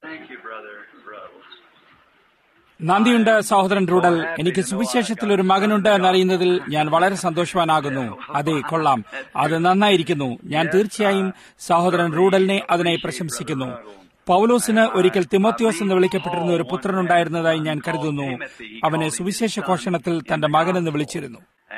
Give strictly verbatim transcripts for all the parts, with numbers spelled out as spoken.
നന്ദിയുണ്ട് സഹോദരൻ റൂഡൽ. എനിക്ക് സുവിശേഷത്തിൽ ഒരു മകനുണ്ട് എന്നറിയുന്നതിൽ ഞാൻ വളരെ സന്തോഷവാനാകുന്നു. അതെ, കൊള്ളാം, അത് നന്നായിരിക്കുന്നു. ഞാൻ തീർച്ചയായും സഹോദരൻ റൂഡലിനെ അതിനായി പ്രശംസിക്കുന്നു. പൌലോസിന് ഒരിക്കൽ തിമോത്തിയോസ് എന്ന് വിളിക്കപ്പെട്ടിരുന്ന ഒരു പുത്രനുണ്ടായിരുന്നതായി ഞാൻ കരുതുന്നു. അവനെ സുവിശേഷ ഘോഷണത്തിൽ തന്റെ മകനെന്ന് വിളിച്ചിരുന്നു.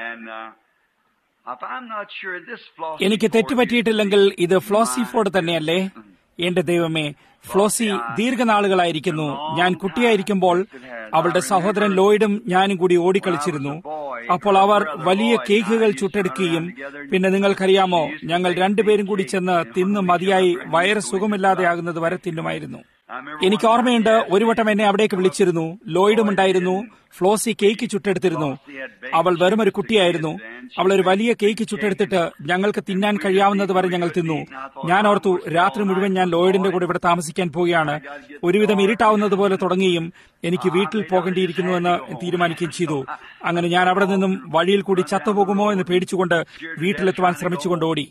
എനിക്ക് തെറ്റുപറ്റിയിട്ടില്ലെങ്കിൽ ഇത് ഫ്ലോസിഫോർഡ് തന്നെയല്ലേ? എന്റെ ദൈവമേ, ഫ്ലോസി ദീർഘനാളുകളായിരിക്കുന്നു. ഞാൻ കുട്ടിയായിരിക്കുമ്പോൾ അവളുടെ സഹോദരൻ ലോയിഡും ഞാനും കൂടി ഓടിക്കളിച്ചിരുന്നു. അപ്പോൾ അവർ വലിയ കേക്കുകൾ ചുട്ടെടുക്കുകയും പിന്നെ നിങ്ങൾക്കറിയാമോ, ഞങ്ങൾ രണ്ടുപേരും കൂടി ചെന്ന് തിന്ന് മതിയായി വയറ് സുഖമില്ലാതെയാകുന്നത് വരെ തിന്നുമായിരുന്നു. എനിക്ക് ഓർമ്മയുണ്ട്, ഒരു വട്ടം എന്നെ അവിടേക്ക് വിളിച്ചിരുന്നു. ലോയിഡും ഉണ്ടായിരുന്നു. ഫ്ലോസി കേക്ക് ചുട്ടെടുത്തിരുന്നു. അവൾ വെറും ഒരു കുട്ടിയായിരുന്നു. അവൾ ഒരു വലിയ കേക്ക് ചുട്ടെടുത്തിട്ട് ഞങ്ങൾക്ക് തിന്നാൻ കഴിയാവുന്നത് വരെ ഞങ്ങൾ തിന്നു. ഞാൻ ഓർത്തു, രാത്രി മുഴുവൻ ഞാൻ ലോയിഡിന്റെ കൂടെ ഇവിടെ താമസിക്കാൻ പോവുകയാണ്. ഒരുവിധം ഇരുട്ടാവുന്നത് പോലെ തുടങ്ങുകയും എനിക്ക് വീട്ടിൽ പോകേണ്ടിയിരിക്കുന്നുവെന്ന് തീരുമാനിക്കുകയും ചെയ്തു. അങ്ങനെ ഞാൻ അവിടെ നിന്നും വഴിയിൽ കൂടി ചത്തുപോകുമോ എന്ന് പേടിച്ചുകൊണ്ട് വീട്ടിലെത്തുവാൻ ശ്രമിച്ചുകൊണ്ട് ഓടി.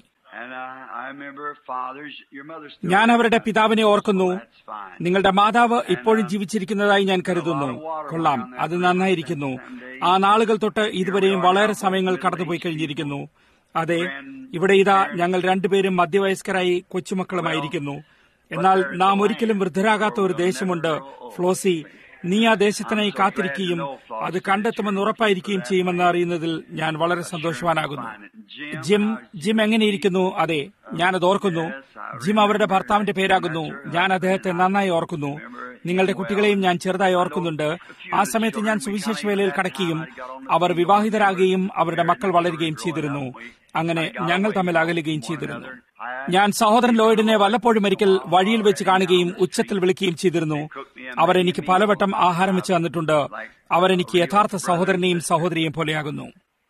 ഞാൻ അവരുടെ പിതാവിനെ ഓർക്കുന്നു. നിങ്ങളുടെ മാതാവ് ഇപ്പോഴും ജീവിച്ചിരിക്കുന്നതായി ഞാൻ കരുതുന്നു. കൊള്ളാം, അത് നന്നായിരിക്കുന്നു. ആ നാളുകൾ തൊട്ട് ഇതുവരെയും വളരെ സമയങ്ങൾ കടന്നുപോയി കഴിഞ്ഞിരിക്കുന്നു. അതെ, ഇവിടെ ഇതാ ഞങ്ങൾ രണ്ടുപേരും മധ്യവയസ്കരായി കൊച്ചുമക്കളുമായിരിക്കുന്നു. എന്നാൽ നാം ഒരിക്കലും വൃദ്ധരാകാത്ത ഒരു ദേശമുണ്ട്. ഫ്ലോസി, നീ ആ ദേശത്തിനായി കാത്തിരിക്കുകയും അത് കണ്ടെത്തുമെന്ന് ഉറപ്പായിരിക്കുകയും ചെയ്യുമെന്ന് അറിയുന്നതിൽ ഞാൻ വളരെ സന്തോഷവാനാകുന്നു. Gym gym എങ്ങനെയിരിക്കുന്നു? അതെ, ഞാനത് ഓർക്കുന്നു. ജിം അവരുടെ ഭർത്താവിന്റെ പേരാകുന്നു. ഞാൻ അദ്ദേഹത്തെ നന്നായി ഓർക്കുന്നു. നിങ്ങളുടെ കുട്ടികളെയും ഞാൻ ചെറുതായി ഓർക്കുന്നുണ്ട്. ആ സമയത്ത് ഞാൻ സുവിശേഷ വേലയിൽ കടക്കുകയും അവർ വിവാഹിതരാകുകയും അവരുടെ മക്കൾ വളരുകയും ചെയ്തിരുന്നു. അങ്ങനെ ഞങ്ങൾ തമ്മിൽ അകലുകയും ചെയ്തിരുന്നു. ഞാൻ സഹോദരൻ ലോയിഡിനെ വല്ലപ്പോഴും ഒരിക്കൽ വഴിയിൽ വെച്ച് കാണുകയും ഉച്ചത്തിൽ വിളിക്കുകയും ചെയ്തിരുന്നു. അവർ എനിക്ക് പലവട്ടം ആഹാരം വെച്ച് തന്നിട്ടുണ്ട്. അവരെനിക്ക് യഥാർത്ഥ സഹോദരനെയും സഹോദരിയെയും പോലെയാകുന്നു.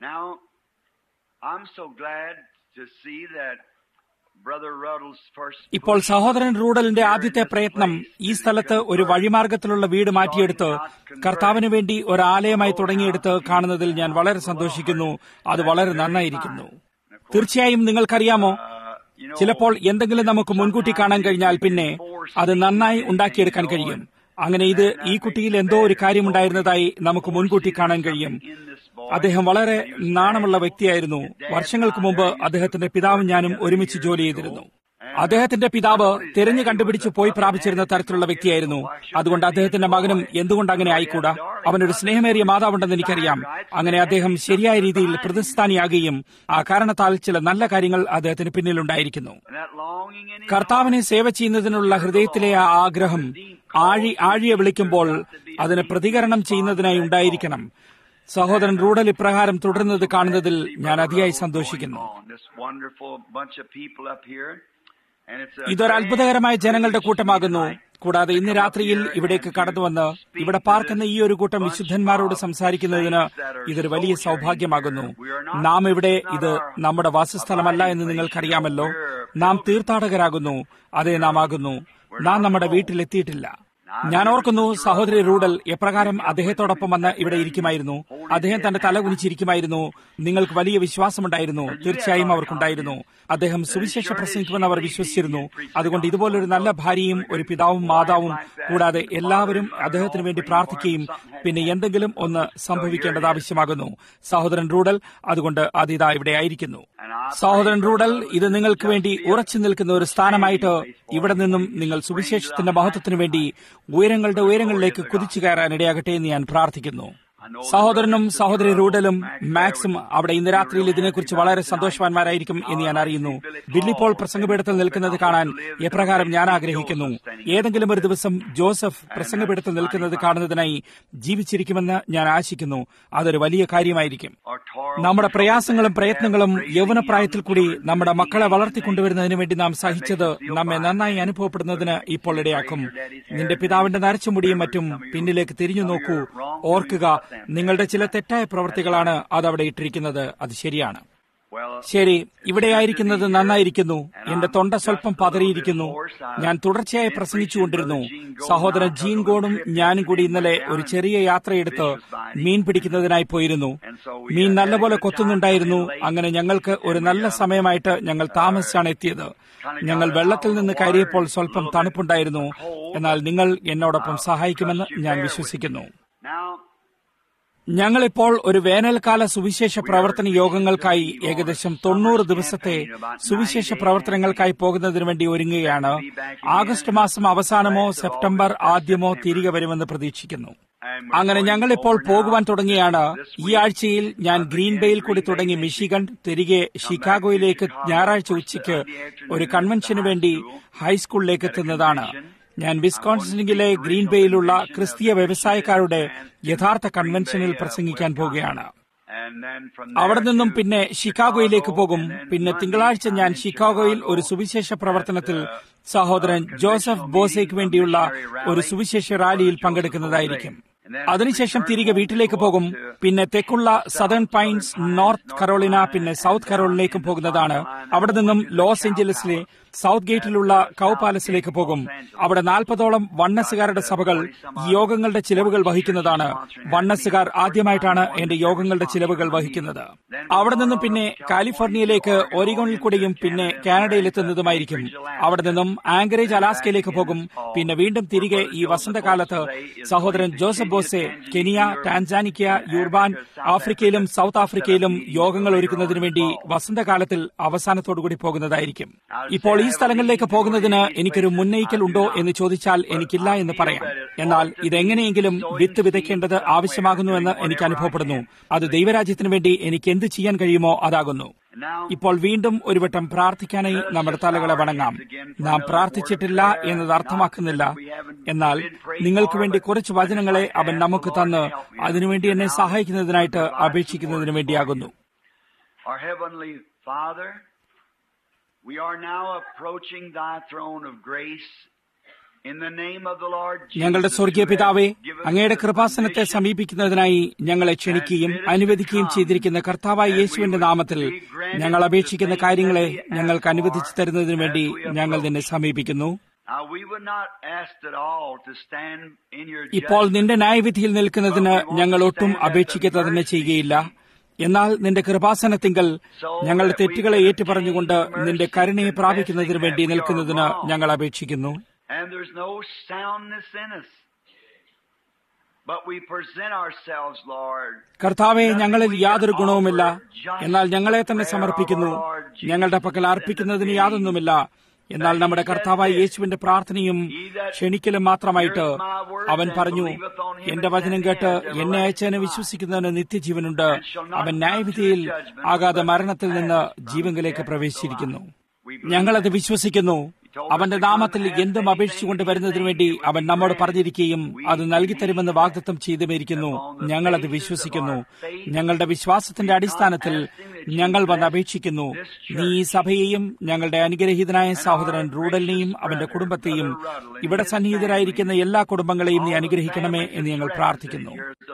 ഇപ്പോൾ സഹോദരൻ റൂഡലിന്റെ ആദ്യത്തെ പ്രയത്നം ഈ സ്ഥലത്ത് ഒരു വഴിമാർഗത്തിലുള്ള വീട് മാറ്റിയെടുത്ത് കർത്താവിന് വേണ്ടി ഒരു ആലയമായി തുടങ്ങിയെടുത്ത് കാണുന്നതിൽ ഞാൻ വളരെ സന്തോഷിക്കുന്നു. അത് വളരെ നന്നായിരിക്കുന്നു. തീർച്ചയായും നിങ്ങൾക്കറിയാമോ, ചിലപ്പോൾ എന്തെങ്കിലും നമുക്ക് മുൻകൂട്ടി കാണാൻ കഴിഞ്ഞാൽ പിന്നെ അത് നന്നായി ഉണ്ടാക്കിയെടുക്കാൻ കഴിയും. അങ്ങനെ ഇത് ഈ കുട്ടിയിൽ എന്തോ ഒരു കാര്യമുണ്ടായിരുന്നതായി നമുക്ക് മുൻകൂട്ടി കാണാൻ കഴിയും. അദ്ദേഹം വളരെ നാണമുള്ള വ്യക്തിയായിരുന്നു. വർഷങ്ങൾക്ക് മുമ്പ് അദ്ദേഹത്തിന്റെ പിതാവും ഞാനും ഒരുമിച്ച് ജോലി ചെയ്തിരുന്നു. അദ്ദേഹത്തിന്റെ പിതാവ് തിരഞ്ഞു കണ്ടുപിടിച്ച് പോയി പ്രാപിച്ചിരുന്ന തരത്തിലുള്ള വ്യക്തിയായിരുന്നു. അതുകൊണ്ട് അദ്ദേഹത്തിന്റെ മകനും എന്തുകൊണ്ട് അങ്ങനെ ആയിക്കൂടാ? അവനൊരു സ്നേഹമേറിയ മാതാവുണ്ടെന്ന് എനിക്കറിയാം. അങ്ങനെ അദ്ദേഹം ശരിയായ രീതിയിൽ പ്രതിസ്ഥാനിയാകുകയും ആ കാരണത്താൽ ചില നല്ല കാര്യങ്ങൾ അദ്ദേഹത്തിന് പിന്നിലുണ്ടായിരിക്കുന്നു. കർത്താവിനെ സേവ ചെയ്യുന്നതിനുള്ള ഹൃദയത്തിലെ ആ ആഗ്രഹം ആഴി ആഴിയെ വിളിക്കുമ്പോൾ അതിന് പ്രതികരണം ചെയ്യുന്നതിനായി ഉണ്ടായിരിക്കണം. സഹോദരൻ റൂഡൽ ഇപ്രകാരം തുടരുന്നത് കാണുന്നതിൽ ഞാൻ അതിയായി സന്തോഷിക്കുന്നു. ഇതൊരു അത്ഭുതകരമായ ജനങ്ങളുടെ കൂട്ടമാകുന്നു. കൂടാതെ ഇന്ന് രാത്രിയിൽ ഇവിടേക്ക് കടന്നുവന്ന് ഇവിടെ പാർക്കുന്ന ഈ ഒരു കൂട്ടം വിശുദ്ധന്മാരോട് സംസാരിക്കുന്നതിന് ഇതൊരു വലിയ സൗഭാഗ്യമാകുന്നു. നാം ഇവിടെ ഇത് നമ്മുടെ വാസസ്ഥലമല്ല എന്ന് നിങ്ങൾക്കറിയാമല്ലോ. നാം തീർത്ഥാടകരാകുന്നു. അതെ, നാം ആകുന്നു. നാം നമ്മുടെ വീട്ടിലെത്തിയിട്ടില്ല. ഞാൻ ഓർക്കുന്നു സഹോദരി റൂഡൽ എപ്രകാരം അദ്ദേഹത്തോടൊപ്പം വന്ന് ഇവിടെ ഇരിക്കുമായിരുന്നു. അദ്ദേഹം തന്റെ തല കുനിച്ചിരിക്കുമായിരുന്നു. നിങ്ങൾക്ക് വലിയ വിശ്വാസമുണ്ടായിരുന്നു. തീർച്ചയായും അവർക്കുണ്ടായിരുന്നു. അദ്ദേഹം സുവിശേഷ പ്രസംഗിക്കുമെന്ന് അവർ വിശ്വസിച്ചിരുന്നു. അതുകൊണ്ട് ഇതുപോലൊരു നല്ല ഭാര്യയും ഒരു പിതാവും മാതാവും കൂടാതെ എല്ലാവരും അദ്ദേഹത്തിന് വേണ്ടി പ്രാർത്ഥിക്കുകയും പിന്നെ എന്തെങ്കിലും ഒന്ന് സംഭവിക്കേണ്ടത് ആവശ്യമാകുന്നു. സഹോദരൻ റൂഡൽ അതുകൊണ്ട് അതിതാ ഇവിടെ ആയിരിക്കുന്നു. സഹോദരൻ റൂഡൽ, ഇത് നിങ്ങൾക്ക് വേണ്ടി ഉറച്ചു നിൽക്കുന്ന ഒരു സ്ഥാനമായിട്ട് ഇവിടെ നിന്നും നിങ്ങൾ സുവിശേഷത്തിന്റെ മഹത്വത്തിനു വേണ്ടി ഉയരങ്ങളുടെ ഉയരങ്ങളിലേക്ക് കുതിച്ചു കയറാൻ ഇടയാകട്ടെ എന്ന് ഞാൻ പ്രാർത്ഥിക്കുന്നു. സഹോദരനും സഹോദരി റൂഡലും മാക്സും അവിടെ ഇന്ന് രാത്രിയിൽ ഇതിനെക്കുറിച്ച് വളരെ സന്തോഷവാന്മാരായിരിക്കും എന്ന് ഞാൻ അറിയുന്നു. ബില്ലിപ്പോൾ പ്രസംഗപീഠത്തിൽ നിൽക്കുന്നത് കാണാൻ എപ്രകാരം ഞാൻ ആഗ്രഹിക്കുന്നു. ഏതെങ്കിലും ഒരു ദിവസം ജോസഫ് പ്രസംഗപീഠത്തിൽ നിൽക്കുന്നത് കാണുന്നതിനായി ജീവിച്ചിരിക്കുമെന്ന് ഞാൻ ആശിക്കുന്നു. അതൊരു വലിയ കാര്യമായിരിക്കും. നമ്മുടെ പ്രയാസങ്ങളും പ്രയത്നങ്ങളും യൗവനപ്രായത്തിൽ കൂടി നമ്മുടെ മക്കളെ വളർത്തിക്കൊണ്ടുവരുന്നതിന് വേണ്ടി നാം സഹിച്ചത് നമ്മെ നന്നായി അനുഭവപ്പെടുന്നതിന് ഇപ്പോൾ ഇടയാക്കും. നിന്റെ പിതാവിന്റെ നരച്ചുമുടിയും മറ്റും പിന്നിലേക്ക് തിരിഞ്ഞു നോക്കൂ. ഓർക്കുക, നിങ്ങളുടെ ചില തെറ്റായ പ്രവൃത്തികളാണ് അതവിടെ ഇട്ടിരിക്കുന്നത്. അത് ശരിയാണ്. ശരി, ഇവിടെയായിരിക്കുന്നത് നന്നായിരിക്കുന്നു. എന്റെ തൊണ്ട സ്വല്പം പതറിയിരിക്കുന്നു. ഞാൻ തുടർച്ചയായി പ്രസംഗിച്ചുകൊണ്ടിരുന്നു. സഹോദരൻ ജീൻ ഗോണും ഞാനും കൂടി ഇന്നലെ ഒരു ചെറിയ യാത്രയെടുത്ത് മീൻ പിടിക്കുന്നതിനായി പോയിരുന്നു. മീൻ നല്ലപോലെ കൊത്തുന്നുണ്ടായിരുന്നു. അങ്ങനെ ഞങ്ങൾക്ക് ഒരു നല്ല സമയമായിട്ട് ഞങ്ങൾ താമസിച്ചാണ് എത്തിയത്. ഞങ്ങൾ വെള്ളത്തിൽ നിന്ന് കയറിയപ്പോൾ സ്വല്പം തണുപ്പുണ്ടായിരുന്നു. എന്നാൽ നിങ്ങൾ എന്നോടൊപ്പം സഹായിക്കുമെന്ന് ഞാൻ വിശ്വസിക്കുന്നു. ഞങ്ങളിപ്പോൾ ഒരു വേനൽക്കാല സുവിശേഷ പ്രവർത്തന യോഗങ്ങൾക്കായി ഏകദേശം തൊണ്ണൂറ് ദിവസത്തെ സുവിശേഷ പ്രവർത്തനങ്ങൾക്കായി പോകുന്നതിനു വേണ്ടി ഒരുങ്ങുകയാണ്. ആഗസ്റ്റ് മാസം അവസാനമോ സെപ്റ്റംബർ ആദ്യമോ തിരികെ വരുമെന്ന് പ്രതീക്ഷിക്കുന്നു. അങ്ങനെ ഞങ്ങളിപ്പോൾ പോകുവാൻ തുടങ്ങിയാണ്. ഈ ആഴ്ചയിൽ ഞാൻ ഗ്രീൻ ബേയിൽ കൂടി തുടങ്ങി മിഷിഗൺ, തിരികെ ഷിക്കാഗോയിലേക്ക് ഞായറാഴ്ച ഉച്ചയ്ക്ക് ഒരു കൺവെൻഷനു വേണ്ടി ഹൈസ്കൂളിലേക്ക് എത്തുന്നതാണ്. ഞാൻ വിസ്കോൺസിനിലെ ഗ്രീൻ ബേയിലുള്ള ക്രിസ്തീയ വ്യവസായക്കാരുടെ യഥാർത്ഥ കൺവെൻഷനിൽ പ്രസംഗിക്കാൻ പോകുകയാണ്. അവിടെ നിന്നും പിന്നെ ഷിക്കാഗോയിലേക്ക് പോകും. പിന്നെ തിങ്കളാഴ്ച ഞാൻ ഷിക്കാഗോയിൽ ഒരു സുവിശേഷ പ്രവർത്തനത്തിൽ സഹോദരൻ ജോസഫ് ബോസയ്ക്ക് വേണ്ടിയുള്ള ഒരു സുവിശേഷ റാലിയിൽ പങ്കെടുക്കുന്നതായിരിക്കും. അതിനുശേഷം തിരികെ വീട്ടിലേക്ക് പോകും. പിന്നെ തെക്കുള്ള സദേൺ പൈൻസ്, നോർത്ത് കരോളിന, പിന്നെ സൌത്ത് കരോളിനയിലേക്കും പോകുന്നതാണ്. അവിടെ നിന്നും ലോസ് ഏഞ്ചലസിലെ സൌത്ത് ഗേറ്റിലുള്ള കൗ പാലസിലേക്ക് പോകും. അവിടെ നാൽപ്പതോളം വണ്ണസുകാരുടെ സഭകൾ ഈ യോഗങ്ങളുടെ ചിലവുകൾ വഹിക്കുന്നതാണ്. വണ്ണസുകാർ ആദ്യമായിട്ടാണ് എന്റെ യോഗങ്ങളുടെ ചിലവുകൾ വഹിക്കുന്നത്. അവിടെ നിന്നും പിന്നെ കാലിഫോർണിയയിലേക്ക് ഒരിഗോണിൽ കൂടിയും പിന്നെ കാനഡയിലെത്തുന്നതുമായിരിക്കും. അവിടെ നിന്നും ആങ്കറേജ് അലാസ്കയിലേക്ക് പോകും. പിന്നെ വീണ്ടും തിരികെ ഈ വസന്തകാലത്ത് സഹോദരൻ ജോസഫ് ബോസെ കെനിയ, ടാൻസാനിക്ക, യൂർബാൻ, ആഫ്രിക്കയിലും സൌത്ത് ആഫ്രിക്കയിലും യോഗങ്ങൾ ഒരുക്കുന്നതിനു വേണ്ടി വസന്തകാലത്തിൽ അവസാനത്തോടുകൂടി പോകുന്നതായിരിക്കും. ഇപ്പോൾ ഈ സ്ഥലങ്ങളിലേക്ക് പോകുന്നതിന് എനിക്കൊരു മുന്നയിക്കൽ ഉണ്ടോ എന്ന് ചോദിച്ചാൽ എനിക്കില്ല എന്ന് പറയാം. എന്നാൽ ഇതെങ്ങനെയെങ്കിലും വിത്ത് വിതയ്ക്കേണ്ടത് ആവശ്യമാകുന്നുവെന്ന് എനിക്ക് അനുഭവപ്പെടുന്നു. അത് ദൈവരാജ്യത്തിനു വേണ്ടി എനിക്ക് എന്ത് ചെയ്യാൻ കഴിയുമോ അതാകുന്നു. ഇപ്പോൾ വീണ്ടും ഒരു വട്ടം പ്രാർത്ഥിക്കാനായി നമ്മുടെ തലകളെ വണങ്ങാം. നാം പ്രാർത്ഥിച്ചിട്ടില്ല എന്നത് അർത്ഥമാക്കുന്നില്ല. എന്നാൽ നിങ്ങൾക്ക് വേണ്ടി കുറച്ച് വചനങ്ങളെ അവൻ നമുക്ക് തന്ന് അതിനുവേണ്ടി എന്നെ സഹായിക്കുന്നതിനായിട്ട് അപേക്ഷിക്കുന്നതിനു വേണ്ടിയാകുന്നു. We are now approaching thy throne of grace. In the name of the Lord Jesus, ഞങ്ങളുടെ സ്വർഗീയ പിതാവേ, അങ്ങയുടെ കൃപാസനത്തെ സമീപിക്കുന്നതിനായി ഞങ്ങളെ ക്ഷണിക്കുകയും അനുവദിക്കുകയും ചെയ്തിരിക്കുന്ന കർത്താവായ യേശുവിന്റെ നാമത്തിൽ ഞങ്ങൾ അപേക്ഷിക്കുന്ന കാര്യങ്ങളെ ഞങ്ങൾക്ക് അനുവദിച്ചു തരുന്നതിനു വേണ്ടി ഞങ്ങൾ നിന്നെ സമീപിക്കുന്നു. ഇപ്പോൾ നിന്റെ ന്യായവിധിയിൽ നിൽക്കുന്നതിന് ഞങ്ങൾ ഒട്ടും അപേക്ഷിക്കുക തന്നെ ചെയ്യുകയില്ല. എന്നാൽ നിന്റെ കൃപാസനത്തിങ്കൽ ഞങ്ങളുടെ തെറ്റുകളെ ഏറ്റുപറഞ്ഞുകൊണ്ട് നിന്റെ കരുണയെ പ്രാപിക്കുന്നതിനു വേണ്ടി നിൽക്കുന്നതിന് ഞങ്ങൾ അപേക്ഷിക്കുന്നു. കർത്താവെ, ഞങ്ങളിൽ യാതൊരു ഗുണവുമില്ല. എന്നാൽ ഞങ്ങളെ തന്നെ സമർപ്പിക്കുന്നു. ഞങ്ങളുടെ പക്കൽ അർപ്പിക്കുന്നതിന് യാതൊന്നുമില്ല. എന്നാൽ നമ്മുടെ കർത്താവായ യേശുവിന്റെ പ്രാർത്ഥനയും ക്ഷണിക്കലും മാത്രമായിട്ട് അവൻ പറഞ്ഞു, എന്റെ വചനം കേട്ട് എന്നെ അയച്ചതിനെ വിശ്വസിക്കുന്നതിന് നിത്യജീവനുണ്ട്. അവൻ ന്യായവിധിയിൽ ആകാതെ മരണത്തിൽ നിന്ന് ജീവങ്കിലേക്ക് പ്രവേശിച്ചിരിക്കുന്നു. ഞങ്ങളത് വിശ്വസിക്കുന്നു. അവന്റെ നാമത്തിൽ എന്തും അപേക്ഷിച്ചുകൊണ്ട് വരുന്നതിനു വേണ്ടി അവൻ നമ്മോട് പറഞ്ഞിരിക്കുകയും അത് നൽകിത്തരുമെന്ന് വാഗ്ദത്തം ചെയ്തുമിരിക്കുന്നു. ഞങ്ങളത് വിശ്വസിക്കുന്നു. ഞങ്ങളുടെ വിശ്വാസത്തിന്റെ അടിസ്ഥാനത്തിൽ ഞങ്ങൾ വന്ന് അപേക്ഷിക്കുന്നു. നീ ഈ സഭയെയും ഞങ്ങളുടെ അനുഗ്രഹീതനായ സഹോദരൻ റൂഡലിനെയും അവന്റെ കുടുംബത്തെയും ഇവിടെ സന്നിഹിതരായിരിക്കുന്ന എല്ലാ കുടുംബങ്ങളെയും നീ അനുഗ്രഹിക്കണമേ എന്ന് ഞങ്ങൾ പ്രാർത്ഥിക്കുന്നു.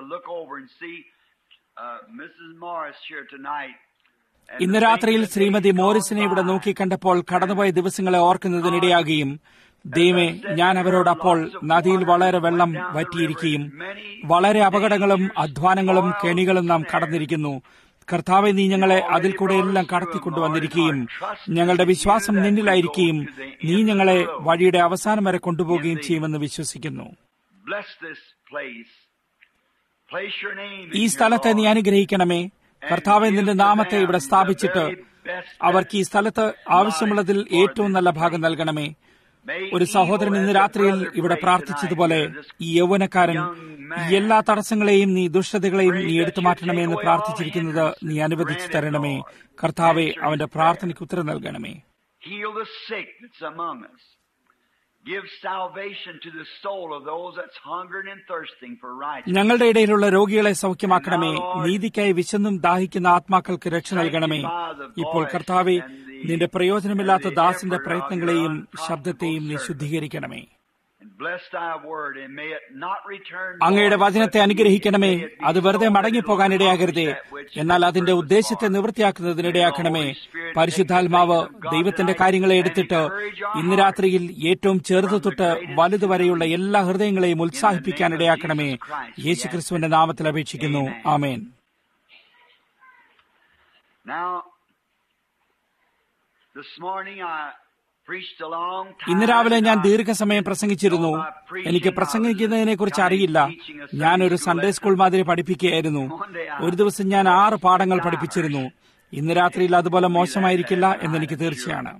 ഇന്ന് രാത്രിയിൽ ശ്രീമതി മോറിസിനെ ഇവിടെ നോക്കിക്കണ്ടപ്പോൾ കടന്നുപോയ ദിവസങ്ങളെ ഓർക്കുന്നതിനിടയാകുകയും ദൈവമേ, ഞാൻ അവരോടപ്പോൾ നദിയിൽ വളരെ വെള്ളം വറ്റിയിരിക്കുകയും വളരെ അപകടങ്ങളും അധ്വാനങ്ങളും കെണികളും നാം കടന്നിരിക്കുന്നു. കർത്താവെ, നീ ഞങ്ങളെ അതിൽ കൂടെ എല്ലാം കടത്തിക്കൊണ്ടുവന്നിരിക്കുകയും ഞങ്ങളുടെ വിശ്വാസം നിന്നിലായിരിക്കുകയും നീ ഞങ്ങളെ വഴിയുടെ അവസാനം വരെ കൊണ്ടുപോവുകയും ചെയ്യുമെന്ന് വിശ്വസിക്കുന്നു. ഈ സ്ഥലത്തെ നീ അനുഗ്രഹിക്കണമേ. കർത്താവെ, നിന്റെ നാമത്തെ ഇവിടെ സ്ഥാപിച്ചിട്ട് അവർക്ക് ഈ സ്ഥലത്ത് ആവശ്യമുള്ളതിൽ ഏറ്റവും നല്ല ഭാഗം നൽകണമേ. ഒരു സഹോദരൻ ഇന്ന് രാത്രിയിൽ ഇവിടെ പ്രാർത്ഥിച്ചതുപോലെ ഈ യൗവനക്കാരൻ ഈ എല്ലാ തടസ്സങ്ങളെയും നീ ദുഷ്ടതകളെയും നീ എടുത്തു മാറ്റണമേ എന്ന് പ്രാർത്ഥിച്ചിരിക്കുന്നത് നീ അനുവദിച്ചു തരണമേ. കർത്താവെ, അവന്റെ പ്രാർത്ഥനയ്ക്ക് ഉത്തരം നൽകണമേ. ഞങ്ങളുടെ ഇടയിലുള്ള രോഗികളെ സൗഖ്യമാക്കണമേ. നീതിക്കായി വിശന്നും ദാഹിക്കുന്ന ആത്മാക്കൾക്ക് രക്ഷ നൽകണമേ. ഇപ്പോൾ കർത്താവെ, നിന്റെ പ്രയോജനമില്ലാത്ത ദാസന്റെ പ്രയത്നങ്ങളെയും ശബ്ദത്തെയും നീ ശുദ്ധീകരിക്കണമേ. അങ്ങയുടെ വചനത്തെ അനുഗ്രഹിക്കണമേ, അത് വെറുതെ മടങ്ങിപ്പോകാനിടയാകരുതേ, എന്നാൽ അതിന്റെ ഉദ്ദേശത്തെ നിവൃത്തിയാക്കുന്നതിനിടയാക്കണമേ. പരിശുദ്ധാത്മാവ് ദൈവത്തിന്റെ കാര്യങ്ങളെ എടുത്തിട്ട് ഇന്ന് രാത്രിയിൽ ഏറ്റവും ചെറുതു തൊട്ട് വലുതുവരെയുള്ള എല്ലാ ഹൃദയങ്ങളെയും ഉത്സാഹിപ്പിക്കാനിടയാക്കണമേ. യേശുക്രിസ്തുവിന്റെ നാമത്തിൽ അപേക്ഷിക്കുന്നു. ആമേൻ. ഇന്ന് രാവിലെ ഞാൻ ദീർഘസമയം പ്രസംഗിച്ചിരുന്നു. എനിക്ക് പ്രസംഗിക്കുന്നതിനെ കുറിച്ച് അറിയില്ല. ഞാനൊരു സൺഡേ സ്കൂൾ മാതിരി പഠിപ്പിക്കുകയായിരുന്നു. ഒരു ദിവസം ഞാൻ ആറ് പാഠങ്ങൾ പഠിപ്പിച്ചിരുന്നു. ഇന്ന് രാത്രിയിൽ അതുപോലെ മോശമായിരിക്കില്ല എന്നെനിക്ക് തീർച്ചയാണ്.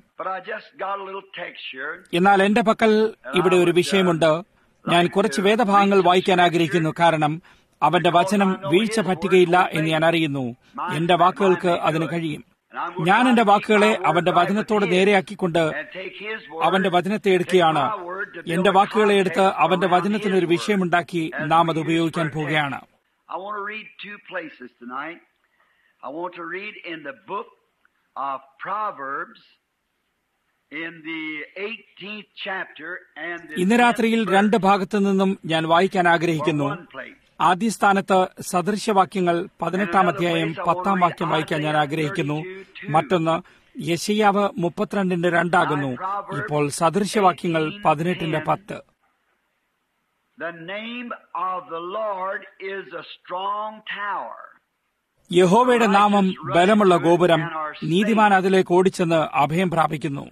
എന്നാൽ എന്റെ പക്കൽ ഇവിടെ ഒരു വിഷയമുണ്ട്. ഞാൻ കുറച്ച് വേദഭാഗങ്ങൾ വായിക്കാൻ ആഗ്രഹിക്കുന്നു. കാരണം അവന്റെ വചനം വീഴ്ച പറ്റുകയില്ല എന്ന് ഞാൻ അറിയുന്നു. എന്റെ വാക്കുകൾക്ക് അതിന് കഴിയും. ഞാൻ എന്റെ വാക്കുകളെ അവന്റെ വചനത്തോട് നേരെയാക്കിക്കൊണ്ട് അവന്റെ വചനത്തെ എടുക്കുകയാണ്. എന്റെ വാക്കുകളെ എടുത്ത് അവന്റെ വചനത്തിനൊരു വിഷയമുണ്ടാക്കി നാം അത് ഉപയോഗിക്കാൻ പോവുകയാണ്. ഇന്ന് രാത്രിയിൽ രണ്ട് ഭാഗത്തു നിന്നും ഞാൻ വായിക്കാൻ ആഗ്രഹിക്കുന്നു. ആദ്യ സ്ഥാനത്ത് സദൃശവാക്യങ്ങൾ പതിനെട്ടാം അധ്യായം പത്താം വാക്യം വായിക്കാൻ ഞാൻ ആഗ്രഹിക്കുന്നു. മറ്റൊന്ന് യെശയ്യാവ് മുപ്പത്തിരണ്ടിന്റെ രണ്ടാകുന്നു. ഇപ്പോൾ സദൃശവാക്യങ്ങൾ പതിനെട്ടിന്റെ പത്ത്. യഹോവയുടെ നാമം ബലമുള്ള ഗോപുരം, നീതിമാൻ അതിലേക്ക് ഓടിച്ചെന്ന് അഭയം പ്രാപിക്കുന്നു.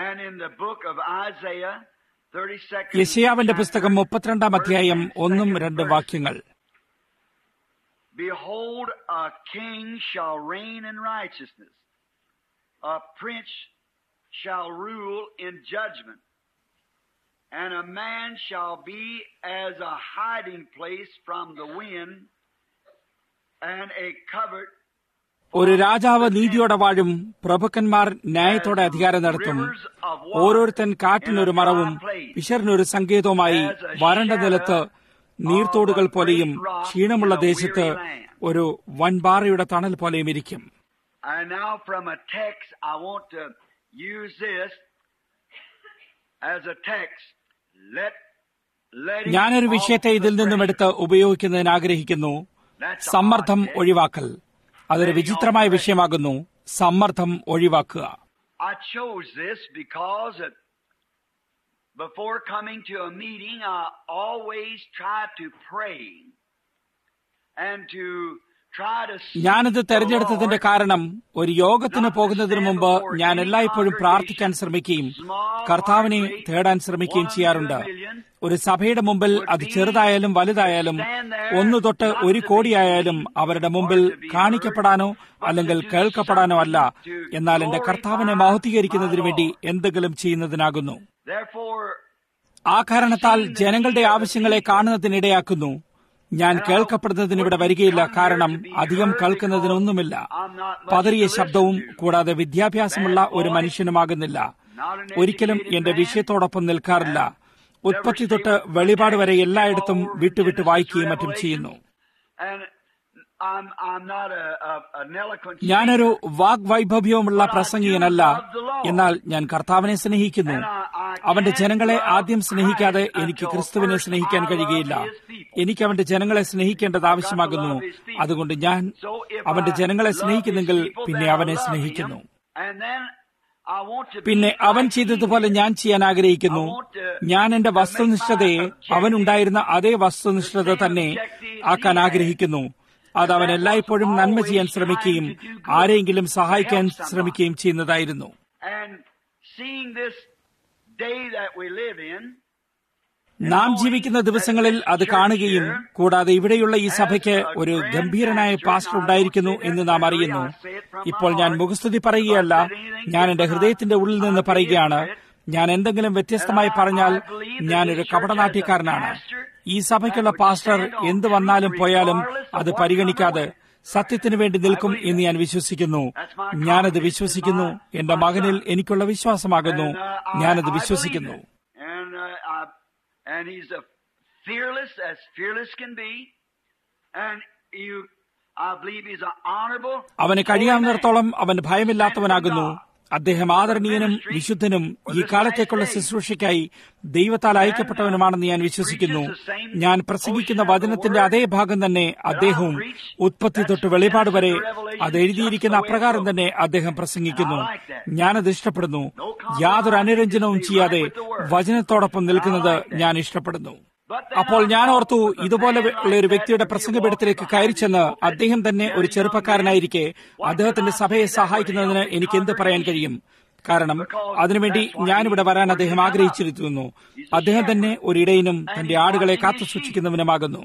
യെശയ്യാവിന്റെ പുസ്തകം മുപ്പത്തിരണ്ടാം അധ്യായം ഒന്നും രണ്ടും വാക്യങ്ങൾ. Behold, a king shall reign in righteousness, a prince shall rule in judgment, and a man shall be as a hiding place from the wind, and a covert. ഒരു രാജാവ് നീതിയോടെ വാഴും, പ്രഭുക്കന്മാർ ന്യായത്തോടെ അധികാരം നടത്തും. ഓരോരുത്തൻ കാറ്റിനൊരു മറവും പിശറിനൊരു സങ്കേതവുമായി വരണ്ട നിലത്ത് നീർത്തോടുകൾ പോലെയും ക്ഷീണമുള്ള ദേശത്ത് ഒരു വൻപാറയുടെ തണൽ പോലെയും ഇരിക്കും. ഞാനൊരു വിഷയത്തെ ഇതിൽ നിന്നും എടുത്ത് ഉപയോഗിക്കുന്നതിന് ആഗ്രഹിക്കുന്നു. സമ്മർദ്ദം ഒഴിവാക്കൽ. അതൊരു വിചിത്രമായ വിഷയമാകുന്നു. സമ്മർദ്ദം ഒഴിവാക്കുക. Before coming to a meeting, I always try to pray and to try to. ഞാനിത് തെരഞ്ഞെടുത്തതിന്റെ കാരണം ഒരു യോഗത്തിന് പോകുന്നതിന് മുമ്പ് ഞാൻ എല്ലായ്പ്പോഴും പ്രാർത്ഥിക്കാൻ ശ്രമിക്കുകയും കർത്താവിനെ തേടാൻ ശ്രമിക്കുകയും ചെയ്യാറുണ്ട്. ഒരു സഭയുടെ മുമ്പിൽ അത് ചെറുതായാലും വലുതായാലും ഒന്നു തൊട്ട് ഒരു കോടിയായാലും അവരുടെ മുമ്പിൽ കാണിക്കപ്പെടാനോ അല്ലെങ്കിൽ കേൾക്കപ്പെടാനോ അല്ല, എന്നാൽ എന്റെ കർത്താവിനെ മഹത്വീകരിക്കുന്നതിനു വേണ്ടി എന്തെങ്കിലും ചെയ്യുന്നതിനാകുന്നു. ആ കാരണത്താൽ ജനങ്ങളുടെ ആവശ്യങ്ങളെ കാണുന്നതിനിടയാക്കുന്നു. ഞാൻ കേൾക്കപ്പെടുന്നതിനിവിടെ വരികയില്ല. കാരണം അധികം കേൾക്കുന്നതിനൊന്നുമില്ല. പതറിയ ശബ്ദവും കൂടാതെ വിദ്യാഭ്യാസമുള്ള ഒരു മനുഷ്യനുമാകുന്നില്ല. ഒരിക്കലും എന്റെ വിഷയത്തോടൊപ്പം നിൽക്കാറില്ല. ഉത്പത്തി തൊട്ട് വെളിപാട് വരെ എല്ലായിടത്തും വിട്ടുവിട്ട് വായിക്കുകയും മറ്റും ചെയ്യുന്നു. ഞാനൊരു വാഗ്വൈഭവ്യവുമുള്ള പ്രസംഗികനല്ല, എന്നാൽ ഞാൻ കർത്താവിനെ സ്നേഹിക്കുന്നു. അവന്റെ ജനങ്ങളെ ആദ്യം സ്നേഹിക്കാതെ എനിക്ക് ക്രിസ്തുവിനെ സ്നേഹിക്കാൻ കഴിയുകയില്ല. എനിക്ക് അവന്റെ ജനങ്ങളെ സ്നേഹിക്കേണ്ടത് ആവശ്യമാകുന്നു. അതുകൊണ്ട് ഞാൻ അവന്റെ ജനങ്ങളെ സ്നേഹിക്കുന്നെങ്കിൽ പിന്നെ അവനെ സ്നേഹിക്കുന്നു. പിന്നെ അവൻ ചെയ്തതുപോലെ ഞാൻ ചെയ്യാൻ ആഗ്രഹിക്കുന്നു. ഞാൻ എന്റെ വസ്തുനിഷ്ഠതയെ അവനുണ്ടായിരുന്ന അതേ വസ്തുനിഷ്ഠത തന്നെ ആക്കാൻ ആഗ്രഹിക്കുന്നു. അത് അവൻ എല്ലായ്പ്പോഴും നന്മ ചെയ്യാൻ ശ്രമിക്കുകയും ആരെങ്കിലും സഹായിക്കാൻ ശ്രമിക്കുകയും ചെയ്യുന്നതായിരുന്നു. നാം ജീവിക്കുന്ന ദിവസങ്ങളിൽ അത് കാണുകയും കൂടാതെ ഇവിടെയുള്ള ഈ സഭയ്ക്ക് ഒരു ഗംഭീരനായ പാസ്റ്റർ ഉണ്ടായിരിക്കുന്നു എന്ന് നാം അറിയുന്നു. ഇപ്പോൾ ഞാൻ മുഖസ്തുതി പറയുകയല്ല, ഞാൻ എന്റെ ഹൃദയത്തിന്റെ ഉള്ളിൽ നിന്ന് പറയുകയാണ്. ഞാൻ എന്തെങ്കിലും വ്യത്യസ്തമായി പറഞ്ഞാൽ ഞാനൊരു കപടനാട്യക്കാരനാണ്. ഈ സഭയ്ക്കുള്ള പാസ്റ്റർ എന്ത് വന്നാലും പോയാലും അത് പരിഗണിക്കാതെ സത്യത്തിനു വേണ്ടി നിൽക്കും എന്ന് ഞാൻ വിശ്വസിക്കുന്നു. ഞാനത് വിശ്വസിക്കുന്നു. എന്റെ മകനിൽ എനിക്കുള്ള വിശ്വാസമാകുന്നു. ഞാനത് വിശ്വസിക്കുന്നു. അവന് കഴിയാവുന്നിടത്തോളം അവൻ ഭയമില്ലാത്തവനാകുന്നു. അദ്ദേഹം ആദരണീയനും വിശുദ്ധനും ഈ കാലത്തേക്കുള്ള ശുശ്രൂഷയ്ക്കായി ദൈവത്താൽ അയക്കപ്പെട്ടവനുമാണെന്ന് ഞാൻ വിശ്വസിക്കുന്നു. ഞാൻ പ്രസംഗിക്കുന്ന വചനത്തിന്റെ അതേ ഭാഗം തന്നെ അദ്ദേഹവും ഉത്പത്തി തൊട്ട് വെളിപാട് വരെ അത് എഴുതിയിരിക്കുന്ന അപ്രകാരം തന്നെ അദ്ദേഹം പ്രസംഗിക്കുന്നു. ഞാനത് ഇഷ്ടപ്പെടുന്നു. യാതൊരു അനുരഞ്ജനവും ചെയ്യാതെ വചനത്തോടൊപ്പം നിൽക്കുന്നത് ഞാൻ ഇഷ്ടപ്പെടുന്നു. അപ്പോൾ ഞാൻ ഓർത്തു, ഇതുപോലെ ഉള്ള ഒരു വ്യക്തിയുടെ പ്രസംഗപീഠത്തിലേക്ക് കയറി ചെന്ന് അദ്ദേഹം തന്നെ ഒരു ചെറുപ്പക്കാരനായിരിക്കെ അദ്ദേഹത്തിന്റെ സഭയെ സഹായിക്കുന്നതിന് എനിക്ക് എന്ത് പറയാൻ കഴിയും? കാരണം അതിനുവേണ്ടി ഞാനിവിടെ വരാൻ അദ്ദേഹം ആഗ്രഹിച്ചിരുന്നു. അദ്ദേഹം തന്നെ ഒരിടയനും തന്റെ ആടുകളെ കാത്തു സൂക്ഷിക്കുന്നവനുമാകുന്നു.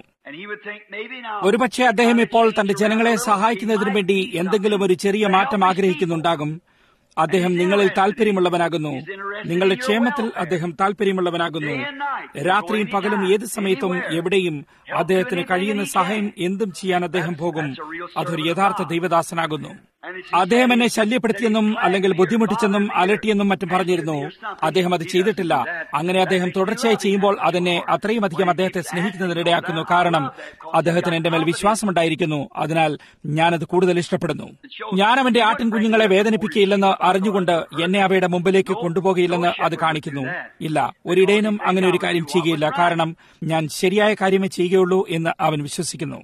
ഒരുപക്ഷെ അദ്ദേഹം ഇപ്പോൾ തന്റെ ജനങ്ങളെ സഹായിക്കുന്നതിനു വേണ്ടി എന്തെങ്കിലും ഒരു ചെറിയ മാറ്റം ആഗ്രഹിക്കുന്നുണ്ടാകും. അദ്ദേഹം നിങ്ങളിൽ താല്പര്യമുള്ളവനാകുന്നു. നിങ്ങളുടെ ക്ഷേമത്തിൽ അദ്ദേഹം താല്പര്യമുള്ളവനാകുന്നു. രാത്രിയും പകലും ഏത് സമയത്തും എവിടെയും അദ്ദേഹത്തിന് കഴിയുന്ന സഹായം എന്തും ചെയ്യാൻ അദ്ദേഹം പോകും. അതൊരു യഥാർത്ഥ ദൈവദാസനാകുന്നു. അദ്ദേഹം എന്നെ ശല്യപ്പെടുത്തിയെന്നും അല്ലെങ്കിൽ ബുദ്ധിമുട്ടിച്ചെന്നും അലട്ടിയെന്നും മറ്റും പറഞ്ഞിരുന്നു. അദ്ദേഹം അത് ചെയ്തിട്ടില്ല. അങ്ങനെ അദ്ദേഹം തുടർച്ചയായി ചെയ്യുമ്പോൾ അതെന്നെ അത്രയും അധികം അദ്ദേഹത്തെ സ്നേഹിക്കുന്നതിനിടയാക്കുന്നു. കാരണം അദ്ദേഹത്തിന് എന്റെ മേൽ വിശ്വാസമുണ്ടായിരിക്കുന്നു. അതിനാൽ ഞാനത് കൂടുതൽ ഇഷ്ടപ്പെടുന്നു. ഞാൻ അവന്റെ ആട്ടിൻ കുഞ്ഞുങ്ങളെ വേദനിപ്പിക്കുകയില്ലെന്ന് അറിഞ്ഞുകൊണ്ട് എന്നെ അവയുടെ മുമ്പിലേക്ക് കൊണ്ടുപോകുകയില്ലെന്ന് അത് കാണിക്കുന്നു. ഇല്ല, ഒരിടയനും അങ്ങനെ ഒരു കാര്യം ചെയ്യുകയില്ല. കാരണം ഞാൻ ശരിയായ കാര്യമേ ചെയ്യുകയുള്ളൂ എന്ന് അവൻ വിശ്വസിക്കുന്നു.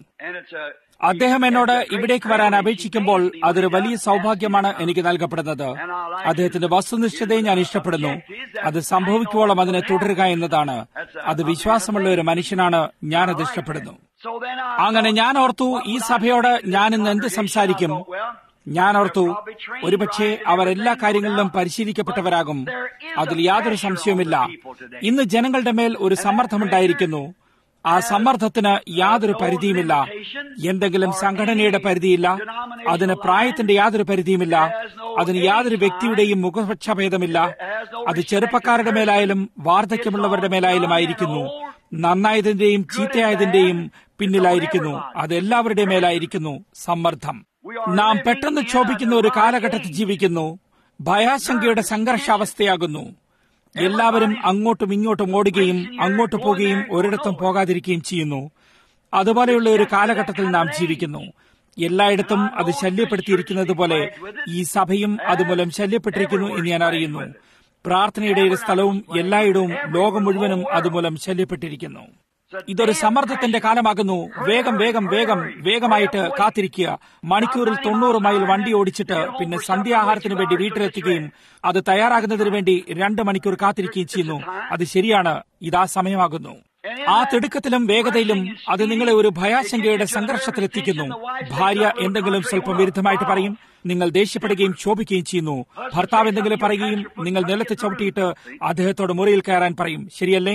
അദ്ദേഹം എന്നോട് ഇവിടേക്ക് വരാൻ അപേക്ഷിക്കുമ്പോൾ അതൊരു വലിയ സൗഭാഗ്യമാണ് എനിക്ക് നൽകപ്പെടുന്നത്. അദ്ദേഹത്തിന്റെ വസ്തുനിഷ്ഠതയെ ഞാൻ ഇഷ്ടപ്പെടുന്നു. അത് സംഭവിക്കുവോളം അതിനെ തുടരുക എന്നതാണ്. അത് വിശ്വാസമുള്ള ഒരു മനുഷ്യനാണ്. ഞാനത് ഇഷ്ടപ്പെടുന്നു. അങ്ങനെ ഞാൻ ഓർത്തു, ഈ സഭയോട് ഞാൻ ഇന്ന് എന്ത് സംസാരിക്കും? ഞാൻ ഓർത്തു, ഒരുപക്ഷെ അവർ എല്ലാ കാര്യങ്ങളിലും പരിശീലിക്കപ്പെട്ടവരാകും. അതിൽ യാതൊരു സംശയവുമില്ല. ഇന്ന് ജനങ്ങളുടെ മേൽ ഒരു സമ്മർദ്ദമുണ്ടായിരിക്കുന്നു. ആ സമ്മർദ്ദത്തിന് യാതൊരു പരിധിയുമില്ല. എന്തെങ്കിലും സംഘടനയുടെ പരിധിയില്ല. അതിന് പ്രായത്തിന്റെ യാതൊരു പരിധിയുമില്ല. അതിന് യാതൊരു വ്യക്തിയുടെയും മുഖപക്ഷഭേദമില്ല. അത് ചെറുപ്പക്കാരുടെ മേലായാലും വാർദ്ധക്യമുള്ളവരുടെ മേലായാലും ആയിരിക്കുന്നു. നന്നായതിന്റെയും ചീത്തയായതിന്റെയും പിന്നിലായിരിക്കുന്നു. അത് എല്ലാവരുടെ മേലായിരിക്കുന്നു. സമ്മർദ്ദം. നാം പെട്ടെന്ന് ക്ഷോഭിക്കുന്ന ഒരു കാലഘട്ടത്തിൽ ജീവിക്കുന്നു. ഭയാശങ്കയുടെ സംഘർഷാവസ്ഥയാകുന്നു. എല്ലാവരും അങ്ങോട്ടും ഇങ്ങോട്ടും ഓടുകയും അങ്ങോട്ട് പോകുകയും ഒരിടത്തും പോകാതിരിക്കുകയും ചെയ്യുന്നു. അതുപോലെയുള്ള ഒരു കാലഘട്ടത്തിൽ നാം ജീവിക്കുന്നു. എല്ലായിടത്തും അത് ശല്യപ്പെടുത്തിയിരിക്കുന്നത് പോലെ ഈ സഭയും അതുമൂലം ശല്യപ്പെട്ടിരിക്കുന്നു എന്ന് ഞാൻ അറിയുന്നു. പ്രാർത്ഥനയുടെ ഒരു സ്ഥലവും എല്ലായിടവും ലോകം മുഴുവനും അതുമൂലം ശല്യപ്പെട്ടിരിക്കുന്നു. ഇതൊരു സമ്മർദ്ദത്തിന്റെ കാലമാകുന്നു. വേഗം വേഗം വേഗം വേഗമായിട്ട് കാത്തിരിക്കുക. മണിക്കൂറിൽ തൊണ്ണൂറ് മൈൽ വണ്ടി ഓടിച്ചിട്ട് പിന്നെ സന്ധ്യാഹാരത്തിന് വേണ്ടി വീട്ടിലെത്തുകയും അത് തയ്യാറാകുന്നതിന് വേണ്ടി രണ്ട് മണിക്കൂർ കാത്തിരിക്കുകയും ചെയ്യുന്നു. അത് ശരിയാണ്. ഇതാ സമയമാകുന്നു. ആ തിടുക്കത്തിലും വേഗതയിലും അത് നിങ്ങളെ ഒരു ഭയാശങ്കയുടെ സംഘർഷത്തിലെത്തിക്കുന്നു. ഭാര്യ എന്തെങ്കിലും സ്വല്പം വിരുദ്ധമായിട്ട് പറയും. നിങ്ങൾ ദേഷ്യപ്പെടുകയും ക്ഷോഭിക്കുകയും ചെയ്യുന്നു. ഭർത്താവ് എന്തെങ്കിലും പറയുകയും നിങ്ങൾ നിലത്ത് ചവിട്ടിയിട്ട് അദ്ദേഹത്തോട് മുറിയിൽ കയറാൻ പറയും. ശരിയല്ലേ?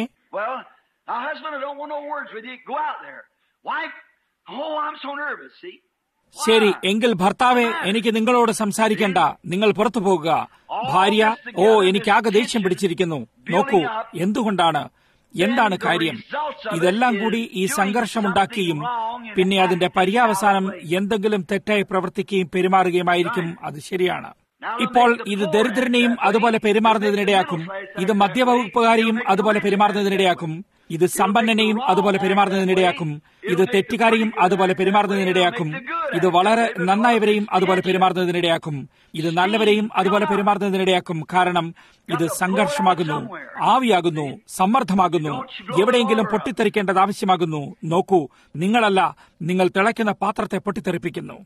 Now, husband, I don't want no words with you. Go out there. Wife, oh, I'm so nervous, see? ശരി, എങ്കിൽ ഭർത്താവെ, എനിക്ക് നിങ്ങളോട് സംസാരിക്കേണ്ട, നിങ്ങൾ പുറത്തു പോകുക. ഭാര്യ, ഓ, എനിക്കാകെ ദേഷ്യം പിടിച്ചിരിക്കുന്നു. നോക്കൂ, എന്തുകൊണ്ടാണ്? എന്താണ് കാര്യം? ഇതെല്ലാം കൂടി ഈ സംഘർഷമുണ്ടാക്കുകയും പിന്നെ അതിന്റെ പര്യാവസാനം എന്തെങ്കിലും തെറ്റായി പ്രവർത്തിക്കുകയും പെരുമാറുകയുമായിരിക്കും. അത് ശരിയാണ്. ഇപ്പോൾ ഇത് ദരിദ്രനെയും അതുപോലെ പെരുമാറുന്നതിനിടയാക്കും. ഇത് മദ്യവകുപ്പുകാരെയും അതുപോലെ പെരുമാറുന്നതിനിടയാക്കും. ഇത് സമ്പന്നനെയും അതുപോലെ പെരുമാറുന്നതിനിടയാക്കും. ഇത് തെറ്റുകാരെയും അതുപോലെ പെരുമാറുന്നതിനിടയാക്കും. ഇത് വളരെ നന്നായവരെയും അതുപോലെ പെരുമാറുന്നതിനിടയാക്കും. ഇത് നല്ലവരെയും അതുപോലെ പെരുമാറുന്നതിനിടയാക്കും. കാരണം ഇത് സംഘർഷമാകുന്നു, ആവിയാകുന്നു, സമ്മർദ്ദമാകുന്നു. എവിടെയെങ്കിലും പൊട്ടിത്തെറിക്കേണ്ടത് ആവശ്യമാകുന്നു. നോക്കൂ, നിങ്ങളല്ല, നിങ്ങൾ തിളയ്ക്കുന്ന പാത്രത്തെ പൊട്ടിത്തെറിപ്പിക്കുന്നു.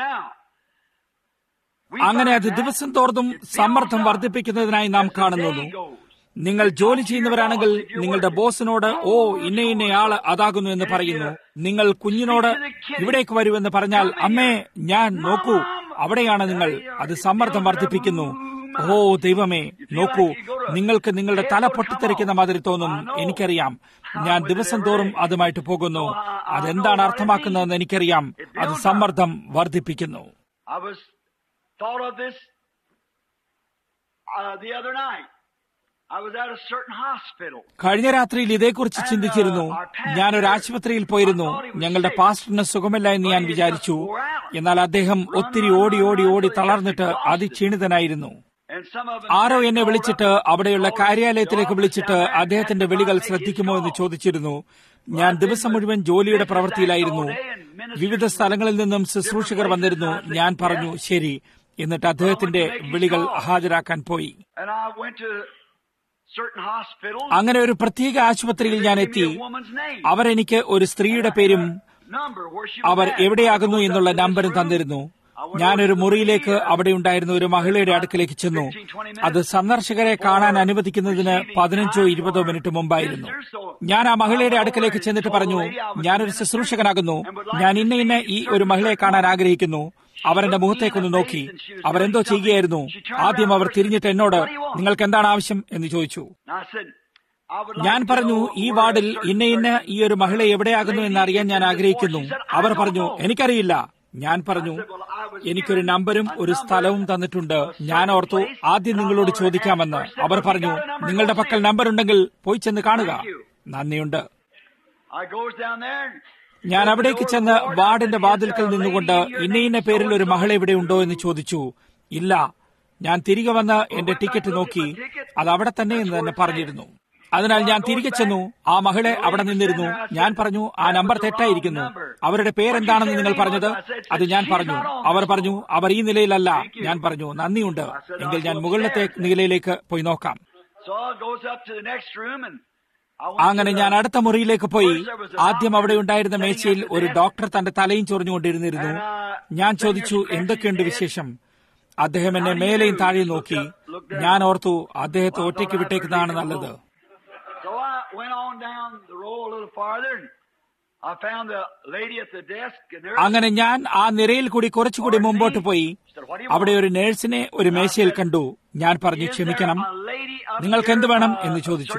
അങ്ങനെ അത് ദിവസം തോറും സമ്മർദ്ദം വർദ്ധിപ്പിക്കുന്നതിനായി നാം കാണുന്നു. നിങ്ങൾ ജോലി ചെയ്യുന്നവരാണെങ്കിൽ നിങ്ങളുടെ ബോസിനോട് ഓ ഇന്ന ഇന്നയാള് അതാകുന്നു എന്ന് പറയുന്നു. നിങ്ങൾ കുഞ്ഞിനോട് ഇവിടേക്ക് വരൂ എന്ന് പറഞ്ഞാൽ അമ്മേ ഞാൻ നോക്കൂ അവിടെയാണ് നിങ്ങൾ. അത് സമ്മർദ്ദം വർദ്ധിപ്പിക്കുന്നു. ഓ ദൈവമേ, നോക്കൂ, നിങ്ങൾക്ക് നിങ്ങളുടെ തല പൊട്ടിത്തെറിക്കുന്ന മാതിരി തോന്നും. എനിക്കറിയാം. ഞാൻ ദിവസം തോറും അതുമായിട്ട് പോകുന്നു. അതെന്താണ് അർത്ഥമാക്കുന്നതെന്ന് എനിക്കറിയാം. അത് സമ്മർദ്ദം വർദ്ധിപ്പിക്കുന്നു. Thought of this uh, the other night. I was at a certain hospital. കഴിഞ്ഞ രാത്രിയിൽ ഇതേക്കുറിച്ച് ചിന്തിച്ചിരുന്നു. ഞാനൊരു ആശുപത്രിയിൽ പോയിരുന്നു. ഞങ്ങളുടെ പാസ്റ്ററിന് സുഖമില്ല എന്ന് ഞാൻ വിചാരിച്ചു. എന്നാൽ അദ്ദേഹം ഒത്തിരി ഓടി ഓടി ഓടി തളർന്നിട്ട് അതിക്ഷീണിതനായിരുന്നു. ആരോ എന്നെ വിളിച്ചിട്ട് അവിടെയുള്ള കാര്യാലയത്തിലേക്ക് വിളിച്ചിട്ട് അദ്ദേഹത്തിന്റെ വിളികൾ ശ്രദ്ധിക്കുമോ എന്ന് ചോദിച്ചിരുന്നു. ഞാൻ ദിവസം മുഴുവൻ ജോലിയുടെ പ്രവൃത്തിയിലായിരുന്നു. വിവിധ സ്ഥലങ്ങളിൽ നിന്നും ശുശ്രൂഷകർ വന്നിരുന്നു. ഞാൻ പറഞ്ഞു ശരി. എന്നിട്ട് അദ്ദേഹത്തിന്റെ വിളികൾ ഹാജരാക്കാൻ പോയി. അങ്ങനെ ഒരു പ്രത്യേക ആശുപത്രിയിൽ ഞാൻ എത്തി. അവരെനിക്ക് ഒരു സ്ത്രീയുടെ പേരും അവർ എവിടെയാകുന്നു എന്നുള്ള നമ്പരും തന്നിരുന്നു. ഞാനൊരു മുറിയിലേക്ക് അവിടെ ഉണ്ടായിരുന്ന ഒരു മഹിളയുടെ അടുക്കലേക്ക് ചെന്നു. അത് സന്ദർശകരെ കാണാൻ അനുവദിക്കുന്നതിന് പതിനഞ്ചോ ഇരുപതോ മിനിറ്റ് മുമ്പായിരുന്നു. ഞാൻ ആ മഹിളയുടെ അടുക്കലേക്ക് ചെന്നിട്ട് പറഞ്ഞു, ഞാനൊരു ശുശ്രൂഷകനാകുന്നു, ഞാൻ ഇന്ന ഇന്ന ഈ ഒരു മഹിളയെ കാണാൻ ആഗ്രഹിക്കുന്നു. അവരെന്റെ മുഖത്തേക്കൊന്ന് നോക്കി. അവരെന്തോ ചെയ്യുകയായിരുന്നു. ആദ്യം അവർ തിരിഞ്ഞിട്ട് എന്നോട്, നിങ്ങൾക്ക് എന്താണ് ആവശ്യം എന്ന് ചോദിച്ചു. ഞാൻ പറഞ്ഞു, ഈ വാർഡിൽ ഇന്ന ഇന്ന ഈ ഒരു മഹിള എവിടെയാകുന്നു എന്നറിയാൻ ഞാൻ ആഗ്രഹിക്കുന്നു. അവർ പറഞ്ഞു, എനിക്കറിയില്ല. ഞാൻ പറഞ്ഞു, എനിക്കൊരു നമ്പരും ഒരു സ്ഥലവും തന്നിട്ടുണ്ട്. ഞാൻ ഓർത്തു ആദ്യം നിങ്ങളോട് ചോദിക്കാമെന്ന്. അവർ പറഞ്ഞു, നിങ്ങളുടെ പക്കൽ നമ്പർ ഉണ്ടെങ്കിൽ പോയി ചെന്ന് കാണുക. നന്ദിയുണ്ട്. ഞാൻ അവിടേക്ക് ചെന്ന് വാർഡിന്റെ വാതിൽക്കൽ നിന്നുകൊണ്ട് ഇന്ന ഇന്ന പേരിൽ ഒരു മഹിള ഇവിടെ ഉണ്ടോ എന്ന് ചോദിച്ചു. ഇല്ല. ഞാൻ തിരികെ വന്ന് എന്റെ ടിക്കറ്റ് നോക്കി. അത് അവിടെ തന്നെ എന്ന് തന്നെ പറഞ്ഞിരുന്നു. അതിനാൽ ഞാൻ തിരികെ ചെന്നു. ആ മഹിള അവിടെ നിന്നിരുന്നു. ഞാൻ പറഞ്ഞു, ആ നമ്പർ തെറ്റായിരിക്കുന്നു. അവരുടെ പേരെന്താണെന്ന് നിങ്ങൾ പറഞ്ഞത്? അത് ഞാൻ പറഞ്ഞു. അവർ പറഞ്ഞു, അവർ ഈ നിലയിലല്ല. ഞാൻ പറഞ്ഞു, നന്ദിയുണ്ട്. എങ്കിൽ ഞാൻ മുകളിലത്തെ നിലയിലേക്ക് പോയി നോക്കാം. അങ്ങനെ ഞാൻ അടുത്ത മുറിയിലേക്ക് പോയി. ആദ്യം അവിടെ ഉണ്ടായിരുന്ന മേശയിൽ ഒരു ഡോക്ടർ തന്റെ തലയും ചൊറിഞ്ഞുകൊണ്ടിരുന്നിരുന്നു. ഞാൻ ചോദിച്ചു, എന്തൊക്കെയുണ്ട് വിശേഷം? അദ്ദേഹം എന്നെ മേലെയും താഴെയും നോക്കി. ഞാൻ ഓർത്തു, അദ്ദേഹത്തെ ഒറ്റയ്ക്ക് വിട്ടേക്കുന്നതാണ് നല്ലത്. അങ്ങനെ ഞാൻ ആ നിരയിൽ കൂടി കുറച്ചുകൂടി മുമ്പോട്ട് പോയി. അവിടെ ഒരു നേഴ്സിനെ ഒരു മേശയിൽ കണ്ടു. ഞാൻ പറഞ്ഞു, ക്ഷമിക്കണം, നിങ്ങൾക്ക് എന്ത് വേണം എന്ന് ചോദിച്ചു.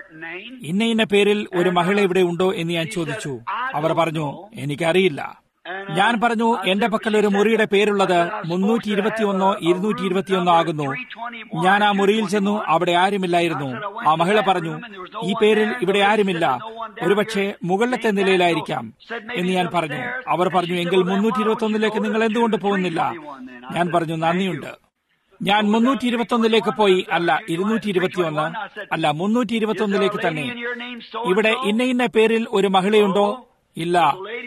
ഇന്ന ഇന്ന പേരിൽ ഒരു മഹിള ഇവിടെ ഉണ്ടോ എന്ന് ഞാൻ ചോദിച്ചു. അവർ പറഞ്ഞു, എനിക്കറിയില്ല. ഞാൻ പറഞ്ഞു, എന്റെ പക്കൽ ഒരു മുറിയുടെ പേരുള്ളത് മുന്നൂറ്റി ഇരുപത്തിയൊന്നോ ഇരുന്നൂറ്റി ഇരുപത്തിയൊന്നോ ആകുന്നു. ഞാൻ ആ മുറിയിൽ ചെന്നു. അവിടെ ആരുമില്ലായിരുന്നു. ആ മഹിള പറഞ്ഞു, ഈ പേരിൽ ഇവിടെ ആരുമില്ല, ഒരുപക്ഷെ മുകളിലത്തെ നിലയിലായിരിക്കാം എന്ന് ഞാൻ പറഞ്ഞു. അവർ പറഞ്ഞു, എങ്കിൽ മുന്നൂറ്റി ഇരുപത്തി ഒന്നിലേക്ക് നിങ്ങൾ എന്തുകൊണ്ട് പോകുന്നില്ല? ഞാൻ പറഞ്ഞു, നന്ദിയുണ്ട്. ഞാൻ മുന്നൂറ്റി ഇരുപത്തി ഒന്നിലേക്ക് പോയി. അല്ല, ഇരുന്നൂറ്റി ഇരുപത്തിയൊന്ന് അല്ല, മുന്നൂറ്റി ഇരുപത്തി ഒന്നിലേക്ക് തന്നെ. ഇവിടെ ഇന്ന ഇന്ന പേരിൽ ഒരു മഹിളയുണ്ടോ? ഇല്ല.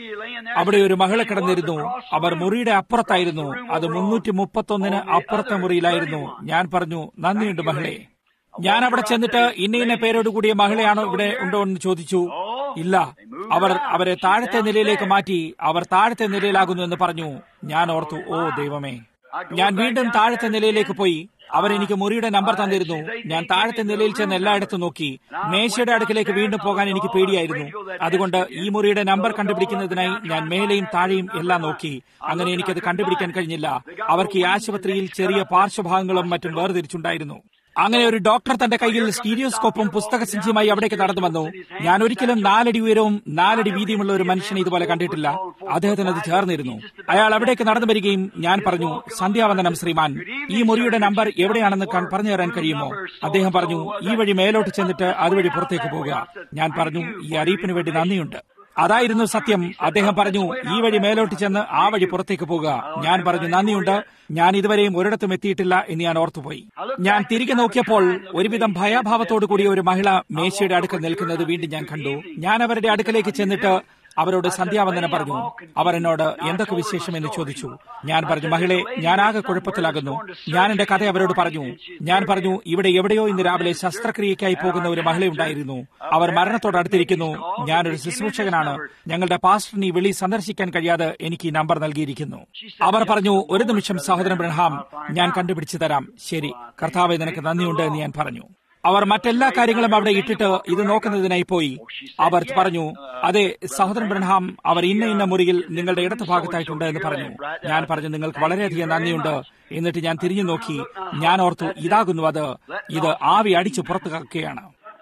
അവിടെ ഒരു മഹിള കിടന്നിരുന്നു. അവർ മുറിയുടെ അപ്പുറത്തായിരുന്നു. അത് മുന്നൂറ്റി മുപ്പത്തി ഒന്നിന് അപ്പുറത്തെ മുറിയിലായിരുന്നു. ഞാൻ പറഞ്ഞു, നന്ദിയുണ്ട് മഹിളെ. ഞാൻ അവിടെ ചെന്നിട്ട് ഇന്ന ഇന്ന പേരോട് കൂടിയ മഹിളയാണോ ഇവിടെ ഉണ്ടോ എന്ന് ചോദിച്ചു. ഇല്ല. അവർ അവരെ താഴത്തെ നിലയിലേക്ക് മാറ്റി. അവർ താഴത്തെ നിലയിലാകുന്നു എന്ന് പറഞ്ഞു. ഞാൻ ഓർത്തു, ഓ ദൈവമേ. ഞാൻ വീണ്ടും താഴത്തെ നിലയിലേക്ക് പോയി. അവരെനിക്ക് മുറിയുടെ നമ്പർ തന്നിരുന്നു. ഞാൻ താഴത്തെ നിലയിൽ ചെന്ന് എല്ലായിടത്തും നോക്കി. മേശയുടെ അടുക്കിലേക്ക് വീണ്ടും പോകാൻ എനിക്ക് പേടിയായിരുന്നു. അതുകൊണ്ട് ഈ മുറിയുടെ നമ്പർ കണ്ടുപിടിക്കുന്നതിനായി ഞാൻ മേലെയും താഴെയും എല്ലാം നോക്കി. അങ്ങനെ എനിക്കത് കണ്ടുപിടിക്കാൻ കഴിഞ്ഞില്ല. അവർക്ക് ഈ ആശുപത്രിയിൽ ചെറിയ പാർശ്വഭാഗങ്ങളും മറ്റും വേർതിരിച്ചുണ്ടായിരുന്നു. അങ്ങനെ ഒരു ഡോക്ടർ തന്റെ കയ്യിൽ സ്റ്റീരിയോസ്കോപ്പും പുസ്തകസഞ്ചിയുമായി അവിടേക്ക് നടന്നു വന്നു. ഞാൻ ഒരിക്കലും നാലടി ഉയരവും നാലടി വീതിയുമുള്ള ഒരു മനുഷ്യനെ ഇതുപോലെ കണ്ടിട്ടില്ല. അദ്ദേഹത്തിന് അത് ചേർന്നിരുന്നു. അയാൾ അവിടേക്ക് നടന്നു വരികയും ഞാൻ പറഞ്ഞു, സന്ധ്യാവന്ദനം ശ്രീമാൻ, ഈ മുറിയുടെ നമ്പർ എവിടെയാണെന്ന് പറഞ്ഞു തരാൻ കഴിയുമോ? അദ്ദേഹം പറഞ്ഞു, ഈ വഴി മേലോട്ട് ചെന്നിട്ട് അതുവഴി പുറത്തേക്ക് പോകുക. ഞാൻ പറഞ്ഞു, ഈ അറിയിപ്പിന് വേണ്ടി നന്ദിയുണ്ട്. അതായിരുന്നു സത്യം. അദ്ദേഹം പറഞ്ഞു, ഈ വഴി മേലോട്ട് ചെന്ന് ആ വഴി പുറത്തേക്ക് പോകുക. ഞാൻ പറഞ്ഞു, നന്ദിയുണ്ട്, ഞാൻ ഇതുവരെയും ഒരിടത്തും എത്തിയിട്ടില്ല എന്ന് ഞാൻ ഓർത്തുപോയി. ഞാൻ തിരികെ നോക്കിയപ്പോൾ ഒരുവിധം ഭയാഭാവത്തോടു കൂടിയ ഒരു മഹിള മേശയുടെ അടുക്കൽ നിൽക്കുന്നത് വീണ്ടും ഞാൻ കണ്ടു. ഞാൻ അവരുടെ അടുക്കലേക്ക് ചെന്നിട്ട് അവരോട് സന്ധ്യാവന്ദനം പറഞ്ഞു. അവർ എന്നോട് എന്തൊക്കെ വിശേഷം എന്ന് ചോദിച്ചു. ഞാൻ പറഞ്ഞു, മഹിളെ, ഞാനാകെ കുഴപ്പത്തിലാകുന്നു. ഞാൻ എന്റെ കഥ അവരോട് പറഞ്ഞു. ഞാൻ പറഞ്ഞു, ഇവിടെ എവിടെയോ ഇന്ന് രാവിലെ ശസ്ത്രക്രിയയ്ക്കായി പോകുന്ന ഒരു മഹിളയുണ്ടായിരുന്നു. അവർ മരണത്തോടടുത്തിരിക്കുന്നു. ഞാനൊരു ശുശ്രൂഷകനാണ്. ഞങ്ങളുടെ പാസ്റ്ററിന് ഈ വിളി സന്ദർശിക്കാൻ കഴിയാതെ എനിക്ക് ഈ നമ്പർ നൽകിയിരിക്കുന്നു. അവർ പറഞ്ഞു, ഒരു നിമിഷം സഹോദരൻ ബ്രഹാം, ഞാൻ കണ്ടുപിടിച്ചു തരാം. ശരി, കർത്താവേ, നിനക്ക് നന്ദിയുണ്ട് എന്ന് ഞാൻ പറഞ്ഞു. അവർ മറ്റെല്ലാ കാര്യങ്ങളും അവിടെ ഇട്ടിട്ട് ഇത് നോക്കുന്നതിനായി പോയി. അവർ പറഞ്ഞു, അതെ സഹോദരൻ ബ്രഹാം, അവർ ഇന്ന ഇന്ന മുറിയിൽ നിങ്ങളുടെ ഇടത്ത് ഭാഗത്തായിട്ടുണ്ട് എന്ന് പറഞ്ഞു. ഞാൻ പറഞ്ഞു, നിങ്ങൾക്ക് വളരെയധികം നന്ദിയുണ്ട്. എന്നിട്ട് ഞാൻ തിരിഞ്ഞു നോക്കി. ഞാൻ ഓർത്തു, ഇതാകുന്നു അത്. ഇത് ആവി അടിച്ചു പുറത്തു കക്കുകയാണ്.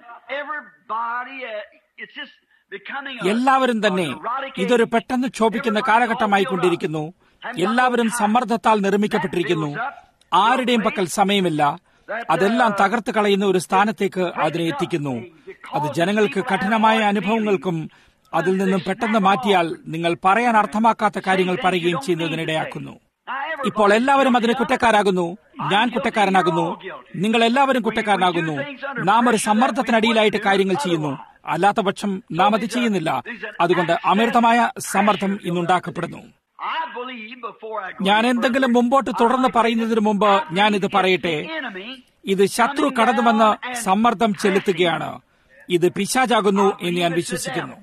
എല്ലാവരും തന്നെ ഇതൊരു പെട്ടെന്ന് ക്ഷോഭിക്കുന്ന കാലഘട്ടമായി കൊണ്ടിരിക്കുന്നു. എല്ലാവരും സമ്മർദ്ദത്താൽ നിർമ്മിക്കപ്പെട്ടിരിക്കുന്നു. ആരുടെയും പക്കൽ സമയമില്ല. അതെല്ലാം തകർത്ത് കളയുന്ന ഒരു സ്ഥാനത്തേക്ക് അതിനെ എത്തിക്കുന്നു. അത് ജനങ്ങൾക്ക് കഠിനമായ അനുഭവങ്ങൾക്കും അതിൽ നിന്നും പെട്ടെന്ന് മാറ്റിയാൽ നിങ്ങൾ പറയാൻ അർത്ഥമാക്കാത്ത കാര്യങ്ങൾ പറയുകയും ചെയ്യുന്നതിനിടയാക്കുന്നു. ഇപ്പോൾ എല്ലാവരും അതിന് കുറ്റക്കാരാകുന്നു. ഞാൻ കുറ്റക്കാരനാകുന്നു. നിങ്ങൾ എല്ലാവരും കുറ്റക്കാരനാകുന്നു. നാം ഒരു സമ്മർദ്ദത്തിനടിയിലായിട്ട് കാര്യങ്ങൾ ചെയ്യുന്നു. അല്ലാത്ത പക്ഷം നാം അത് ചെയ്യുന്നില്ല. അതുകൊണ്ട് അമൃതമായ സമ്മർദ്ദം ഇന്നുണ്ടാക്കപ്പെടുന്നു. ഞാൻ എന്തെങ്കിലും മുമ്പോട്ട് തുടർന്ന് പറയുന്നതിന് മുമ്പ് ഞാനിത് പറയട്ടെ. ഇത് ശത്രു കടന്നുവന്ന് സമ്മർദ്ദം ചെലുത്തുകയാണ്. ഇത് പിശാചാകുന്നു എന്ന് ഞാൻ വിശ്വസിക്കുന്നു.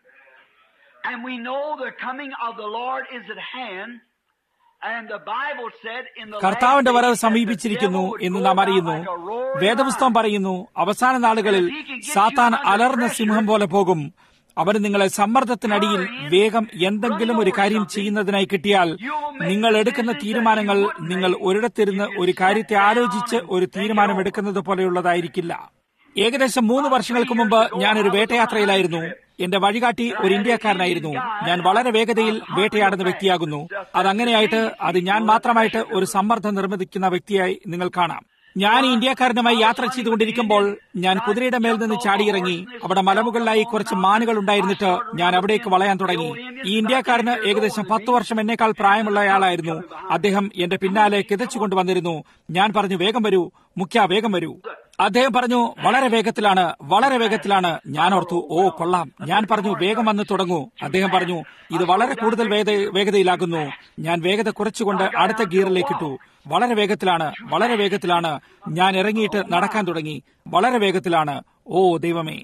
കർത്താവിന്റെ വരവ് സമീപിച്ചിരിക്കുന്നു എന്ന് നാം അറിയുന്നു. വേദപുസ്തകം പറയുന്നു, അവസാന നാളുകളിൽ സാത്താൻ അലർന്ന സിംഹം പോലെ പോകും. അവന് നിങ്ങളെ സമ്മർദ്ദത്തിനടിയിൽ വേഗം എന്തെങ്കിലും ഒരു കാര്യം ചെയ്യുന്നതിനായി കിട്ടിയാൽ നിങ്ങൾ എടുക്കുന്ന തീരുമാനങ്ങൾ നിങ്ങൾ ഒരിടത്തിരുന്ന് ഒരു കാര്യത്തെ ആലോചിച്ച് ഒരു തീരുമാനമെടുക്കുന്നത് പോലെയുള്ളതായിരിക്കില്ല. ഏകദേശം മൂന്ന് വർഷങ്ങൾക്ക് മുമ്പ് ഞാനൊരു വേട്ടയാത്രയിലായിരുന്നു. എന്റെ വഴികാട്ടി ഒരു ഇന്ത്യക്കാരനായിരുന്നു. ഞാൻ വളരെ വേഗതയിൽ വേട്ടയാടുന്ന വ്യക്തിയാകുന്നു. അതങ്ങനെയായിട്ട് അത് ഞാൻ മാത്രമായിട്ട് ഒരു സമ്മർദ്ദം നിർമ്മിക്കുന്ന വ്യക്തിയായി നിങ്ങൾ കാണാം. ഞാൻ ഈ ഇന്ത്യക്കാരനുമായി യാത്ര ചെയ്തുകൊണ്ടിരിക്കുമ്പോൾ ഞാൻ കുതിരയുടെ മേൽ നിന്ന് ചാടിയിറങ്ങി. അവിടെ മലമുകളിലായി കുറച്ച് മാനുകൾ ഉണ്ടായിരുന്നിട്ട് ഞാൻ അവിടേക്ക് വളയാൻ തുടങ്ങി. ഈ ഇന്ത്യക്കാരന് ഏകദേശം പത്ത് വർഷം എന്നേക്കാൾ പ്രായമുള്ളയാളായിരുന്നു. അദ്ദേഹം എന്റെ പിന്നാലെ കിതച്ചുകൊണ്ട് വന്നിരുന്നു. ഞാൻ പറഞ്ഞു, വേഗം വരൂ മുഖ്യ, വേഗം വരൂ. അദ്ദേഹം പറഞ്ഞു, വളരെ വേഗത്തിലാണ്, വളരെ വേഗത്തിലാണ്. ഞാൻ ഓർത്തു, ഓ കൊള്ളാം. ഞാൻ പറഞ്ഞു, വേഗം വന്ന് തുടങ്ങൂ. അദ്ദേഹം പറഞ്ഞു, ഇത് വളരെ കൂടുതൽ വേഗതയിലാകുന്നു. ഞാൻ വേഗത കുറച്ചുകൊണ്ട് അടുത്ത ഗിയറിലേക്കിട്ടു. വളരെ വേഗത്തിലാണ്, വളരെ വേഗത്തിലാണ്. ഞാൻ ഇറങ്ങിയിട്ട് നടക്കാൻ തുടങ്ങി. വളരെ വേഗത്തിലാണ്. ഓ ദൈവമേ.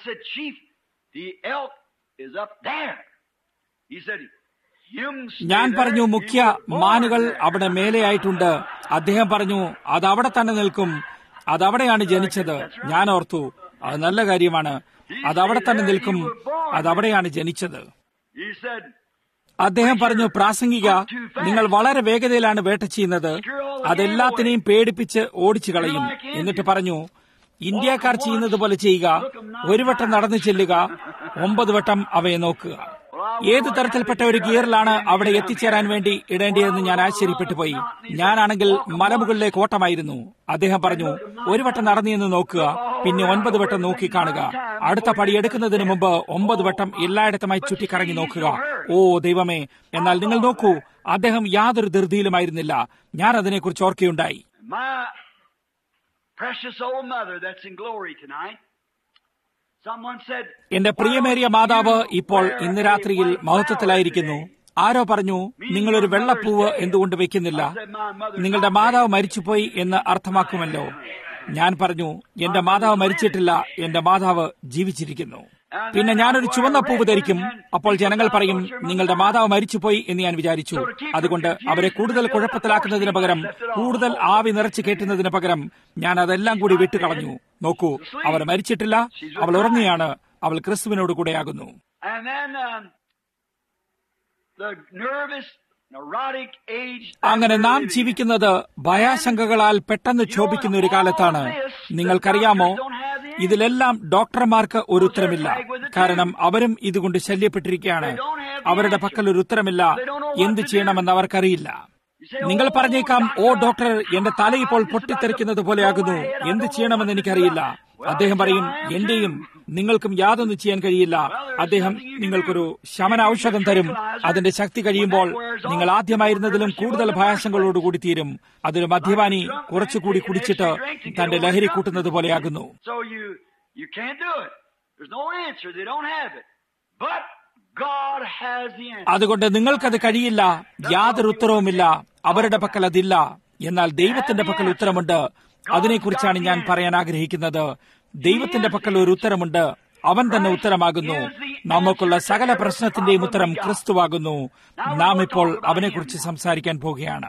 ഞാൻ പറഞ്ഞു, മുഖ്യ, മാനുകൾ അവിടെ മേലെയായിട്ടുണ്ട്. അദ്ദേഹം പറഞ്ഞു, അത് അവിടെ തന്നെ നിൽക്കും. അതവിടെയാണ് ജനിച്ചത്. ഞാൻ ഓർത്തു, അത് നല്ല കാര്യമാണ്. അതവിടെ തന്നെ നിൽക്കും. അതവിടെയാണ് ജനിച്ചത്. അദ്ദേഹം പറഞ്ഞു, പ്രാസംഗിക, നിങ്ങൾ വളരെ വേഗതയിലാണ് വേട്ട ചെയ്യുന്നത്. അതെല്ലാത്തിനെയും പേടിപ്പിച്ച് ഓടിച്ചു കളയും. എന്നിട്ട് പറഞ്ഞു, ഇന്ത്യക്കാർ ചെയ്യുന്നത് പോലെ ചെയ്യുക. ഒരു വട്ടം നടന്നു ചെല്ലുക, ഒമ്പത് വട്ടം അവയെ നോക്കുക. ഏത് തരത്തിൽപ്പെട്ട ഒരു ഗിയറിലാണ് അവിടെ എത്തിച്ചേരാൻ വേണ്ടി ഇടേണ്ടതെന്ന് ഞാൻ ആശ്ചര്യപ്പെട്ടു പോയി. ഞാനാണെങ്കിൽ മലമുകളിലേക്ക് ഓട്ടമായിരുന്നു. അദ്ദേഹം പറഞ്ഞു, ഒരു വട്ടം നടന്നു നോക്കുക, പിന്നെ ഒൻപത് വട്ടം നോക്കി കാണുക. അടുത്ത പടിയെടുക്കുന്നതിന് മുമ്പ് ഒമ്പത് വട്ടം എല്ലായിടത്തുമായി ചുറ്റിക്കറങ്ങി നോക്കുക. ഓ ദൈവമേ. എന്നാൽ നിങ്ങൾ നോക്കൂ, അദ്ദേഹം യാതൊരു ധൃതിയിലുമായിരുന്നില്ല. ഞാൻ അതിനെക്കുറിച്ച് ഓർക്കുകയുണ്ടായി. എന്റെ പ്രിയമേറിയ മാതാവ് ഇപ്പോൾ ഇന്ന് രാത്രിയിൽ മഹത്വത്തിലായിരിക്കുന്നു. ആരോ പറഞ്ഞു, നിങ്ങളൊരു വെള്ളപ്പൂവ് എന്തുകൊണ്ട് വെക്കുന്നില്ല? നിങ്ങളുടെ മാതാവ് മരിച്ചുപോയി എന്ന് അർത്ഥമാക്കുമല്ലോ. ഞാൻ പറഞ്ഞു, എന്റെ മാതാവ് മരിച്ചിട്ടില്ല, എന്റെ മാതാവ് ജീവിച്ചിരിക്കുന്നു. പിന്നെ ഞാനൊരു ചുവന്ന പൂവ് ധരിക്കും. അപ്പോൾ ജനങ്ങൾ പറയും, നിങ്ങളുടെ മാതാവ് മരിച്ചുപോയി എന്ന് ഞാൻ വിചാരിച്ചു. അതുകൊണ്ട് അവരെ കൂടുതൽ കുഴപ്പത്തിലാക്കുന്നതിന് പകരം, കൂടുതൽ ആവി നിറച്ച് കയറ്റുന്നതിന് പകരം ഞാൻ അതെല്ലാം കൂടി വിട്ടുകളഞ്ഞു. നോക്കൂ, അവർ മരിച്ചിട്ടില്ല, അവൾ ഉറങ്ങുകയാണ്, അവൾ ക്രിസ്തുവിനോട് കൂടെയാകുന്നു. അങ്ങനെ നാം ജീവിക്കുന്നത് ഭയാശങ്കകളാൽ പെട്ടെന്ന് ക്ഷോഭിക്കുന്ന ഒരു കാലത്താണ്. നിങ്ങൾക്കറിയാമോ, ഇതിലെല്ലാം ഡോക്ടർമാർക്ക് ഒരു ഉത്തരമില്ല. കാരണം അവരും ഇതുകൊണ്ട് ശല്യപ്പെട്ടിരിക്കുകയാണ്. അവരുടെ പക്കൽ ഒരു ഉത്തരമില്ല. എന്ത് ചെയ്യണമെന്ന് അവർക്കറിയില്ല. നിങ്ങൾ പറഞ്ഞേക്കാം, ഓ ഡോക്ടർ, എന്റെ തല ഇപ്പോൾ പൊട്ടിത്തെറിക്കുന്നത് പോലെയാകുന്നു, എന്ത് ചെയ്യണമെന്ന് എനിക്കറിയില്ല. അദ്ദേഹം പറയും, എന്റെയും നിങ്ങൾക്കും യാതൊന്നും ചെയ്യാൻ കഴിയില്ല. അദ്ദേഹം നിങ്ങൾക്കൊരു ശമന ഔഷധം തരും. അതിന്റെ ശക്തി കഴിയുമ്പോൾ നിങ്ങൾ ആദ്യമായിരുന്നതിലും കൂടുതൽ ഭയാശങ്കകളോടുകൂടി തീരും. അതൊരു മദ്യപാനി കുറച്ചുകൂടി കുടിച്ചിട്ട് തന്റെ ലഹരി കൂട്ടുന്നത് പോലെയാകുന്നു. അതുകൊണ്ട് നിങ്ങൾക്കത് കഴിയില്ല. യാതൊരു ഉത്തരവുമില്ല. അവരുടെ പക്കൽ അതില്ല. എന്നാൽ ദൈവത്തിന്റെ പക്കൽ ഉത്തരമുണ്ട്. അതിനെക്കുറിച്ചാണ് ഞാൻ പറയാൻ ആഗ്രഹിക്കുന്നത്. ദൈവത്തിന്റെ പക്കൽ ഒരു ഉത്തരമുണ്ട്. അവൻ തന്നെ ഉത്തരമാകുന്നു. നമുക്കുള്ള സകല പ്രശ്നത്തിന്റെയും ഉത്തരം ക്രിസ്തുവാകുന്നു. നാം ഇപ്പോൾ അവനെക്കുറിച്ച് സംസാരിക്കാൻ പോകുകയാണ്.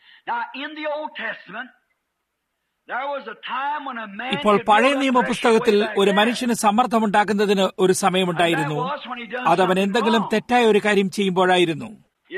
ഇപ്പോൾ പഴയ നിയമ പുസ്തകത്തിൽ ഒരു മനുഷ്യന് സമ്മർദ്ദമുണ്ടാകുന്നതിന് ഒരു സമയമുണ്ടായിരുന്നു. അതവൻ എന്തെങ്കിലും തെറ്റായ ഒരു കാര്യം ചെയ്യുമ്പോഴായിരുന്നു.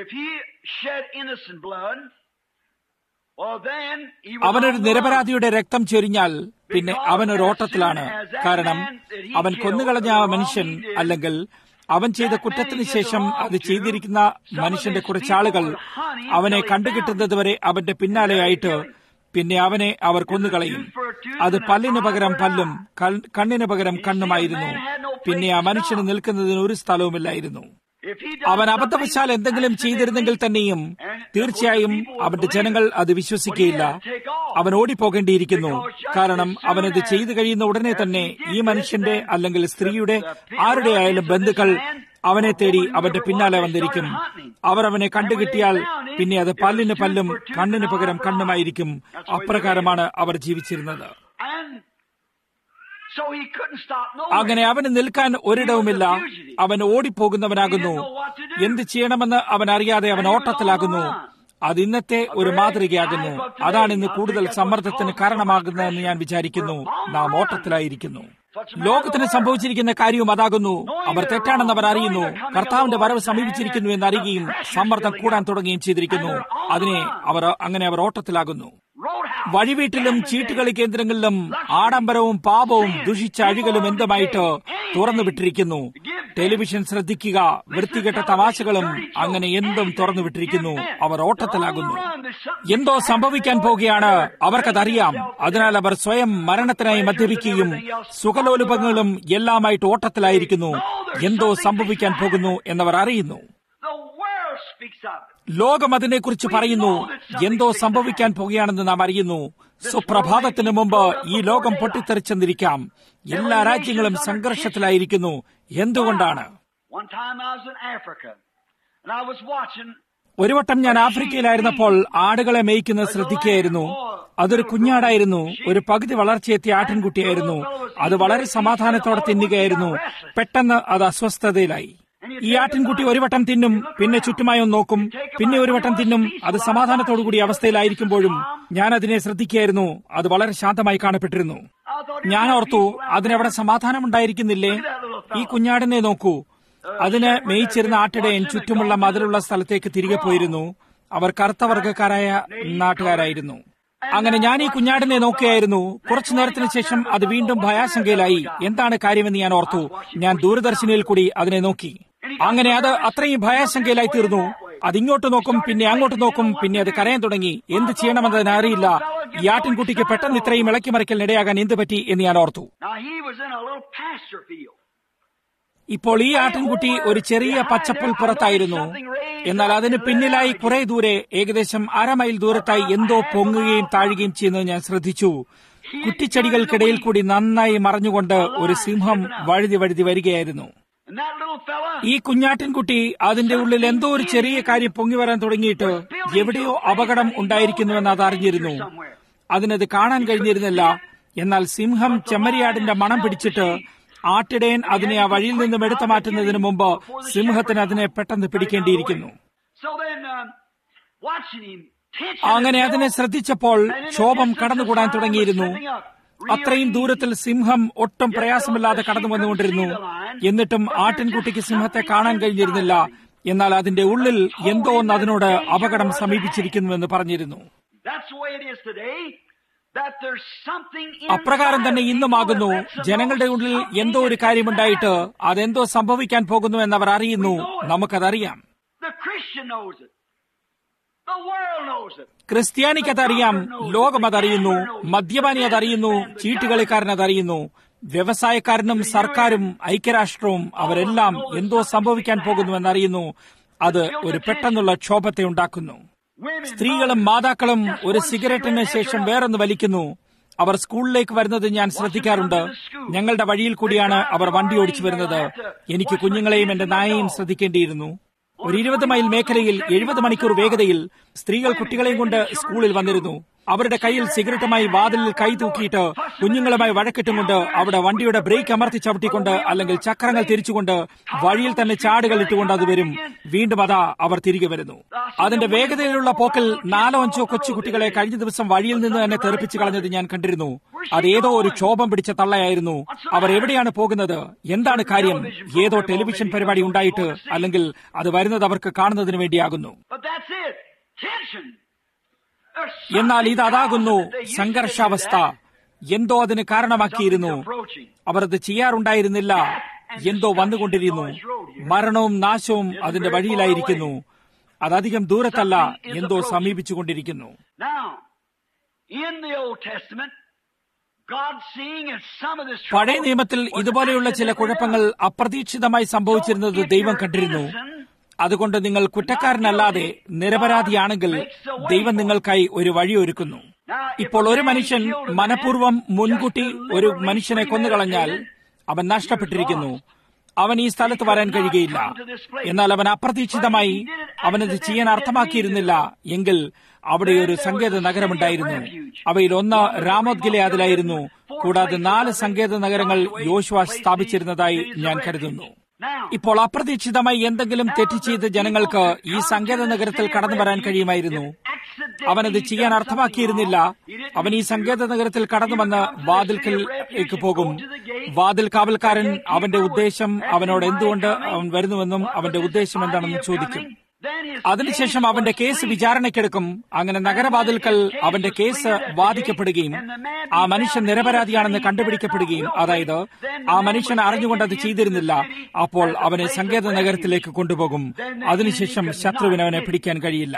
അവനൊരു നിരപരാധിയുടെ രക്തം ചൊരിഞ്ഞാൽ പിന്നെ അവനൊരു ഓട്ടത്തിലാണ്. കാരണം അവൻ കൊന്നുകളഞ്ഞ ആ മനുഷ്യൻ, അല്ലെങ്കിൽ അവൻ ചെയ്ത കുറ്റത്തിന് ശേഷം അത് ചെയ്തിരിക്കുന്ന മനുഷ്യന്റെ കുറച്ചാളുകൾ അവനെ കണ്ടുകിട്ടുന്നതുവരെ അവന്റെ പിന്നാലെയായിട്ട് പിന്നെ അവനെ അവർ കൊന്നുകളയും. അത് പല്ലിന് പകരം പല്ലും കണ്ണിന് പകരം കണ്ണുമായിരുന്നു. പിന്നെ ആ മനുഷ്യന് നിൽക്കുന്നതിന് ഒരു സ്ഥലവുമില്ലായിരുന്നു. അവൻ അബദ്ധവശാൽ എന്തെങ്കിലും ചെയ്തിരുന്നെങ്കിൽ തന്നെയും തീർച്ചയായും അവന്റെ ജനങ്ങൾ അത് വിശ്വസിക്കുകയില്ല. അവൻ ഓടിപ്പോകേണ്ടിയിരിക്കുന്നു. കാരണം അവനത് ചെയ്തു കഴിയുന്ന ഉടനെ തന്നെ ഈ മനുഷ്യന്റെ അല്ലെങ്കിൽ സ്ത്രീയുടെ ആരുടെ ആയാലും ബന്ധുക്കൾ അവനെ തേടി അവന്റെ പിന്നാലെ വന്നിരിക്കും. അവർ അവനെ കണ്ടുകിട്ടിയാൽ പിന്നെ അത് പല്ലിന് പല്ലും കണ്ണിന് പകരം കണ്ണുമായിരിക്കും. അപ്രകാരമാണ് അവർ ജീവിച്ചിരുന്നത്. അങ്ങനെ അവന് നിൽക്കാൻ ഒരിടവുമില്ല. അവൻ ഓടിപ്പോകുന്നവനാകുന്നു. എന്ത് ചെയ്യണമെന്ന് അവൻ അറിയാതെ അവൻ ഓട്ടത്തിലാകുന്നു. അത് ഇന്നത്തെ ഒരു മാതൃകയാകുന്നു. അതാണ് ഇന്ന് കൂടുതൽ സമ്മർദ്ദത്തിന് കാരണമാകുന്നതെന്ന് ഞാൻ വിചാരിക്കുന്നു. നാം ഓട്ടത്തിലായിരിക്കുന്നു. ലോകത്തിന് സംഭവിച്ചിരിക്കുന്ന കാര്യവും അതാകുന്നു. അവർ തെറ്റാണെന്ന് അവർ അറിയുന്നു. കർത്താവിന്റെ വരവ് സമീപിച്ചിരിക്കുന്നു എന്ന് അറിയുകയും സമ്മർദ്ദം കൂടാൻ തുടങ്ങുകയും ചെയ്തിരിക്കുന്നു. അതിനെ അവർ അങ്ങനെ അവർ ഓട്ടത്തിലാകുന്നു. വഴിവീട്ടിലും ചീട്ടുകളി കേന്ദ്രങ്ങളിലും ആഡംബരവും പാപവും ദുഷിച്ച അഴികലും എന്തുമായിട്ട് തുറന്നു വിട്ടിരിക്കുന്നു. ടെലിവിഷൻ ശ്രദ്ധിക്കുക, വൃത്തികെട്ട തമാശകളും അങ്ങനെ എന്തും തുറന്നു വിട്ടിരിക്കുന്നു. അവർ ഓട്ടത്തിലാകുന്നു. എന്തോ സംഭവിക്കാൻ പോകുകയാണ്. അവർക്കതറിയാം. അതിനാൽ അവർ സ്വയം മരണത്തിനായി മദ്യപിക്കുകയും സുഖലോലുപങ്ങളും എല്ലാമായിട്ട് ഓട്ടത്തിലായിരിക്കുന്നു. എന്തോ സംഭവിക്കാൻ പോകുന്നു എന്നവർ അറിയുന്നു. ലോകം അതിനെക്കുറിച്ച് പറയുന്നു. എന്തോ സംഭവിക്കാൻ പോകുകയാണെന്ന് നാം അറിയുന്നു. സുപ്രഭാതത്തിന് മുമ്പ് ഈ ലോകം പൊട്ടിത്തെറിച്ചെന്നിരിക്കാം. എല്ലാ രാജ്യങ്ങളും സംഘർഷത്തിലായിരിക്കുന്നു. എന്തുകൊണ്ടാണ്? ഒരു വട്ടം ഞാൻ ആഫ്രിക്കയിലായിരുന്നപ്പോൾ ആടുകളെ മേയ്ക്കുന്നത് ശ്രദ്ധിക്കുകയായിരുന്നു. അതൊരു കുഞ്ഞാടായിരുന്നു. ഒരു പകുതി വളർച്ചയെത്തിയ ആട്ടിൻകുട്ടിയായിരുന്നു. അത് വളരെ സമാധാനത്തോടെ തിന്നുകയായിരുന്നു. പെട്ടെന്ന് അത് അസ്വസ്ഥതയിലായി. ഈ ആട്ടിൻകുട്ടി ഒരു വട്ടം തിന്നും, പിന്നെ ചുറ്റുമായി ഒന്ന് നോക്കും, പിന്നെ ഒരു വട്ടം തിന്നും. അത് സമാധാനത്തോടുകൂടി അവസ്ഥയിലായിരിക്കുമ്പോഴും ഞാൻ അതിനെ ശ്രദ്ധിക്കുകയായിരുന്നു. അത് വളരെ ശാന്തമായി കാണപ്പെട്ടിരുന്നു. ഞാൻ ഓർത്തു, അതിനവിടെ സമാധാനമുണ്ടായിരിക്കുന്നില്ലേ? ഈ കുഞ്ഞാടിനെ നോക്കൂ. അതിന് മേയിച്ചിരുന്ന ആട്ടിടയൻ ചുറ്റുമുള്ള മതിലുള്ള സ്ഥലത്തേക്ക് തിരികെ പോയിരുന്നു. അവർ കറുത്ത വർഗ്ഗക്കാരായ നാട്ടുകാരായിരുന്നു. അങ്ങനെ ഞാൻ ഈ കുഞ്ഞാടിനെ നോക്കുകയായിരുന്നു. കുറച്ചു നേരത്തിന് ശേഷം അത് വീണ്ടും ഭയാശങ്കയിലായി. എന്താണ് കാര്യമെന്ന് ഞാൻ ഓർത്തു. ഞാൻ ദൂരദർശനിൽ കൂടി അതിനെ നോക്കി. അങ്ങനെ അത് അത്രയും ഭയാശങ്കയിലായി തീർന്നു. അതിങ്ങോട്ട് നോക്കും, പിന്നെ അങ്ങോട്ട് നോക്കും, പിന്നെ അത് കരയാൻ തുടങ്ങി. എന്ത് ചെയ്യണമെന്നതിന് അറിയില്ല. ഈ ആട്ടിൻകുട്ടിക്ക് പെട്ടെന്ന് ഇത്രയും ഇളക്കി മറിക്കലിനിടയാകാൻ എന്ത് പറ്റി എന്ന് ഞാൻ ഓർത്തു. ഇപ്പോൾ ഈ ആട്ടിൻകുട്ടി ഒരു ചെറിയ പച്ചപ്പുൽ പുറത്തായിരുന്നു. എന്നാൽ അതിന് പിന്നിലായി കുറെ ദൂരെ, ഏകദേശം അരമൈൽ ദൂരത്തായി എന്തോ പൊങ്ങുകയും താഴുകയും ചെയ്യുന്നത് ഞാൻ ശ്രദ്ധിച്ചു. കുറ്റിച്ചെടികൾക്കിടയിൽ കൂടി നന്നായി മറഞ്ഞുകൊണ്ട് ഒരു സിംഹം വഴുതി വഴുതി വരികയായിരുന്നു. ഈ കുഞ്ഞാട്ടിൻകുട്ടി അതിന്റെ ഉള്ളിൽ എന്തോ ഒരു ചെറിയ കാര്യം പൊങ്ങി വരാൻ തുടങ്ങിയിട്ട് എവിടെയോ അപകടം ഉണ്ടായിരിക്കുന്നുവെന്ന് അത് അറിഞ്ഞിരുന്നു. അതിനത് കാണാൻ കഴിഞ്ഞിരുന്നില്ല. എന്നാൽ സിംഹം ചെമ്മരിയാടിന്റെ മണം പിടിച്ചിട്ട് ആട്ടിടയൻ അതിനെ ആ വഴിയിൽ നിന്നും എടുത്തു മാറ്റുന്നതിന് മുമ്പ് സിംഹത്തിന് അതിനെ പെട്ടെന്ന് പിടിക്കേണ്ടിയിരിക്കുന്നു. അങ്ങനെ അതിനെ ശ്രദ്ധിച്ചപ്പോൾ ക്ഷോഭം കടന്നുകൂടാൻ തുടങ്ങിയിരുന്നു. അത്രയും ദൂരത്തിൽ സിംഹം ഒട്ടും പ്രയാസമില്ലാതെ കടന്നു വന്നുകൊണ്ടിരുന്നു. എന്നിട്ടും ആട്ടിൻകുട്ടിക്ക് സിംഹത്തെ കാണാൻ കഴിഞ്ഞിരുന്നില്ല. എന്നാൽ അതിന്റെ ഉള്ളിൽ എന്തോ ഒന്ന് അതിനോട് അപകടം സമീപിച്ചിരിക്കുന്നുവെന്ന് പറഞ്ഞിരുന്നു. അപ്രകാരം തന്നെ ഇന്നുമാകുന്നു. ജനങ്ങളുടെ ഉള്ളിൽ എന്തോ ഒരു കാര്യമുണ്ടായിട്ട് അതെന്തോ സംഭവിക്കാൻ പോകുന്നു എന്നവർ അറിയുന്നു. നമുക്കതറിയാം. ക്രിസ്ത്യാനിക്ക് അതറിയാം. ലോകം അതറിയുന്നു. മദ്യപാനി അതറിയുന്നു. ചീട്ടുകളിക്കാരൻ അതറിയുന്നു. വ്യവസായക്കാരനും സർക്കാരും ഐക്യരാഷ്ട്രവും അവരെല്ലാം എന്തോ സംഭവിക്കാൻ പോകുന്നുവെന്നറിയുന്നു. അത് ഒരു പെട്ടെന്നുള്ള ക്ഷോഭത്തെ ഉണ്ടാക്കുന്നു. സ്ത്രീകളും മാതാക്കളും ഒരു സിഗരറ്റിന് ശേഷം വേറൊന്ന് വലിക്കുന്നു. അവർ സ്കൂളിലേക്ക് വരുന്നത് ഞാൻ ശ്രദ്ധിക്കാറുണ്ട്. ഞങ്ങളുടെ വഴിയിൽ കൂടിയാണ് അവർ വണ്ടി ഓടിച്ചു വരുന്നത്. എനിക്ക് കുഞ്ഞുങ്ങളെയും എന്റെ നായയും ശ്രദ്ധിക്കേണ്ടിയിരുന്നു. ഒരു ഇരുപത് മൈൽ മേഖലയിൽ എഴുപത് മണിക്കൂർ വേഗതയിൽ സ്ത്രീകൾ കുട്ടികളെയും കൊണ്ട് സ്കൂളിൽ വന്നിരുന്നു. അവരുടെ കയ്യിൽ സിഗരറ്റുമായി വാതിലിൽ കൈ തൂക്കിയിട്ട് കുഞ്ഞുങ്ങളുമായി വഴക്കിട്ടുകൊണ്ട് അവിടെ വണ്ടിയുടെ ബ്രേക്ക് അമർത്തി ചവിട്ടിക്കൊണ്ട് അല്ലെങ്കിൽ ചക്രങ്ങൾ തിരിച്ചുകൊണ്ട് വഴിയിൽ തന്നെ ചാടുകൾ ഇട്ടുകൊണ്ട് അത് വരും. വീണ്ടും അതാ അവർ തിരികെ വരുന്നു. അതിന്റെ വേഗതയിലുള്ള പോക്കിൽ നാലോ അഞ്ചോ കൊച്ചുകുട്ടികളെ കഴിഞ്ഞ ദിവസം വഴിയിൽ നിന്ന് തന്നെ തെറിപ്പിച്ചു കളഞ്ഞത് ഞാൻ കണ്ടിരുന്നു. അത് ഏതോ ഒരു ക്ഷോഭം പിടിച്ച തള്ളയായിരുന്നു. അവർ എവിടെയാണ് പോകുന്നത്? എന്താണ് കാര്യം? ഏതോ ടെലിവിഷൻ പരിപാടി ഉണ്ടായിട്ട്, അല്ലെങ്കിൽ അത് വരുന്നത് അവർക്ക് കാണുന്നതിന് വേണ്ടിയാകുന്നു. എന്നാൽ ഇത് അതാകുന്നു സംഘർഷാവസ്ഥ. എന്തോ അതിന് കാരണമാക്കിയിരുന്നു. അവർ അത് ചെയ്യാറുണ്ടായിരുന്നില്ല. എന്തോ വന്നുകൊണ്ടിരുന്നു. മരണവും നാശവും അതിന്റെ വഴിയിലായിരിക്കുന്നു. അതധികം ദൂരത്തല്ല, എന്തോ സമീപിച്ചുകൊണ്ടിരിക്കുന്നു. പഴയ നിയമത്തിൽ ഇതുപോലെയുള്ള ചില കുഴപ്പങ്ങൾ അപ്രതീക്ഷിതമായി സംഭവിച്ചിരുന്നത് ദൈവം കണ്ടിരുന്നു. അതുകൊണ്ട് നിങ്ങൾ കുറ്റക്കാരനല്ലാതെ നിരപരാധിയാണെങ്കിൽ ദൈവം നിങ്ങൾക്കായി ഒരു വഴി ഒരുക്കുന്നു. ഇപ്പോൾ ഒരു മനുഷ്യൻ മനഃപൂർവ്വം മുൻകൂട്ടി ഒരു മനുഷ്യനെ കൊന്നുകളഞ്ഞാൽ അവൻ നഷ്ടപ്പെട്ടിരിക്കുന്നു. അവൻ ഈ സ്ഥലത്ത് വരാൻ കഴിയുകയില്ല. എന്നാൽ അവൻ അപ്രതീക്ഷിതമായി അവനത് ചെയ്യാൻ അർത്ഥമാക്കിയിരുന്നില്ല എങ്കിൽ അവിടെ ഒരു സങ്കേത നഗരമുണ്ടായിരുന്നു. അവയിൽ ഒന്ന് രാമോത് ഗിലെയാദിലായിരുന്നു. കൂടാതെ നാല് സങ്കേത നഗരങ്ങൾ യോശുവ സ്ഥാപിച്ചിരുന്നതായി ഞാൻ കരുതുന്നു. ഇപ്പോൾ അപ്രതീക്ഷിതമായി എന്തെങ്കിലും തെറ്റ് ചെയ്ത ജനങ്ങൾക്ക് ഈ സങ്കേത നഗരത്തിൽ കടന്നു വരാൻ കഴിയുമായിരുന്നു. അവനത് ചെയ്യാൻ അർത്ഥമാക്കിയിരുന്നില്ല. അവൻ ഈ സങ്കേത നഗരത്തിൽ കടന്നു വന്ന് വാതിൽക്കലേക്ക് പോകും. വാതിൽ കാവൽക്കാരൻ അവന്റെ ഉദ്ദേശം, അവനോട് എന്തുകൊണ്ട് അവൻ വരുന്നുവെന്നും അവന്റെ ഉദ്ദേശം എന്താണെന്നും ചോദിക്കും. അതിനുശേഷം അവന്റെ കേസ് വിചാരണയ്ക്കെടുക്കും. അങ്ങനെ നഗരവാതിൽക്കൽ അവന്റെ കേസ് വാദിക്കപ്പെടുകയും ആ മനുഷ്യൻ നിരപരാധിയാണെന്ന് കണ്ടുപിടിക്കപ്പെടുകയും, അതായത് ആ മനുഷ്യൻ അറിഞ്ഞുകൊണ്ട് അത് ചെയ്തിരുന്നില്ല, അപ്പോൾ അവനെ സങ്കേത നഗരത്തിലേക്ക് കൊണ്ടുപോകും. അതിനുശേഷം ശത്രുവിന് അവനെ പിടിക്കാൻ കഴിയില്ല.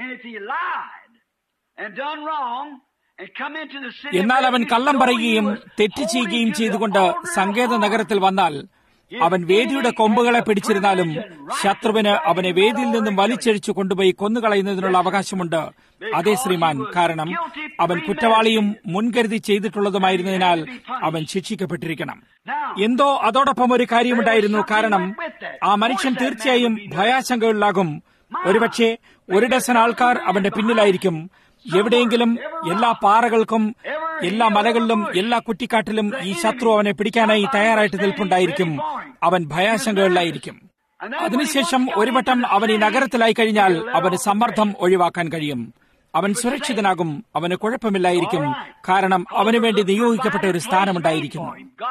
എന്നാൽ അവൻ കള്ളം പറയുകയും തെറ്റ് ചെയ്യുകയും ചെയ്തുകൊണ്ട് സങ്കേത നഗരത്തിൽ വന്നാൽ അവൻ വേദിയുടെ കൊമ്പുകളെ പിടിച്ചിരുന്നാലും ശത്രുവിന് അവനെ വേദിയിൽ നിന്നും വലിച്ചഴിച്ചു കൊണ്ടുപോയി കൊന്നുകളയുന്നതിനുള്ള അവകാശമുണ്ട്. അതേ ശ്രീമാൻ, കാരണം അവൻ കുറ്റവാളിയും മുൻകരുതി ചെയ്തിട്ടുള്ളതുമായിരുന്നതിനാൽ അവൻ ശിക്ഷിക്കപ്പെട്ടിരിക്കണം. എന്തോ അതോടൊപ്പം ഒരു കാര്യമുണ്ടായിരുന്നു. കാരണം ആ മനുഷ്യൻ തീർച്ചയായും ഭയാശങ്കകളിലാകും. ഒരുപക്ഷെ ഒരു ഡസൻ ആൾക്കാർ അവന്റെ പിന്നിലായിരിക്കും. എവിടെയെങ്കിലും എല്ലാ പാറകൾക്കും എല്ലാ മലകളിലും എല്ലാ കുറ്റിക്കാട്ടിലും ഈ ശത്രു അവനെ പിടിക്കാനായി തയ്യാറായിട്ട് നിൽപ്പുണ്ടായിരിക്കും. അവൻ ഭയാശങ്കകളിലായിരിക്കും. അതിനുശേഷം ഒരു വട്ടം അവൻ ഈ നഗരത്തിലായി കഴിഞ്ഞാൽ അവന് സമ്മർദ്ദം ഒഴിവാക്കാൻ കഴിയും. അവൻ സുരക്ഷിതനാകും. അവന് കുഴപ്പമില്ലായിരിക്കും. കാരണം അവന് വേണ്ടി നിയോഗിക്കപ്പെട്ട ഒരു സ്ഥാനമുണ്ടായിരിക്കുന്നു.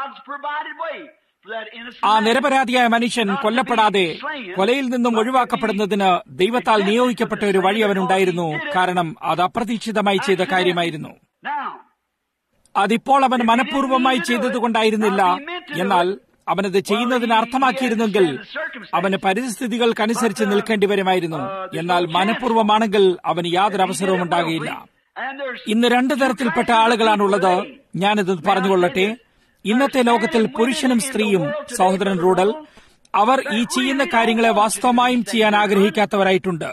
ആ നിരപരാധിയായ മനുഷ്യൻ കൊല്ലപ്പെടാതെ കൊലയിൽ നിന്നും ഒഴിവാക്കപ്പെടുന്നതിന് ദൈവത്താൽ നിയോഗിക്കപ്പെട്ട ഒരു വഴി അവനുണ്ടായിരുന്നു. കാരണം അത് അപ്രതീക്ഷിതമായി ചെയ്ത കാര്യമായിരുന്നു. അതിപ്പോൾ അവൻ മനഃപൂർവ്വമായി ചെയ്തതുകൊണ്ടായിരുന്നില്ല. എന്നാൽ അവനത് ചെയ്യുന്നതിന് അർത്ഥമാക്കിയിരുന്നെങ്കിൽ അവന് പരിസ്ഥിതികൾക്കനുസരിച്ച് നിൽക്കേണ്ടി വരുമായിരുന്നു. എന്നാൽ മനഃപൂർവ്വമാണെങ്കിൽ അവന് യാതൊരു അവസരവും ഉണ്ടാകുകയില്ല. ഇന്ന് രണ്ടു തരത്തിൽപ്പെട്ട ആളുകളാണുള്ളത്. ഞാനിത് പറഞ്ഞുകൊള്ളട്ടെ. ഇന്നത്തെ ലോകത്തിൽ പുരുഷനും സ്ത്രീയും, സഹോദരൻ റൂഡൽ, അവർ ഈ ചെയ്യുന്ന കാര്യങ്ങളെ വാസ്തവമായും ചെയ്യാൻ ആഗ്രഹിക്കാത്തവരായിട്ടുണ്ട്.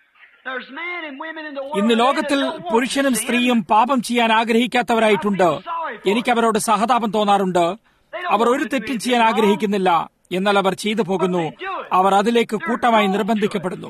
ഇന്ന് ലോകത്തിൽ പുരുഷനും സ്ത്രീയും പാപം ചെയ്യാൻ ആഗ്രഹിക്കാത്തവരായിട്ടുണ്ട്. എനിക്ക് അവരോട് സഹതാപം തോന്നാറുണ്ട്. അവർ ഒരു തെറ്റും ചെയ്യാൻ ആഗ്രഹിക്കുന്നില്ല. എന്നാൽ അവർ ചെയ്തു പോകുന്നു. അവർ അതിലേക്ക് കൂട്ടമായി നിർബന്ധിക്കപ്പെടുന്നു.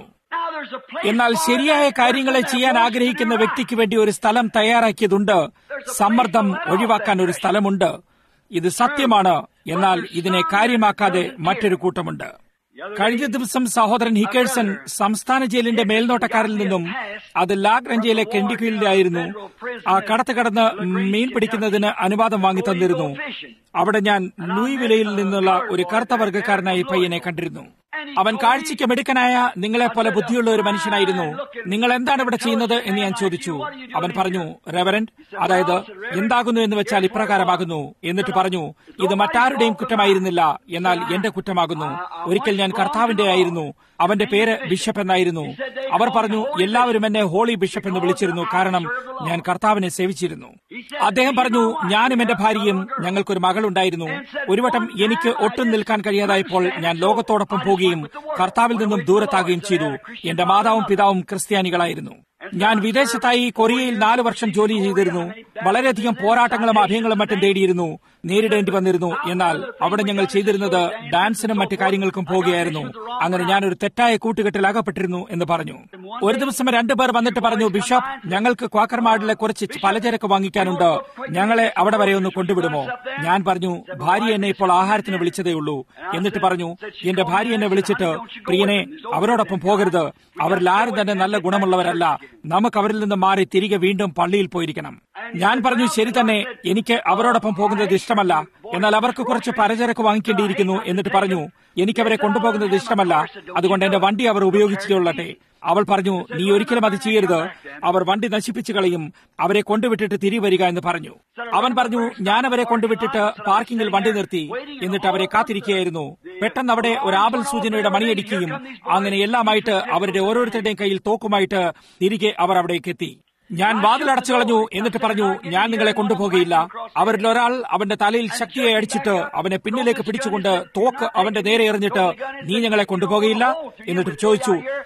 എന്നാൽ ശരിയായ കാര്യങ്ങളെ ചെയ്യാൻ ആഗ്രഹിക്കുന്ന വ്യക്തിക്ക് വേണ്ടി ഒരു സ്ഥലം തയ്യാറാക്കിയതുണ്ട്. സമ്മർദ്ദം ഒഴിവാക്കാൻ ഒരു സ്ഥലമുണ്ട്. ഇത് സത്യമാണ്. എന്നാൽ ഇതിനെ കാര്യമാക്കാതെ മറ്റൊരു കൂട്ടമുണ്ട്. കഴിഞ്ഞ ദിവസം സഹോദരൻ ഹിക്കേഴ്സൺ സംസ്ഥാന ജയിലിന്റെ മേൽനോട്ടക്കാരിൽ നിന്നും, അത് ലാഗ്രഞ്ചയിലെ കെൻഡിക്കയിലായിരുന്നു, ആ കടത്ത് കടന്ന് മീൻ പിടിക്കുന്നതിന് അനുവാദം വാങ്ങി തന്നിരുന്നു. അവിടെ ഞാൻ ലൂയിവിലയിൽ നിന്നുള്ള ഒരു കറുത്ത വർഗ്ഗക്കാരനായി പയ്യനെ കണ്ടിരുന്നു. അവൻ കാഴ്ചയ്ക്ക് മിടുക്കനായ നിങ്ങളെപ്പോലെ ബുദ്ധിയുള്ള ഒരു മനുഷ്യനായിരുന്നു. നിങ്ങൾ എന്താണ് ഇവിടെ ചെയ്യുന്നത് എന്ന് ഞാൻ ചോദിച്ചു. അവൻ പറഞ്ഞു, റെവറന്റ്, അതായത് എന്താകുന്നു എന്ന് വെച്ചാൽ ഇപ്രകാരമാകുന്നു. എന്നിട്ട് പറഞ്ഞു, ഇത് മറ്റാരുടെയും കുറ്റമായിരുന്നില്ല, എന്നാൽ എന്റെ കുറ്റമാകുന്നു. ഒരിക്കൽ ഞാൻ കർത്താവിന്റെ ആയിരുന്നു. അവന്റെ പേര് ബിഷപ്പ് എന്നായിരുന്നു. അവർ പറഞ്ഞു, എല്ലാവരും എന്നെ ഹോളി ബിഷപ്പ് എന്ന് വിളിച്ചിരുന്നു, കാരണം ഞാൻ കർത്താവിനെ സേവിച്ചിരുന്നു. അദ്ദേഹം പറഞ്ഞു, ഞാനും എന്റെ ഭാര്യയും, ഞങ്ങൾക്കൊരു മകളുണ്ടായിരുന്നു. ഒരു വട്ടം എനിക്ക് ഒട്ടും നിൽക്കാൻ കഴിയാതായപ്പോൾ ഞാൻ ലോകത്തോടൊപ്പം പോകുകയും കർത്താവിൽ നിന്നും ദൂരത്താകുകയും ചെയ്തു. എന്റെ മാതാവും പിതാവും ക്രിസ്ത്യാനികളായിരുന്നു. ഞാൻ വിദേശത്തായി കൊറിയയിൽ നാലു വർഷം ജോലി ചെയ്തിരുന്നു. വളരെയധികം പോരാട്ടങ്ങളും അഭയങ്ങളും മറ്റും തേടിയിരുന്നു, നേരിടേണ്ടി വന്നിരുന്നു. എന്നാൽ അവിടെ ഞങ്ങൾ ചെയ്തിരുന്നത് ഡാൻസിനും മറ്റു കാര്യങ്ങൾക്കും പോകുകയായിരുന്നു. അങ്ങനെ ഞാനൊരു തെറ്റായ കൂട്ടുകെട്ടിൽ അകപ്പെട്ടിരുന്നു എന്ന് പറഞ്ഞു. ഒരു ദിവസം രണ്ടുപേർ വന്നിട്ട് പറഞ്ഞു, ബിഷപ്പ്, ഞങ്ങൾക്ക് ക്വാക്കർമാർഡിലെ കുറച്ച് പലചരക്ക് വാങ്ങിക്കാനുണ്ട്. ഞങ്ങളെ അവിടെ വരെ ഒന്ന് കൊണ്ടുവിടുമോ? ഞാൻ പറഞ്ഞു, ഭാര്യ എന്നെ ഇപ്പോൾ ആഹാരത്തിന് വിളിച്ചതേയുള്ളൂ. എന്നിട്ട് പറഞ്ഞു, എന്റെ ഭാര്യ എന്നെ വിളിച്ചിട്ട്, പ്രിയനെ, അവരോടൊപ്പം പോകരുത്. അവരിൽ ആരും തന്നെ നല്ല ഗുണമുള്ളവരല്ല. നമുക്ക് അവരിൽ നിന്ന് മാറി തിരികെ വീണ്ടും പള്ളിയിൽ പോയിരിക്കണം. ഞാൻ പറഞ്ഞു, ശരി തന്നെ, എനിക്ക് അവരോടൊപ്പം പോകുന്നത് ഇഷ്ടമല്ല. എന്നാൽ അവർക്ക് കുറച്ച് പലചരക്ക് വാങ്ങിക്കേണ്ടിയിരിക്കുന്നു. എന്നിട്ട് പറഞ്ഞു, എനിക്കവരെ കൊണ്ടുപോകുന്നത് ഇഷ്ടമല്ല. അതുകൊണ്ട് എന്റെ വണ്ടി അവർ ഉപയോഗിച്ചുകൊള്ളട്ടെ. അവൾ പറഞ്ഞു, നീ ഒരിക്കലും അത് ചെയ്യരുത്. അവർ വണ്ടി നശിപ്പിച്ചു കളയും. അവരെ കൊണ്ടുവിട്ടിട്ട് തിരികെ വരിക എന്ന് പറഞ്ഞു. അവൻ പറഞ്ഞു, ഞാൻ അവരെ കൊണ്ടുവിട്ടിട്ട് പാർക്കിങ്ങിൽ വണ്ടി നിർത്തി. എന്നിട്ട് അവരെ കാത്തിരിക്കുകയായിരുന്നു. പെട്ടെന്ന് അവിടെ ഒരു ആപൽ സൂചനയുടെ മണിയടിക്കുകയും അങ്ങനെ എല്ലാമായിട്ട് അവരുടെ ഓരോരുത്തരുടെയും കയ്യിൽ തോക്കുമായിട്ട് തിരികെ അവർ അവിടേക്ക് എത്തി. ഞാൻ വാതിലടച്ചു കളഞ്ഞു. എന്നിട്ട് പറഞ്ഞു, ഞാൻ നിങ്ങളെ കൊണ്ടുപോകുകയില്ല. അവരിൽ ഒരാൾ അവന്റെ തലയിൽ ശക്തിയെ അടിച്ചിട്ട് അവനെ പിന്നിലേക്ക് പിടിച്ചുകൊണ്ട് തോക്ക് അവന്റെ നേരെ എറിഞ്ഞിട്ട്, നീ ഞങ്ങളെ കൊണ്ടുപോകുകയില്ല? എന്നിട്ട് ചോദിച്ചു,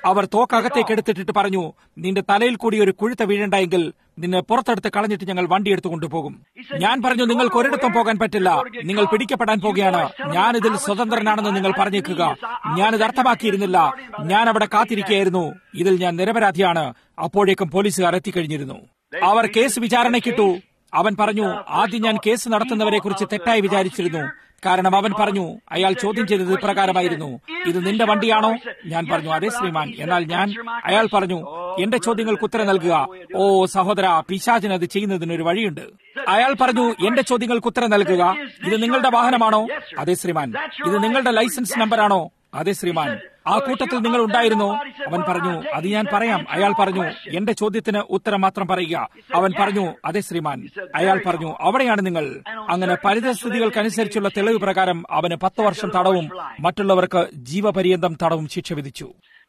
അവർ തോക്കകത്തേക്ക് എടുത്തിട്ടിട്ട് പറഞ്ഞു, നിന്റെ തലയിൽ കൂടി ഒരു കുഴുത്ത വീഴണ്ടെങ്കിൽ നിന്നെ പുറത്തെടുത്ത് കളഞ്ഞിട്ട് ഞങ്ങൾ വണ്ടി എടുത്തു കൊണ്ടുപോകും. ഞാൻ പറഞ്ഞു, നിങ്ങൾക്ക് ഒരിടത്തും പോകാൻ പറ്റില്ല, നിങ്ങൾ പിടിക്കപ്പെടാൻ പോകുകയാണ്. ഞാനിതിൽ സ്വതന്ത്രനാണെന്ന് നിങ്ങൾ പറഞ്ഞേക്കുക. ഞാനിത് അർത്ഥമാക്കിയിരുന്നില്ല. ഞാൻ അവിടെ കാത്തിരിക്കുകയായിരുന്നു. ഇതിൽ ഞാൻ നിരപരാധിയാണ്. അപ്പോഴേക്കും പോലീസുകാർ എത്തിക്കഴിഞ്ഞിരുന്നു. അവർ കേസ് വിചാരണയ്ക്കിട്ടു. അവൻ പറഞ്ഞു, ആദ്യം ഞാൻ കേസ് നടത്തുന്നവരെ കുറിച്ച് തെറ്റായി വിചാരിച്ചിരുന്നു. കാരണം അവൻ പറഞ്ഞു, അയാൾ ചോദ്യം ചെയ്തത് ഇപ്രകാരമായിരുന്നു, ഇത് നിന്റെ വണ്ടിയാണോ? ഞാൻ പറഞ്ഞു, അതെ ശ്രീമാൻ. എന്നാൽ ഞാൻ അയാൾ പറഞ്ഞു, എന്റെ ചോദ്യങ്ങൾക്ക് ഉത്തരം നൽകുക. ഓ സഹോദര, പിശാചിന് അത് ചെയ്യുന്നതിനൊരു വഴിയുണ്ട്. അയാൾ പറഞ്ഞു, എന്റെ ചോദ്യങ്ങൾക്ക് ഉത്തരം നൽകുക. ഇത് നിങ്ങളുടെ വാഹനമാണോ? അതെ ശ്രീമാൻ. ഇത് നിങ്ങളുടെ ലൈസൻസ് നമ്പറാണോ? അതെ ശ്രീമാൻ. ആ കൂട്ടത്തിൽ നിങ്ങൾ ഉണ്ടായിരുന്നോ? അവൻ പറഞ്ഞു, അത് ഞാൻ പറയാം. അയാൾ പറഞ്ഞു, എന്റെ ചോദ്യത്തിന് ഉത്തരം മാത്രം പറയുക. അവൻ പറഞ്ഞു, അതെ ശ്രീമാൻ. അയാൾ പറഞ്ഞു, അവിടെയാണ് നിങ്ങൾ. അങ്ങനെ പരിതസ്ഥിതികൾക്കനുസരിച്ചുള്ള തെളിവ് പ്രകാരം അവന് പത്ത് വർഷം തടവും മറ്റുള്ളവർക്ക് ജീവപര്യന്തം തടവും ശിക്ഷ വിധിച്ചു.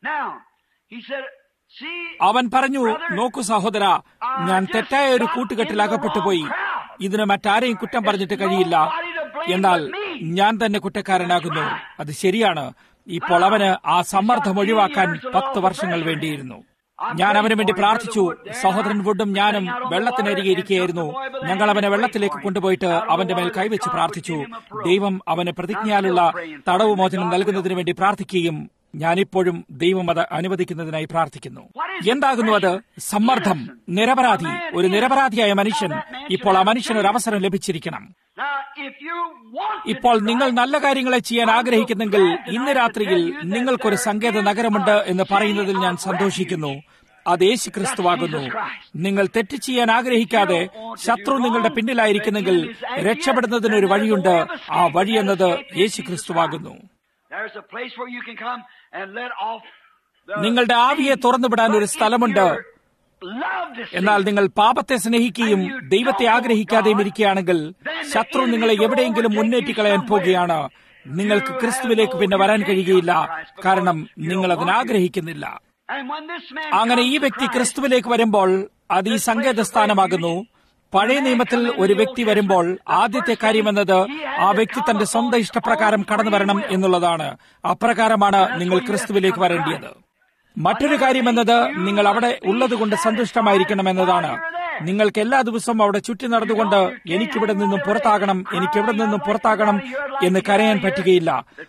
അവൻ പറഞ്ഞു, നോക്കൂ സഹോദര, ഞാൻ തെറ്റായ ഒരു കൂട്ടുകെട്ടിൽ അകപ്പെട്ടുപോയി. ഇതിന് മറ്റാരെയും കുറ്റം പറഞ്ഞിട്ട് കഴിയില്ല. എന്നാൽ ഞാൻ തന്നെ കുറ്റക്കാരനാകുന്നു. അത് ശരിയാണ്. ഇപ്പോൾ അവന് ആ സമ്മർദ്ദം ഒഴിവാക്കാൻ പത്ത് വർഷങ്ങൾ വേണ്ടിയിരുന്നു. ഞാൻ അവന് വേണ്ടി പ്രാർത്ഥിച്ചു. സഹോദരൻ വുഡും ഞാനും വെള്ളത്തിനരികെ ഇരിക്കുകയായിരുന്നു. ഞങ്ങൾ അവനെ വെള്ളത്തിലേക്ക് കൊണ്ടുപോയിട്ട് അവന്റെ മേൽ കൈവച്ച് പ്രാർത്ഥിച്ചു. ദൈവം അവന് പ്രതിജ്ഞയാലുള്ള തടവ് മോചനം നൽകുന്നതിന് വേണ്ടി പ്രാർത്ഥിക്കുകയും ഞാനിപ്പോഴും ദൈവം അത് അനുവദിക്കുന്നതിനായി പ്രാർത്ഥിക്കുന്നു. എന്താകുന്നു അത്? സമ്മർദ്ദം. നിരപരാധി, ഒരു നിരപരാധിയായ മനുഷ്യൻ. ഇപ്പോൾ ആ മനുഷ്യന് ഒരു അവസരം ലഭിച്ചിരിക്കണം. ഇപ്പോൾ നിങ്ങൾ നല്ല കാര്യങ്ങളെ ചെയ്യാൻ ആഗ്രഹിക്കുന്നെങ്കിൽ ഇന്ന് രാത്രിയിൽ നിങ്ങൾക്കൊരു സങ്കേത നഗരമുണ്ട് എന്ന് പറയുന്നതിൽ ഞാൻ സന്തോഷിക്കുന്നു. അത് യേശു ക്രിസ്തുവാകുന്നു. നിങ്ങൾ തെറ്റ് ചെയ്യാൻ ആഗ്രഹിക്കാതെ ശത്രു നിങ്ങളുടെ പിന്നിലായിരിക്കുന്നെങ്കിൽ രക്ഷപ്പെടുന്നതിനൊരു വഴിയുണ്ട്. ആ വഴി എന്നത് യേശു ക്രിസ്തുവാകുന്നു. നിങ്ങളുടെ ആവിയെ തുറന്നുവിടാൻ ഒരു സ്ഥലമുണ്ട്. എന്നാൽ നിങ്ങൾ പാപത്തെ സ്നേഹിക്കുകയും ദൈവത്തെ ആഗ്രഹിക്കാതെയും ഇരിക്കുകയാണെങ്കിൽ ശത്രു നിങ്ങളെ എവിടെയെങ്കിലും മുന്നേറ്റിക്കളയാൻ പോകുകയാണ്. നിങ്ങൾക്ക് ക്രിസ്തുവിലേക്ക് പിന്നെ വരാൻ കഴിയുകയില്ല. കാരണം നിങ്ങൾ അതിനാഗ്രഹിക്കുന്നില്ല. അങ്ങനെ ഈ വ്യക്തി ക്രിസ്തുവിലേക്ക് വരുമ്പോൾ അത് ഈ സങ്കേതസ്ഥാനമാകുന്നു. പഴയ നിയമത്തിൽ ഒരു വ്യക്തി വരുമ്പോൾ ആദ്യത്തെ കാര്യമെന്നത് ആ വ്യക്തി തന്റെ സ്വന്തം ഇഷ്ടപ്രകാരം കടന്നു വരണം എന്നുള്ളതാണ്. അപ്രകാരമാണ് നിങ്ങൾ ക്രിസ്തുവിലേക്ക് വരേണ്ടത്. മറ്റൊരു കാര്യമെന്നത് നിങ്ങൾ അവിടെ ഉള്ളതുകൊണ്ട് സന്തുഷ്ടമായിരിക്കണം എന്നതാണ്. നിങ്ങൾക്ക് എല്ലാ ദിവസവും അവിടെ ചുറ്റി നടന്നുകൊണ്ട് എനിക്കിവിടെ നിന്നും പുറത്താകണം, എനിക്കിവിടെ നിന്നും പുറത്താകണം എന്ന് കരയാൻ പറ്റുകയില്ല.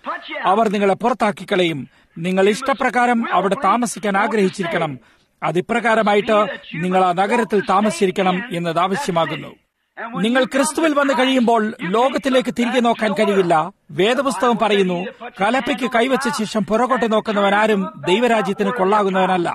അവർ നിങ്ങളെ പുറത്താക്കി കളയും. നിങ്ങൾ ഇഷ്ടപ്രകാരം അവിടെ താമസിക്കാൻ ആഗ്രഹിച്ചിരിക്കണം. അതിപ്രകാരമായിട്ട് നിങ്ങൾ ആ നഗരത്തിൽ താമസിച്ചിരിക്കണം എന്നത് ആവശ്യമാകുന്നു. നിങ്ങൾ ക്രിസ്തുവിൽ വന്നു കഴിയുമ്പോൾ ലോകത്തിലേക്ക് തിരികെ നോക്കാൻ കഴിയില്ല. വേദപുസ്തകം പറയുന്നു, കലപ്പയ്ക്ക് കൈവച്ച ശേഷം പുറകോട്ട് നോക്കുന്നവൻ ആരും ദൈവരാജ്യത്തിന് കൊള്ളാകുന്നവനല്ല.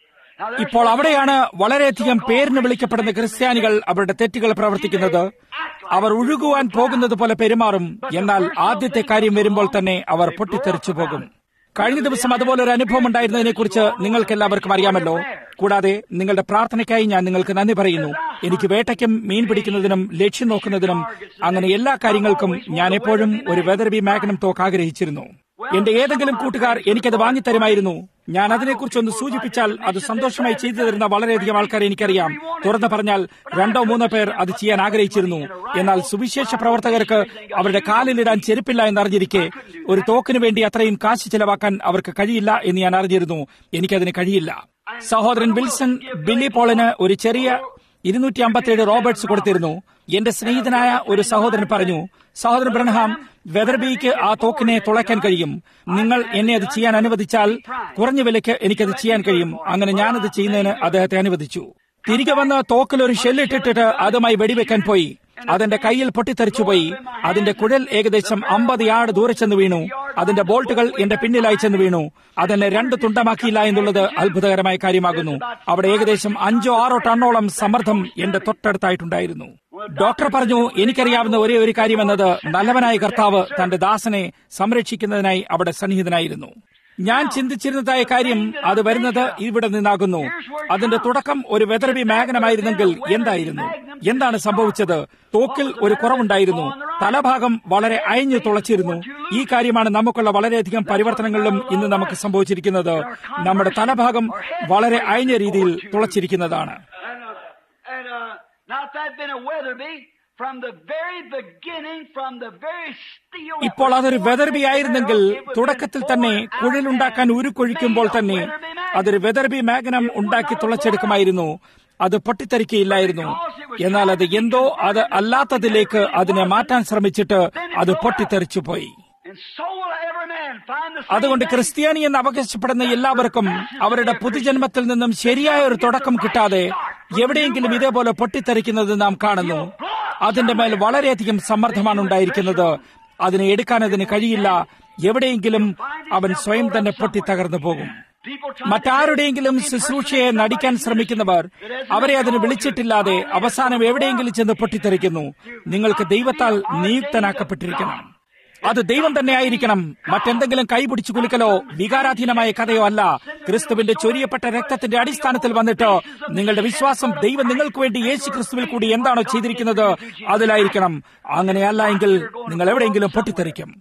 ഇപ്പോൾ അവിടെയാണ് വളരെയധികം പേരിന് വിളിക്കപ്പെടുന്ന ക്രിസ്ത്യാനികൾ അവരുടെ തെറ്റുകൾ പ്രവർത്തിക്കുന്നത്. അവർ ഒഴുകുവാൻ പോകുന്നത് പോലെ പെരുമാറും. എന്നാൽ ആദ്യത്തെ കാര്യം വരുമ്പോൾ തന്നെ അവർ പൊട്ടിത്തെറിച്ചു പോകും. കഴിഞ്ഞ ദിവസം അതുപോലൊരു അനുഭവം ഉണ്ടായിരുന്നതിനെ കുറിച്ച് നിങ്ങൾക്ക് എല്ലാവർക്കും അറിയാമല്ലോ. കൂടാതെ നിങ്ങളുടെ പ്രാർത്ഥനയ്ക്കായി ഞാൻ നിങ്ങൾക്ക് നന്ദി പറയുന്നു. എനിക്ക് വേട്ടയ്ക്കും മീൻ പിടിക്കുന്നതിനും ലക്ഷ്യം നോക്കുന്നതിനും അങ്ങനെ എല്ലാ കാര്യങ്ങൾക്കും ഞാൻ എപ്പോഴും ഒരു വെതർബി മാഗ്നം തോക്ക് ആഗ്രഹിച്ചിരുന്നു. എന്റെ ഏതെങ്കിലും കൂട്ടുകാർ എനിക്കത് വാങ്ങിത്തരുമായിരുന്നു. ഞാൻ അതിനെക്കുറിച്ചൊന്ന് സൂചിപ്പിച്ചാൽ അത് സന്തോഷമായി ചെയ്തു തരുന്ന വളരെയധികം ആൾക്കാരെ എനിക്കറിയാം. തുറന്നു പറഞ്ഞാൽ രണ്ടോ മൂന്നോ പേർ അത് ചെയ്യാൻ ആഗ്രഹിച്ചിരുന്നു. എന്നാൽ സുവിശേഷ പ്രവർത്തകർക്ക് അവരുടെ കാലിലിടാൻ ചെരുപ്പില്ല എന്നറിഞ്ഞിരിക്കെ ഒരു തോക്കിനു വേണ്ടി അത്രയും കാശ് ചെലവാക്കാൻ അവർക്ക് കഴിയില്ല എന്ന് ഞാൻ അറിഞ്ഞിരുന്നു. എനിക്കതിന് കഴിയില്ല. സഹോദരൻ വിൽസൺ ബില്ലി പോളിന് ഒരു ചെറിയ ഇരുന്നൂറ്റി അമ്പത്തിയേഴ് റോബർട്ട്സ് കൊടുത്തിരുന്നു. എന്റെ സ്നേഹിതനായ ഒരു സഹോദരൻ പറഞ്ഞു, സഹോദരൻ ബ്രൺഹാം, വെതർബിക്ക് ആ തോക്കിനെ തുളയ്ക്കാൻ കഴിയും. നിങ്ങൾ എന്നെ അത് ചെയ്യാൻ അനുവദിച്ചാൽ കുറഞ്ഞ വിലയ്ക്ക് എനിക്കത് ചെയ്യാൻ കഴിയും. അങ്ങനെ ഞാനത് ചെയ്യുന്നതിന് അദ്ദേഹത്തെ അനുവദിച്ചു. തിരികെ വന്ന് തോക്കിൽ ഒരു ഷെല്ലിട്ടിട്ട് അതുമായി വെടിവെക്കാൻ പോയി. അതെന്റെ കയ്യിൽ പൊട്ടിത്തെറിച്ചുപോയി. അതിന്റെ കുഴൽ ഏകദേശം അമ്പത് യാർഡ് ദൂരെ ചെന്ന് വീണു. അതിന്റെ ബോൾട്ടുകൾ എന്റെ പിന്നിലായി ചെന്ന് വീണു. അതെന്നെ രണ്ട് തുണ്ടമാക്കിയില്ല എന്നുള്ളത് അത്ഭുതകരമായ കാര്യമാകുന്നു. അവിടെ ഏകദേശം അഞ്ചോ ആറോ ടണ്ണോളം സമ്മർദ്ദം എന്റെ തൊട്ടടുത്തായിട്ടുണ്ടായിരുന്നു. ഡോക്ടർ പറഞ്ഞു, എനിക്കറിയാവുന്ന ഒരേ ഒരു കാര്യമെന്നത് നല്ലവനായ കർത്താവ് തന്റെ ദാസനെ സംരക്ഷിക്കുന്നതിനായി അവിടെ സന്നിഹിതനായിരുന്നു. ഞാൻ ചിന്തിച്ചിരുന്നതായ കാര്യം അത് വരുന്നത് ഇവിടെ നിന്നാകുന്നു. അതിന്റെ തുടക്കം ഒരു വെതർബി മാഗ്നമായിരുന്നെങ്കിൽ എന്തായിരുന്നു? എന്താണ് സംഭവിച്ചത്? തോക്കിൽ ഒരു കുറവുണ്ടായിരുന്നു. തലഭാഗം വളരെ അയഞ്ഞു തുളച്ചിരുന്നു. ഈ കാര്യമാണ് നമുക്കുള്ള വളരെയധികം പരിവർത്തനങ്ങളിലും ഇന്ന് നമുക്ക് സംഭവിച്ചിരിക്കുന്നത്. നമ്മുടെ തലഭാഗം വളരെ അയഞ്ഞ രീതിയിൽ തുളച്ചിരിക്കുന്നതാണ്. ഇപ്പോൾ അതൊരു വെതർബി ആയിരുന്നെങ്കിൽ തുടക്കത്തിൽ തന്നെ കുഴലുണ്ടാക്കാൻ ഉരുക്കൊഴിക്കുമ്പോൾ തന്നെ അതൊരു വെതർബി മാഗ്നം ഉണ്ടാക്കി തുളച്ചെടുക്കുമായിരുന്നു. അത് പൊട്ടിത്തെറിക്കുകയില്ലായിരുന്നു. എന്നാൽ അത് എന്തോ അത് അല്ലാത്തതിലേക്ക് അതിനെ മാറ്റാൻ ശ്രമിച്ചിട്ട് അത് പൊട്ടിത്തെറിച്ചു പോയി. അതുകൊണ്ട് ക്രിസ്ത്യാനി എന്ന് അവകാശപ്പെടുന്ന എല്ലാവർക്കും അവരുടെ പുതുജന്മത്തിൽ നിന്നും ശരിയായ ഒരു തുടക്കം കിട്ടാതെ എവിടെയെങ്കിലും ഇതേപോലെ പൊട്ടിത്തെറിക്കുന്നത് നാം കാണുന്നു. അതിന്റെ മേൽ വളരെയധികം സമ്മർദ്ദമാണ് ഉണ്ടായിരിക്കുന്നത്. അതിനെ എടുക്കാൻ അതിന് കഴിയില്ല. എവിടെയെങ്കിലും അവൻ സ്വയം തന്നെ പൊട്ടിത്തകർന്നു പോകും. മറ്റാരുടെയെങ്കിലും ശുശ്രൂഷയെ നടിക്കാൻ ശ്രമിക്കുന്നവർ അവരെ അതിന് വിളിച്ചിട്ടില്ലാതെ അവസാനം എവിടെയെങ്കിലും ചെന്ന് പൊട്ടിത്തെറിക്കുന്നു. നിങ്ങൾക്ക് ദൈവത്താൽ നിയുക്തനാക്കപ്പെട്ടിരിക്കണം. അത് ദൈവം തന്നെ ആയിരിക്കണം. മറ്റെന്തെങ്കിലും കൈപിടിച്ചു കുലുക്കലോ വികാരാധീനമായ കഥയോ അല്ല. ക്രിസ്തുവിന്റെ ചൊരിയപ്പെട്ട രക്തത്തിന്റെ അടിസ്ഥാനത്തിൽ വന്നിട്ട് നിങ്ങളുടെ വിശ്വാസം ദൈവം നിങ്ങൾക്ക് വേണ്ടി യേശു ക്രിസ്തുവിൽ കൂടി എന്താണോ ചെയ്തിരിക്കുന്നത് അതിലായിരിക്കണം. അങ്ങനെയല്ല എങ്കിൽ നിങ്ങൾ എവിടെയെങ്കിലും പൊട്ടിത്തെറിക്കും.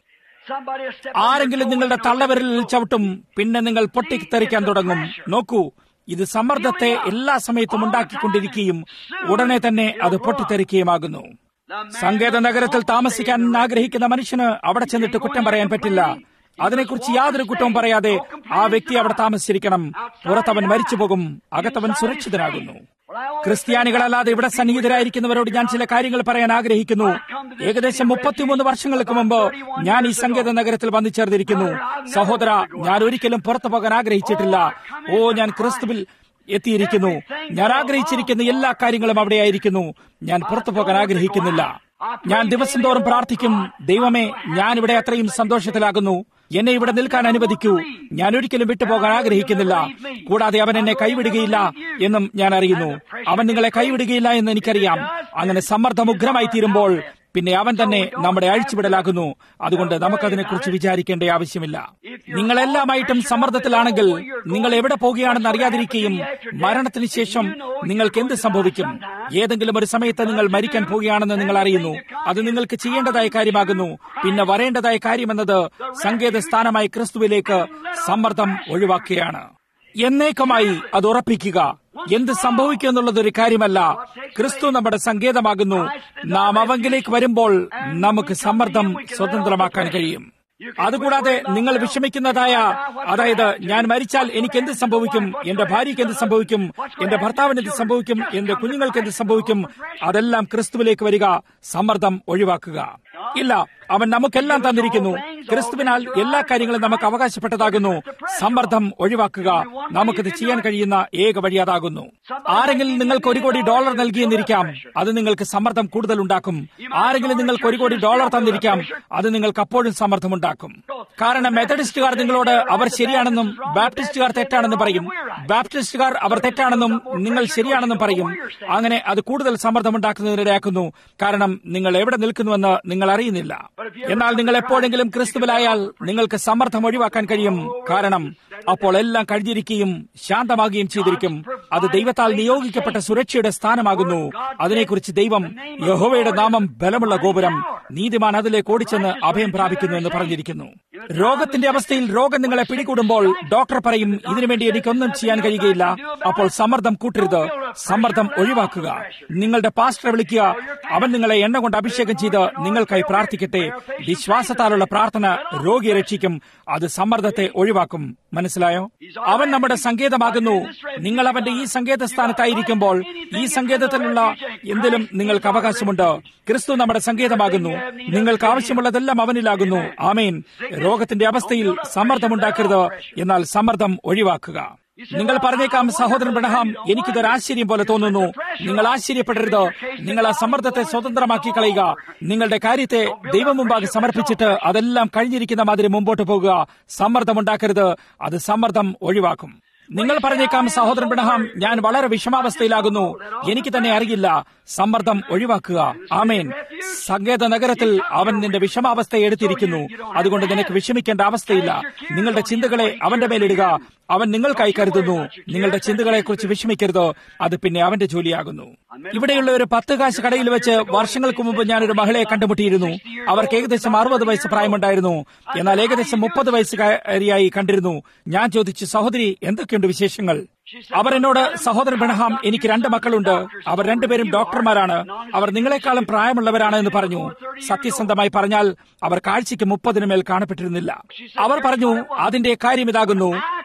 ആരെങ്കിലും നിങ്ങളുടെ തള്ളവിരലിൽ ചവിട്ടും, പിന്നെ നിങ്ങൾ പൊട്ടിത്തെറിക്കാൻ തുടങ്ങും. നോക്കൂ, ഇത് സമ്മർദ്ദത്തെ എല്ലാ സമയത്തും ഉണ്ടാക്കിക്കൊണ്ടിരിക്കുകയും ഉടനെ തന്നെ അത് പൊട്ടിത്തെറിക്കുകയുമാകുന്നു. സങ്കേത നഗരത്തിൽ താമസിക്കാൻ ആഗ്രഹിക്കുന്ന മനുഷ്യന് അവിടെ ചെന്നിട്ട് കുറ്റം പറയാൻ പറ്റില്ല. അതിനെക്കുറിച്ച് യാതൊരു കുറ്റവും പറയാതെ ആ വ്യക്തി അവിടെ താമസിച്ചിരിക്കണം. പുറത്തവൻ മരിച്ചുപോകും, അകത്തവൻ സുരക്ഷിതനാകുന്നു. ക്രിസ്ത്യാനികളല്ലാതെ ഇവിടെ സന്നിഹിതരായിരിക്കുന്നവരോട് ഞാൻ ചില കാര്യങ്ങൾ പറയാൻ ആഗ്രഹിക്കുന്നു. ഏകദേശം മുപ്പത്തിമൂന്ന് വർഷങ്ങൾക്ക് മുമ്പ് ഞാൻ ഈ സങ്കേത നഗരത്തിൽ വന്നു ചേർന്നിരിക്കുന്നു. സഹോദര, ഞാൻ ഒരിക്കലും പുറത്തു പോകാൻ ആഗ്രഹിച്ചിട്ടില്ല. ഓ, ഞാൻ ക്രിസ്തുവിൽ എത്തിയിരിക്കുന്നു. ഞാൻ ആഗ്രഹിച്ചിരിക്കുന്ന എല്ലാ കാര്യങ്ങളും അവിടെയായിരിക്കുന്നു. ഞാൻ പുറത്തു പോകാൻ ആഗ്രഹിക്കുന്നില്ല. ഞാൻ ദിവസം തോറും പ്രാർത്ഥിക്കും, ദൈവമേ, ഞാൻ ഇവിടെ അത്രയും സന്തോഷത്തിലാകുന്നു. എന്നെ ഇവിടെ നിൽക്കാൻ അനുവദിക്കൂ. ഞാൻ ഒരിക്കലും വിട്ടുപോകാൻ ആഗ്രഹിക്കുന്നില്ല. കൂടാതെ അവൻ എന്നെ കൈവിടുകയില്ല എന്നും ഞാൻ അറിയുന്നു. അവൻ നിങ്ങളെ കൈവിടുകയില്ല എന്ന് എനിക്കറിയാം. അങ്ങനെ സമ്മർദ്ദം ഉഗ്രമായി തീരുമ്പോൾ പിന്നെ അവൻ തന്നെ നമ്മുടെ അഴിച്ചുവിടലാകുന്നു. അതുകൊണ്ട് നമുക്കതിനെക്കുറിച്ച് വിചാരിക്കേണ്ട ആവശ്യമില്ല. നിങ്ങളെല്ലാമായിട്ടും സമ്മർദ്ദത്തിലാണെങ്കിൽ നിങ്ങൾ എവിടെ പോകുകയാണെന്ന് അറിയാതിരിക്കുകയും മരണത്തിന് ശേഷം നിങ്ങൾക്ക് എന്ത് സംഭവിക്കും? ഏതെങ്കിലും ഒരു സമയത്ത് നിങ്ങൾ മരിക്കാൻ പോവുകയാണെന്ന് നിങ്ങൾ അറിയുന്നു. അത് നിങ്ങൾക്ക് ചെയ്യേണ്ടതായ കാര്യമാകുന്നു. പിന്നെ വരേണ്ടതായ കാര്യമെന്നത് സങ്കേത സ്ഥാനമായി ക്രിസ്തുവിലേക്ക് സമ്മർദ്ദം ഒഴിവാക്കുകയാണ്. എന്നേക്കുമായി അത് ഉറപ്പിക്കുക. എന്ത് സംഭവിക്കും എന്നുള്ളതൊരു കാര്യമല്ല. ക്രിസ്തു നമ്മുടെ സങ്കേതമാകുന്നു. നാം അവങ്കിലേക്ക് വരുമ്പോൾ നമുക്ക് സമ്മർദ്ദം സ്വതന്ത്രമാക്കാൻ കഴിയും. അതുകൂടാതെ നിങ്ങൾ വിഷമിക്കുന്നതായ, അതായത് ഞാൻ മരിച്ചാൽ എനിക്ക് എന്ത് സംഭവിക്കും, എന്റെ ഭാര്യയ്ക്ക് എന്ത് സംഭവിക്കും, എന്റെ ഭർത്താവിന് എന്ത് സംഭവിക്കും, എന്റെ കുഞ്ഞുങ്ങൾക്ക് എന്ത് സംഭവിക്കും, അതെല്ലാം ക്രിസ്തുവിലേക്ക് വരിക. സമ്മർദ്ദം ഒഴിവാക്കുക. ഇല്ല, അവൻ നമുക്കെല്ലാം തന്നിരിക്കുന്നു. ക്രിസ്തുവിനാൽ എല്ലാ കാര്യങ്ങളും നമുക്ക് അവകാശപ്പെട്ടതാകുന്നു. സമ്മർദ്ദം ഒഴിവാക്കുക. നമുക്കിത് ചെയ്യാൻ കഴിയുന്ന ഏക വഴി അതാകുന്നു. ആരെങ്കിലും നിങ്ങൾക്ക് ഒരു കോടി ഡോളർ നൽകിയെന്നിരിക്കാം, അത് നിങ്ങൾക്ക് സമ്മർദ്ദം കൂടുതൽ ഉണ്ടാക്കും. ആരെങ്കിലും നിങ്ങൾക്ക് ഒരു കോടി ഡോളർ തന്നിരിക്കാം, അത് നിങ്ങൾക്ക് അപ്പോഴും സമ്മർദ്ദമുണ്ടാക്കും. കാരണം മെത്തഡിസ്റ്റുകാർ നിങ്ങളോട് അവർ ശരിയാണെന്നും ബാപ്റ്റിസ്റ്റുകാർ തെറ്റാണെന്നും പറയും. ബാപ്റ്റിസ്റ്റുകാർ അവർ തെറ്റാണെന്നും നിങ്ങൾ ശരിയാണെന്നും പറയും. അങ്ങനെ അത് കൂടുതൽ സമ്മർദ്ദമുണ്ടാക്കുന്നതിനിടയാക്കുന്നു. കാരണം നിങ്ങൾ എവിടെ നിൽക്കുന്നുവെന്ന് നിങ്ങൾ അറിയുന്നില്ല. എന്നാൽ നിങ്ങൾ എപ്പോഴെങ്കിലും ക്രിസ്തുവിലായാൽ നിങ്ങൾക്ക് സമ്മർദ്ദം ഒഴിവാക്കാൻ കഴിയും. കാരണം അപ്പോൾ എല്ലാം കഴിഞ്ഞിരിക്കുകയും ശാന്തമാകുകയും ചെയ്തിരിക്കും. അത് ദൈവത്താൽ നിയോഗിക്കപ്പെട്ട സുരക്ഷയുടെ സ്ഥാനമാകുന്നു. അതിനെക്കുറിച്ച് ദൈവം, യഹോവയുടെ നാമം ബലമുള്ള ഗോപുരം, നീതിമാൻ അതിലേക്ക് ഓടിച്ചെന്ന് അഭയം പ്രാപിക്കുന്നു എന്ന് പറഞ്ഞിരിക്കുന്നു. രോഗത്തിന്റെ അവസ്ഥയിൽ രോഗം നിങ്ങളെ പിടികൂടുമ്പോൾ ഡോക്ടർ പറയും, ഇതിനുവേണ്ടി എനിക്കൊന്നും ചെയ്യാൻ കഴിയുകയില്ല. അപ്പോൾ സമ്മർദ്ദം കൂട്ടരുത്. സമ്മർദ്ദം ഒഴിവാക്കുക. നിങ്ങളുടെ പാസ്റ്ററെ വിളിക്കുക. അവൻ നിങ്ങളെ എണ്ണ കൊണ്ട് അഭിഷേകം ചെയ്ത് നിങ്ങൾക്കായി പ്രാർത്ഥിക്കട്ടെ. വിശ്വാസത്താലുള്ള പ്രാർത്ഥന രോഗിയെ രക്ഷിക്കും. അത് സമ്മർദ്ദത്തെ ഒഴിവാക്കും. മനസ്സിലായോ? അവൻ നമ്മുടെ സങ്കേതമാകുന്നു. നിങ്ങൾ അവന്റെ ഈ സങ്കേത സ്ഥാനത്തായിരിക്കുമ്പോൾ ഈ സങ്കേതത്തിലുള്ള എന്തിലും നിങ്ങൾക്ക് അവകാശമുണ്ട്. ക്രിസ്തു നമ്മുടെ സങ്കേതമാകുന്നു. നിങ്ങൾക്ക് ആവശ്യമുള്ളതെല്ലാം അവനിലാകുന്നു. ആമേൻ. രോഗത്തിന്റെ അവസ്ഥയിൽ സമ്മർദ്ദമുണ്ടാക്കരുത്, എന്നാൽ സമ്മർദ്ദം ഒഴിവാക്കുക. നിങ്ങൾ പറഞ്ഞേക്കാം, സഹോദരൻ ബ്രഹ്മാം, എനിക്കിതൊരു ആശ്ചര്യം പോലെ തോന്നുന്നു. നിങ്ങൾ ആശ്ചര്യപ്പെടരുത്. നിങ്ങൾ ആ സമ്മർദ്ദത്തെ സ്വതന്ത്രമാക്കി കളയുക. നിങ്ങളുടെ കാര്യത്തെ ദൈവം മുമ്പാകെ സമർപ്പിച്ചിട്ട് അതെല്ലാം കഴിഞ്ഞിരിക്കുന്ന മാതിരി മുമ്പോട്ട് പോകുക. സമ്മർദ്ദമുണ്ടാക്കരുത്. അത് സമ്മർദ്ദം ഒഴിവാക്കും. നിങ്ങൾ പറഞ്ഞേക്കാം, സഹോദരൻ ബ്രഹ്മാം, ഞാൻ വളരെ വിഷമാവസ്ഥയിലാകുന്നു, എനിക്ക് തന്നെ അറിയില്ല. സമ്മർദ്ദം ഒഴിവാക്കുക. ആമേൻ. സങ്കേത നഗരത്തിൽ അവൻ നിന്റെ വിഷമാവസ്ഥയെ എടുത്തിരിക്കുന്നു. അതുകൊണ്ട് നിനക്ക് വിഷമിക്കേണ്ട അവസ്ഥയില്ല. നിങ്ങളുടെ ചിന്തകളെ അവന്റെ മേലിടുക. അവൻ നിങ്ങൾക്കായി കരുതുന്നു. നിങ്ങളുടെ ചിന്തകളെക്കുറിച്ച് വിഷമിക്കരുത്. അത് പിന്നെ അവന്റെ ജോലിയാകുന്നു. ഇവിടെയുള്ള ഒരു പത്ത് കാശ് കടയിൽ വെച്ച് വർഷങ്ങൾക്ക് മുമ്പ് ഞാനൊരു മഹിളയെ കണ്ടുമുട്ടിയിരുന്നു. അവർക്ക് ഏകദേശം അറുപത് വയസ്സ് പ്രായമുണ്ടായിരുന്നു. എന്നാൽ ഏകദേശം മുപ്പത് വയസ്സുകാരിയായി കണ്ടിരുന്നു. ഞാൻ ചോദിച്ചു, സഹോദരി, എന്തൊക്കെയുണ്ട് വിശേഷങ്ങൾ? അവർ എന്നോട്, സഹോദരൻ ബ്രഹ്മാം, എനിക്ക് രണ്ട് മക്കളുണ്ട്. അവർ രണ്ടുപേരും ഡോക്ടർമാരാണ്. അവർ നിങ്ങളെക്കാളും പ്രായമുള്ളവരാണ് എന്ന് പറഞ്ഞു. സത്യസന്ധമായി പറഞ്ഞാൽ അവർ കാഴ്ചയ്ക്ക് മുപ്പതിനു മേൽ കാണപ്പെട്ടിരുന്നില്ല. അവർ പറഞ്ഞു, അതിന്റെ കാര്യം ഇതാകുന്നു,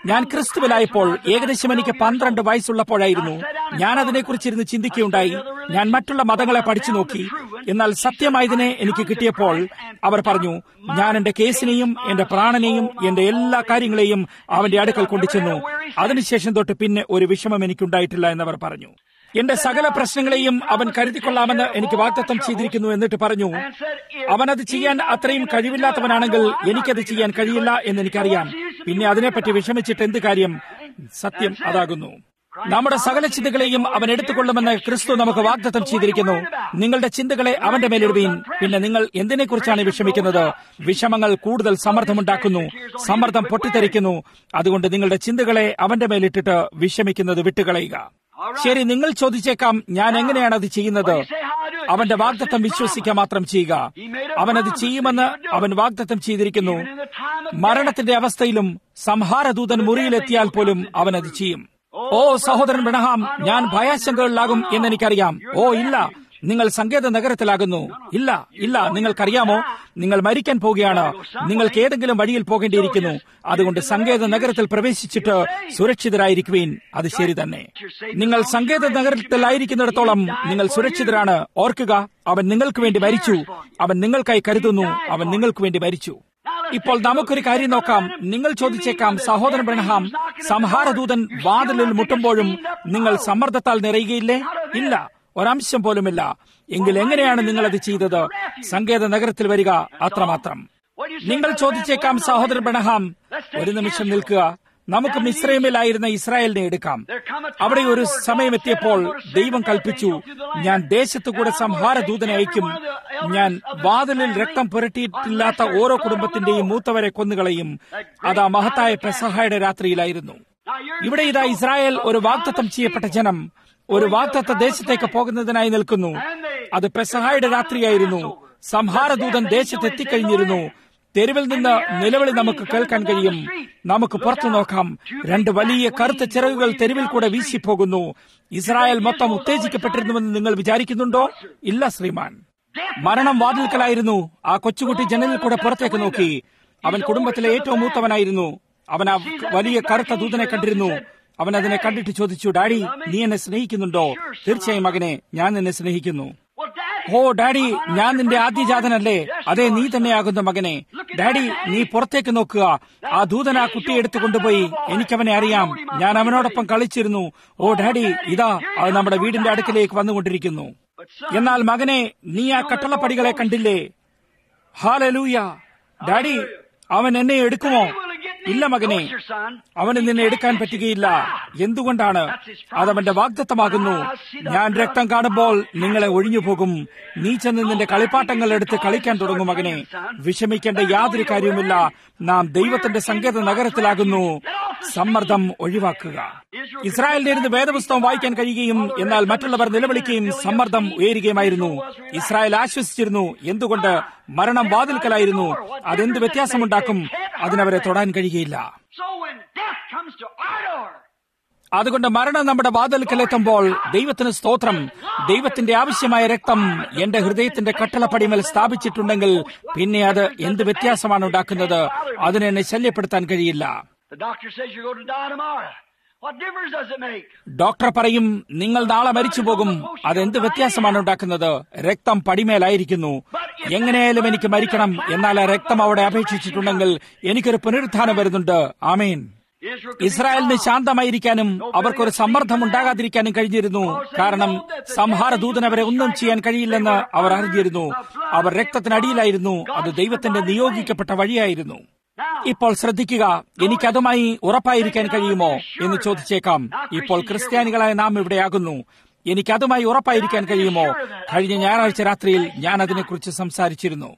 ഞാൻ ക്രിസ്തുവിലായപ്പോൾ ഏകദേശം എനിക്ക് പന്ത്രണ്ട് വയസ്സുള്ളപ്പോഴായിരുന്നു ഞാൻ അതിനെക്കുറിച്ചിരുന്ന് ചിന്തിക്കുകയുണ്ടായി. ഞാൻ മറ്റുള്ള മതങ്ങളെ പഠിച്ചു നോക്കി. എന്നാൽ സത്യമായതിനെ എനിക്ക് കിട്ടിയപ്പോൾ അവർ പറഞ്ഞു, ഞാൻ എന്റെ കേസിനെയും എന്റെ പ്രാണനെയും എന്റെ എല്ലാ കാര്യങ്ങളെയും അവന്റെ അടുക്കൽ കൊണ്ടുചെന്നു. അതിനുശേഷം തൊട്ട് പിന്നെ ഒരു വിഷമം എനിക്കുണ്ടായിട്ടില്ല എന്നവർ പറഞ്ഞു. എന്റെ സകല പ്രശ്നങ്ങളെയും അവൻ കരുതിക്കൊള്ളാമെന്ന് എനിക്ക് വാഗ്ദത്തം ചെയ്തിരിക്കുന്നു. എന്നിട്ട് പറഞ്ഞു, അവനത് ചെയ്യാൻ അത്രയും കഴിവില്ലാത്തവനാണെങ്കിൽ എനിക്കത് ചെയ്യാൻ കഴിയില്ല എന്ന് എനിക്കറിയാം. പിന്നെ അതിനെപ്പറ്റി വിഷമിച്ചിട്ട് എന്ത് കാര്യം? സത്യം അതാകുന്നു, നമ്മുടെ സകല ചിന്തകളെയും അവൻ എടുത്തുകൊള്ളുമെന്ന് ക്രിസ്തു നമുക്ക് വാഗ്ദത്തം ചെയ്തിരിക്കുന്നു. നിങ്ങളുടെ ചിന്തകളെ അവന്റെ മേലിടുവീൻ. പിന്നെ നിങ്ങൾ എന്തിനെക്കുറിച്ചാണ് വിഷമിക്കുന്നത്? വിഷമങ്ങൾ കൂടുതൽ സമ്മർദ്ദമുണ്ടാക്കുന്നു, സമ്മർദ്ദം പൊട്ടിത്തെറിക്കുന്നു. അതുകൊണ്ട് നിങ്ങളുടെ ചിന്തകളെ അവന്റെ മേലിട്ടിട്ട് വിഷമിക്കുന്നത് വിട്ടുകളയുക. ശരി, നിങ്ങൾ ചോദിച്ചേക്കാം, ഞാൻ എങ്ങനെയാണ് അത് ചെയ്യുന്നത്? അവന്റെ വാഗ്ദത്തം വിശ്വസിക്കുക മാത്രം ചെയ്യുക. അവനത് ചെയ്യുമെന്ന് അവൻ വാഗ്ദത്തം ചെയ്തിരിക്കുന്നു. മരണത്തിന്റെ അവസ്ഥയിലും സംഹാരദൂതൻ മുറിയിലെത്തിയാൽ പോലും അവനത് ചെയ്യും. ഓ സഹോദരൻ ബ്രഹ്നാം, ഞാൻ ഭയാശങ്കകളിലാകും എന്നെനിക്കറിയാം. ഓ ഇല്ല, നിങ്ങൾ സങ്കേത നഗരത്തിലാകുന്നു. ഇല്ല ഇല്ല, നിങ്ങൾക്കറിയാമോ, നിങ്ങൾ മരിക്കാൻ പോവുകയാണ്. നിങ്ങൾക്ക് ഏതെങ്കിലും വഴിയിൽ പോകേണ്ടിയിരിക്കുന്നു. അതുകൊണ്ട് സങ്കേത നഗരത്തിൽ പ്രവേശിച്ചിട്ട് സുരക്ഷിതരായിരിക്കുവീൻ. അത് ശരി തന്നെ. നിങ്ങൾ സങ്കേത നഗരത്തിലായിരിക്കുന്നിടത്തോളം നിങ്ങൾ സുരക്ഷിതരാണ്. ഓർക്കുക, അവൻ നിങ്ങൾക്ക് വേണ്ടി മരിച്ചു. അവൻ നിങ്ങൾക്കായി കരുതുന്നു. അവൻ നിങ്ങൾക്ക് വേണ്ടി മരിച്ചു. ഇപ്പോൾ നമുക്കൊരു കാര്യം നോക്കാം. നിങ്ങൾ ചോദിച്ചേക്കാം, സഹോദരൻ ബ്രഹ്നാം, സംഹാരദൂതൻ വാതിലിൽ മുട്ടുമ്പോഴും നിങ്ങൾ സമ്മർദ്ദത്താൽ നിറയുകയില്ലേ? ഇല്ല, ഒരംശം പോലുമില്ല. എങ്കിൽ എങ്ങനെയാണ് നിങ്ങളത് ചെയ്തത്? സങ്കേത നഗരത്തിൽ വരിക, അത്രമാത്രം. നിങ്ങൾ ചോദിച്ചേക്കാം, സഹോദരൻ ബ്രഹ്നാം, ഒരു നിമിഷം നിൽക്കുക. നമുക്ക് മിസ്രൈമിലായിരുന്ന ഇസ്രായേലിനെ എടുക്കാം. അവിടെ ഒരു സമയമെത്തിയപ്പോൾ ദൈവം കൽപ്പിച്ചു, ഞാൻ ദേശത്തു കൂടെ സംഹാരദൂതനെ അയക്കും. ഞാൻ വാതിലിൽ രക്തം പുരട്ടിയിട്ടില്ലാത്ത ഓരോ കുടുംബത്തിന്റെയും മൂത്തവരെ കൊന്നുകളയും. അത് ആ മഹത്തായ പെസഹയുടെ രാത്രിയിലായിരുന്നു. ഇവിടെ ഇതാ ഇസ്രായേൽ, ഒരു വാഗ്ദത്തം ചെയ്യപ്പെട്ട ജനം, ഒരു വാഗ്ദത്ത ദേശത്തേക്ക് പോകുന്നതിനായി നിൽക്കുന്നു. അത് പെസഹായുടെ രാത്രിയായിരുന്നു. സംഹാരദൂതൻ ദേശത്തെത്തിക്കഴിഞ്ഞിരുന്നു. തെരുവിൽ നിന്ന് നിലവിളി നമുക്ക് കേൾക്കാൻ കഴിയും. നമുക്ക് പുറത്തു നോക്കാം. രണ്ട് വലിയ കറുത്ത ചിറകുകൾ തെരുവിൽ കൂടെ വീശിപ്പോകുന്നു. ഇസ്രായേൽ മൊത്തം ഉത്തേജിക്കപ്പെട്ടിരുന്നുവെന്ന് നിങ്ങൾ വിചാരിക്കുന്നുണ്ടോ? ഇല്ല ശ്രീമാൻ, മരണം വാതിൽക്കലായിരുന്നു. ആ കൊച്ചുകുട്ടി ജനലിൽ കൂടെ പുറത്തേക്ക് നോക്കി. അവൻ കുടുംബത്തിലെ ഏറ്റവും മൂത്തവനായിരുന്നു. അവൻ ആ വലിയ കറുത്ത ദൂതനെ കണ്ടിരുന്നു. അവൻ അതിനെ കണ്ടിട്ട് ചോദിച്ചു, ഡാഡി, നീ എന്നെ സ്നേഹിക്കുന്നുണ്ടോ? തീർച്ചയായും മകനെ, ഞാൻ നിന്നെ സ്നേഹിക്കുന്നു. ഓ ഡാഡി, ഞാൻ നിന്റെ ആദ്യജാതനല്ലേ? അതെ, നീ തന്നെയാകുന്നു മകനെ. ഡാഡി, നീ പുറത്തേക്ക് നോക്കുക. ആ ദൂതൻ ആ കുട്ടിയെ എടുത്തു കൊണ്ടുപോയി. എനിക്കവനെ അറിയാം. ഞാൻ അവനോടൊപ്പം കളിച്ചിരുന്നു. ഓ ഡാഡി, ഇതാ അത് നമ്മുടെ വീടിന്റെ അടുക്കിലേക്ക് വന്നുകൊണ്ടിരിക്കുന്നു. എന്നാൽ മകനെ, നീ ആ കട്ടളപ്പടികളെ കണ്ടില്ലേ? ഹല്ലേലൂയ. ഡാഡി, അവൻ എന്നെ എടുക്കുമോ? ഇല്ല മകനെ, അവന് നിന്നെ എടുക്കാൻ പറ്റുകയില്ല. എന്തുകൊണ്ടാണ്? അതവന്റെ വാഗ്ദത്തമാകുന്നു. ഞാൻ രക്തം കാണുമ്പോൾ നിങ്ങളെ ഒഴിഞ്ഞു പോകും. നീ ചെന്ന് നിന്റെ കളിപ്പാട്ടങ്ങൾ എടുത്ത് കളിക്കാൻ തുടങ്ങും മകനെ. വിഷമിക്കേണ്ട യാതൊരു കാര്യവുമില്ല. നാം ദൈവത്തിന്റെ സങ്കേത നഗരത്തിലാകുന്നു. സമ്മർദ്ദം ഒഴിവാക്കുക. ഇസ്രായേലിന്റെ ഇരുന്ന് വേദപുസ്തകം വായിക്കാൻ കഴിയുകയും എന്നാൽ മറ്റുള്ളവർ നിലവിളിക്കുകയും സമ്മർദ്ദം ഉയരുകയുമായിരുന്നു. ഇസ്രായേൽ ആശ്വസിച്ചിരുന്നു. എന്തുകൊണ്ട്? മരണം വാതിൽക്കലായിരുന്നു. അതെന്ത് വ്യത്യാസമുണ്ടാക്കും? അതിനവരെ തൊടാൻ കഴിയുകയില്ല. അതുകൊണ്ട് മരണം നമ്മുടെ വാതിൽക്കലെത്തുമ്പോൾ ദൈവത്തിന് സ്തോത്രം. ദൈവത്തിന്റെ ആവശ്യമായ രക്തം എന്റെ ഹൃദയത്തിന്റെ കട്ടളപ്പടിമേൽ സ്ഥാപിച്ചിട്ടുണ്ടെങ്കിൽ പിന്നെ അത് എന്ത് വ്യത്യാസമാണ് ഉണ്ടാക്കുന്നത്? അതിനെന്നെ ശല്യപ്പെടുത്താൻ കഴിയില്ല. ഡോക്ടർ പറയും, നിങ്ങൾ നാളെ മരിച്ചു പോകും. അതെന്ത് വ്യത്യാസമാണ് ഉണ്ടാക്കുന്നത്? രക്തം പടിമേലായിരിക്കുന്നു. എങ്ങനെയായാലും എനിക്ക് മരിക്കണം. എന്നാൽ ആ രക്തം അവിടെ അപേക്ഷിച്ചിട്ടുണ്ടെങ്കിൽ എനിക്കൊരു പുനരുത്ഥാനം വരുന്നുണ്ട്. ആമേൻ. ഇസ്രായേലിന് ശാന്തമായിരിക്കാനും അവർക്കൊരു സമ്മർദ്ദം ഉണ്ടാകാതിരിക്കാനും കഴിഞ്ഞിരുന്നു. കാരണം സംഹാരദൂതൻ അവരെ ഒന്നും ചെയ്യാൻ കഴിയില്ലെന്ന് അവർ അറിഞ്ഞിരുന്നു. അവർ രക്തത്തിനടിയിലായിരുന്നു. അത് ദൈവത്തിന്റെ നിയോഗിക്കപ്പെട്ട വഴിയായിരുന്നു. ഇപ്പോൾ ശ്രദ്ധിക്കുക, എനിക്കതുമായി ഉറപ്പായിരിക്കാൻ കഴിയുമോ എന്ന് ചോദിച്ചേക്കാം. ഇപ്പോൾ ക്രിസ്ത്യാനികളായ നാം ഇവിടെയാകുന്നു. എനിക്കതുമായി ഉറപ്പായിരിക്കാൻ കഴിയുമോ? കഴിഞ്ഞ ഞായറാഴ്ച രാത്രിയിൽ ഞാൻ അതിനെക്കുറിച്ച് സംസാരിച്ചിരുന്നു.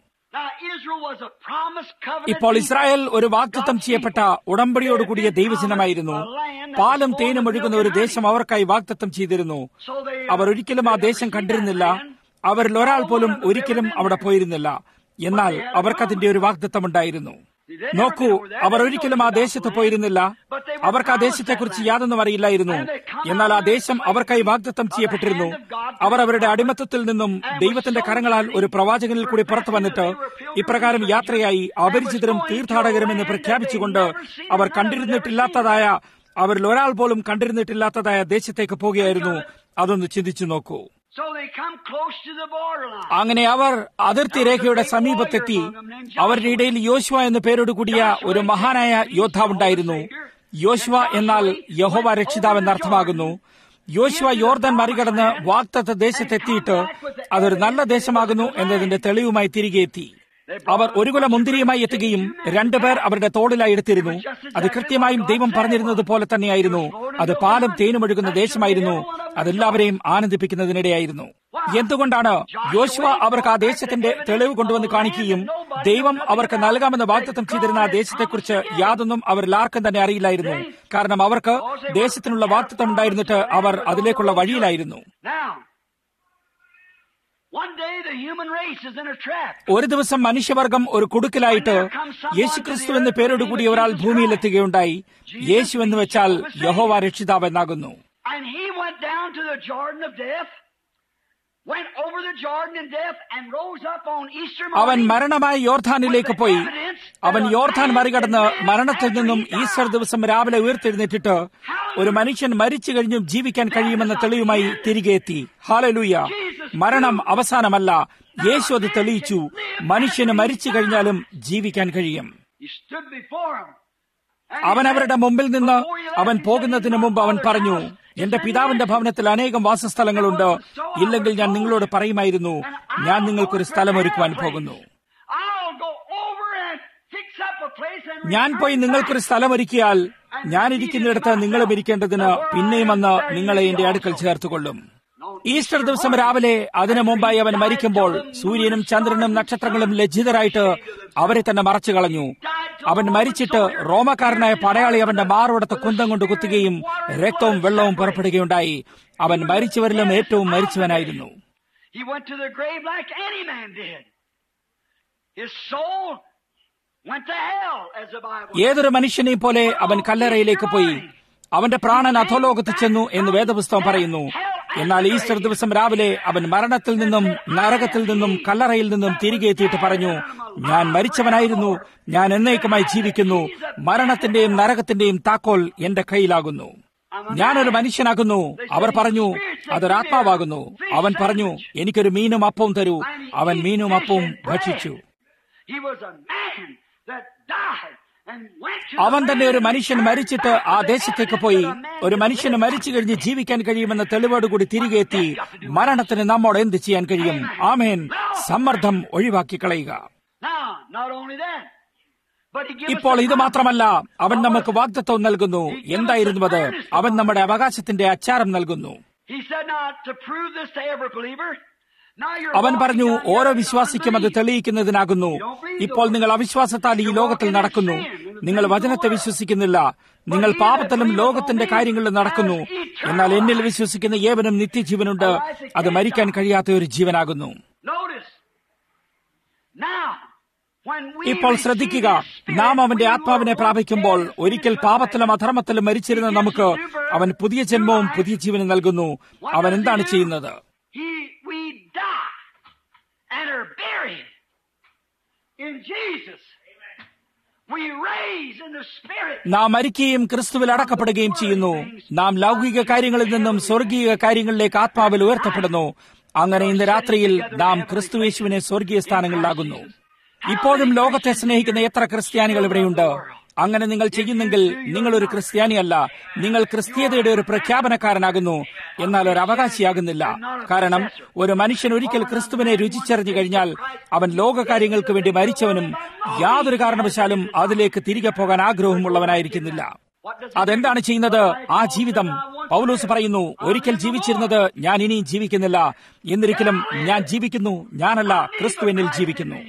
ഇപ്പോൾ ഇസ്രായേൽ ഒരു വാഗ്ദത്തം ചെയ്യപ്പെട്ട ഉടമ്പടിയോടുകൂടിയ ദൈവജനമായിരുന്നു. പാലും തേനും ഒഴുകുന്ന ഒരു ദേശം അവർക്കായി വാഗ്ദത്തം ചെയ്തിരുന്നു. അവർ ഒരിക്കലും ആ ദേശം കണ്ടിരുന്നില്ല. അവരിൽ ഒരാൾ പോലും ഒരിക്കലും അവിടെ പോയിരുന്നില്ല. എന്നാൽ അവർക്കതിന്റെ ഒരു വാഗ്ദത്തം ഉണ്ടായിരുന്നു. നോക്കൂ, അവർ ഒരിക്കലും ആ ദേശത്ത് പോയിരുന്നില്ല. അവർക്ക് ആ ദേശത്തെക്കുറിച്ച് യാതൊന്നും അറിയില്ലായിരുന്നു. എന്നാൽ ആ ദേശം അവർക്കായി വാഗ്ദത്തം ചെയ്യപ്പെട്ടിരുന്നു. അവർ അവരുടെ അടിമത്തത്തിൽ നിന്നും ദൈവത്തിന്റെ കരങ്ങളാൽ ഒരു പ്രവാചകനിൽ കൂടി പുറത്തു വന്നിട്ട് ഇപ്രകാരം യാത്രയായി അപരിചിതരും തീർത്ഥാടകരും എന്ന് പ്രഖ്യാപിച്ചുകൊണ്ട് അവർ കണ്ടിരുന്നിട്ടില്ലാത്തതായ, അവരിൽ ഒരാൾ പോലും കണ്ടിരുന്നിട്ടില്ലാത്തതായ ദേശത്തേക്ക് പോകുകയായിരുന്നു. അതൊന്ന് ചിന്തിച്ചു നോക്കൂ. അങ്ങനെ അവർ അതിർത്തി രേഖയുടെ സമീപത്തെത്തി. അവരുടെ ഇടയിൽ യോശുവ എന്നു പേരോട് കൂടിയ ഒരു മഹാനായ യോദ്ധാവുണ്ടായിരുന്നു. യോശുവ എന്നാൽ യഹോവ രക്ഷിതാവ് എന്നർത്ഥമാകുന്നു. യോശുവ യോർദാൻ മറികടന്ന് വാഗ്ദത്ത ദേശത്തെത്തിയിട്ട് അതൊരു നല്ല ദേശമാകുന്നു എന്നതിന്റെ തെളിവുമായി തിരികെ എത്തി. അവർ ഒരു കുല മുന്തിരിയുമായി എത്തുകയും രണ്ടുപേർ അവരുടെ തോളിലായി എടുത്തിരുന്നു. അത് കൃത്യമായും ദൈവം പറഞ്ഞിരുന്നത് പോലെ തന്നെയായിരുന്നു. അത് പാലും തേനും ഒഴുകുന്ന ദേശമായിരുന്നു. അതെല്ലാവരെയും ആനന്ദിപ്പിക്കുന്നതിനിടെയായിരുന്നു. എന്തുകൊണ്ടാണ് യോശുവ അവർക്ക് ആ ദേശത്തിന്റെ തെളിവ് കൊണ്ടുവന്ന് കാണിക്കുകയും ദൈവം അവർക്ക് നൽകാമെന്ന് വാഗ്ദത്തം ചെയ്തിരുന്ന ആ ദേശത്തെക്കുറിച്ച് യാതൊന്നും അവരിൽ ആർക്കും തന്നെ അറിയില്ലായിരുന്നു. കാരണം അവർക്ക് ദേശത്തിനുള്ള വാഗ്ദത്തം ഉണ്ടായിരുന്നിട്ട് അവർ അതിലേക്കുള്ള വഴിയിലായിരുന്നു. ഒരു ദിവസം മനുഷ്യവർഗം ഒരു കുടുക്കിലായിട്ട് യേശുക്രിസ്തു എന്ന പേരോടുകൂടി ഒരാൾ ഭൂമിയിലെത്തുകയുണ്ടായി. യേശു എന്ന് വെച്ചാൽ യഹോവ രക്ഷിതാവ് എന്നാകുന്നു. അവൻ മരണമായി യോർദാനിലേക്ക് പോയി. അവൻ യോർദാൻ മറികടന്ന് മരണത്തിൽ നിന്നും ഈസ്റ്റർ ദിവസം രാവിലെ ഉയർത്തെഴുന്നേറ്റിട്ട് ഒരു മനുഷ്യൻ മരിച്ചു കഴിഞ്ഞും ജീവിക്കാൻ കഴിയുമെന്ന തെളിവുമായി തിരികെ എത്തി. ഹല്ലേലൂയ! മരണം അവസാനമല്ല. യേശു അത് തെളിയിച്ചു. മനുഷ്യന് മരിച്ചു കഴിഞ്ഞാലും ജീവിക്കാൻ കഴിയും. അവൻ അവരുടെ മുമ്പിൽ നിന്ന് അവൻ പോകുന്നതിന് മുമ്പ് അവൻ പറഞ്ഞു, എന്റെ പിതാവിന്റെ ഭവനത്തിൽ അനേകം വാസസ്ഥലങ്ങളുണ്ട്. ഇല്ലെങ്കിൽ ഞാൻ നിങ്ങളോട് പറയുമായിരുന്നു, ഞാൻ നിങ്ങൾക്കൊരു സ്ഥലമൊരുക്കുവാൻ പോകുന്നു. ഞാൻ പോയി നിങ്ങൾക്കൊരു സ്ഥലമൊരുക്കിയാൽ ഞാനിരിക്കുന്നിടത്ത് നിങ്ങളും ഇരിക്കേണ്ടതിന് പിന്നെയും അന്ന് നിങ്ങളെ എന്റെ അടുക്കൽ ചേർത്തുകൊള്ളും. ഈസ്റ്റർ ദിവസം രാവിലെ അതിനു മുമ്പായി അവൻ മരിക്കുമ്പോൾ സൂര്യനും ചന്ദ്രനും നക്ഷത്രങ്ങളും ലജ്ജിതരായിട്ട് അവരെ തന്നെ മറച്ചു കളഞ്ഞു. അവൻ മരിച്ചിട്ട് റോമക്കാരനായ പടയാളി അവന്റെ മാറോടത്ത് കുന്തം കൊണ്ട് കുത്തുകയും രക്തവും വെള്ളവും പുറപ്പെടുകയുണ്ടായി. അവൻ മരിച്ചവരിലും ഏറ്റവും മരിച്ചവനായിരുന്നു. ഏതൊരു മനുഷ്യനെയും പോലെ അവൻ കല്ലറയിലേക്ക് പോയി. അവന്റെ പ്രാണൻ അധോലോകത്ത് ചെന്നു എന്ന് വേദപുസ്തകം പറയുന്നു. എന്നാൽ ഈസ്റ്റർ ദിവസം രാവിലെ അവൻ മരണത്തിൽ നിന്നും നരകത്തിൽ നിന്നും കല്ലറയിൽ നിന്നും തിരികെ എത്തിയിട്ട് പറഞ്ഞു, ഞാൻ മരിച്ചവനായിരുന്നു, ഞാൻ എന്നേക്കുമായി ജീവിക്കുന്നു. മരണത്തിന്റെയും നരകത്തിന്റെയും താക്കോൽ എന്റെ കയ്യിലാകുന്നു. ഞാനൊരു മനുഷ്യനാകുന്നു. അവർ പറഞ്ഞു, അതൊരാത്മാവാകുന്നു. അവൻ പറഞ്ഞു, എനിക്കൊരു മീനും അപ്പവും തരൂ. അവൻ മീനും അപ്പവും ഭക്ഷിച്ചു. അവൻ തന്നെ ഒരു മനുഷ്യൻ മരിച്ചിട്ട് ആ ദേശത്തേക്ക് പോയി. ഒരു മനുഷ്യന് മരിച്ചു കഴിഞ്ഞ് ജീവിക്കാൻ കഴിയുമെന്ന തെളിവോടുകൂടി തിരികെ എത്തി. മരണത്തിന് നമ്മോട് എന്ത് ചെയ്യാൻ കഴിയും? ആമേൻ. സമ്മർദ്ദം ഒഴിവാക്കി കളയുക. ഇപ്പോൾ ഇത് മാത്രമല്ല, അവൻ നമുക്ക് വാഗ്ദത്തവും നൽകുന്നു. എന്തായിരുന്നു അത്? അവൻ നമ്മുടെ അവകാശത്തിന്റെ അച്ചാരം നൽകുന്നു. അവൻ പറഞ്ഞു, ഓരോ വിശ്വാസിക്കും അത് തെളിയിക്കുന്നതിനാകുന്നു. ഇപ്പോൾ നിങ്ങൾ അവിശ്വാസത്താൽ ഈ ലോകത്തിൽ നടക്കുന്നു. നിങ്ങൾ വചനത്തെ വിശ്വസിക്കുന്നില്ല. നിങ്ങൾ പാപത്തിലും ലോകത്തിന്റെ കാര്യങ്ങളിലും നടക്കുന്നു. എന്നാൽ എന്നിൽ വിശ്വസിക്കുന്ന ഏവനും നിത്യജീവനുണ്ട്. അത് മരിക്കാൻ കഴിയാത്ത ഒരു ജീവനാകുന്നു. ഇപ്പോൾ ശ്രദ്ധിക്കുക, നാം അവന്റെ ആത്മാവിനെ പ്രാപിക്കുമ്പോൾ ഒരിക്കൽ പാപത്തിലും അധർമ്മത്തിലും മരിച്ചിരുന്ന നമുക്ക് അവൻ പുതിയ ജന്മവും പുതിയ ജീവനും നൽകുന്നു. അവൻ എന്താണ് ചെയ്യുന്നത്? നാം മരിക്കുകയും ക്രിസ്തുവിൽ അടക്കപ്പെടുകയും ചെയ്യുന്നു. നാം ലൗകിക കാര്യങ്ങളിൽ നിന്നും സ്വർഗീയ കാര്യങ്ങളിലേക്ക് ആത്മാവിൽ ഉയർത്തപ്പെടുന്നു. അങ്ങനെ ഇന്ന് രാത്രിയിൽ നാം ക്രിസ്തുയേശുവിനെ സ്വർഗീയ സ്ഥാനങ്ങളിലാകുന്നു. ഇപ്പോഴും ലോകത്തെ സ്നേഹിക്കുന്ന എത്ര ക്രിസ്ത്യാനികൾ ഇവിടെയുണ്ട്? അങ്ങനെ നിങ്ങൾ ചെയ്യുന്നെങ്കിൽ നിങ്ങളൊരു ക്രിസ്ത്യാനിയല്ല. നിങ്ങൾ ക്രിസ്തീയതയുടെ ഒരു പ്രഖ്യാപനക്കാരനാകുന്നു, എന്നാൽ ഒരു അവകാശിയാകുന്നില്ല. കാരണം ഒരു മനുഷ്യൻ ഒരിക്കൽ ക്രിസ്തുവിനെ രുചിച്ചറിഞ്ഞു കഴിഞ്ഞാൽ അവൻ ലോകകാര്യങ്ങൾക്ക് വേണ്ടി മരിച്ചവനും യാതൊരു കാരണവശാലും അതിലേക്ക് തിരികെ പോകാൻ ആഗ്രഹമുള്ളവനായിരിക്കുന്നില്ല. അതെന്താണ് ചെയ്യുന്നത്? ആ ജീവിതം, പൗലോസ് പറയുന്നു, ഒരിക്കൽ ജീവിച്ചിരുന്നത് ഞാൻ ഇനിയും ജീവിക്കുന്നില്ല. എന്നിരിക്കലും ഞാൻ ജീവിക്കുന്നു, ഞാനല്ല, ക്രിസ്തു എന്നിൽ ജീവിക്കുന്നു.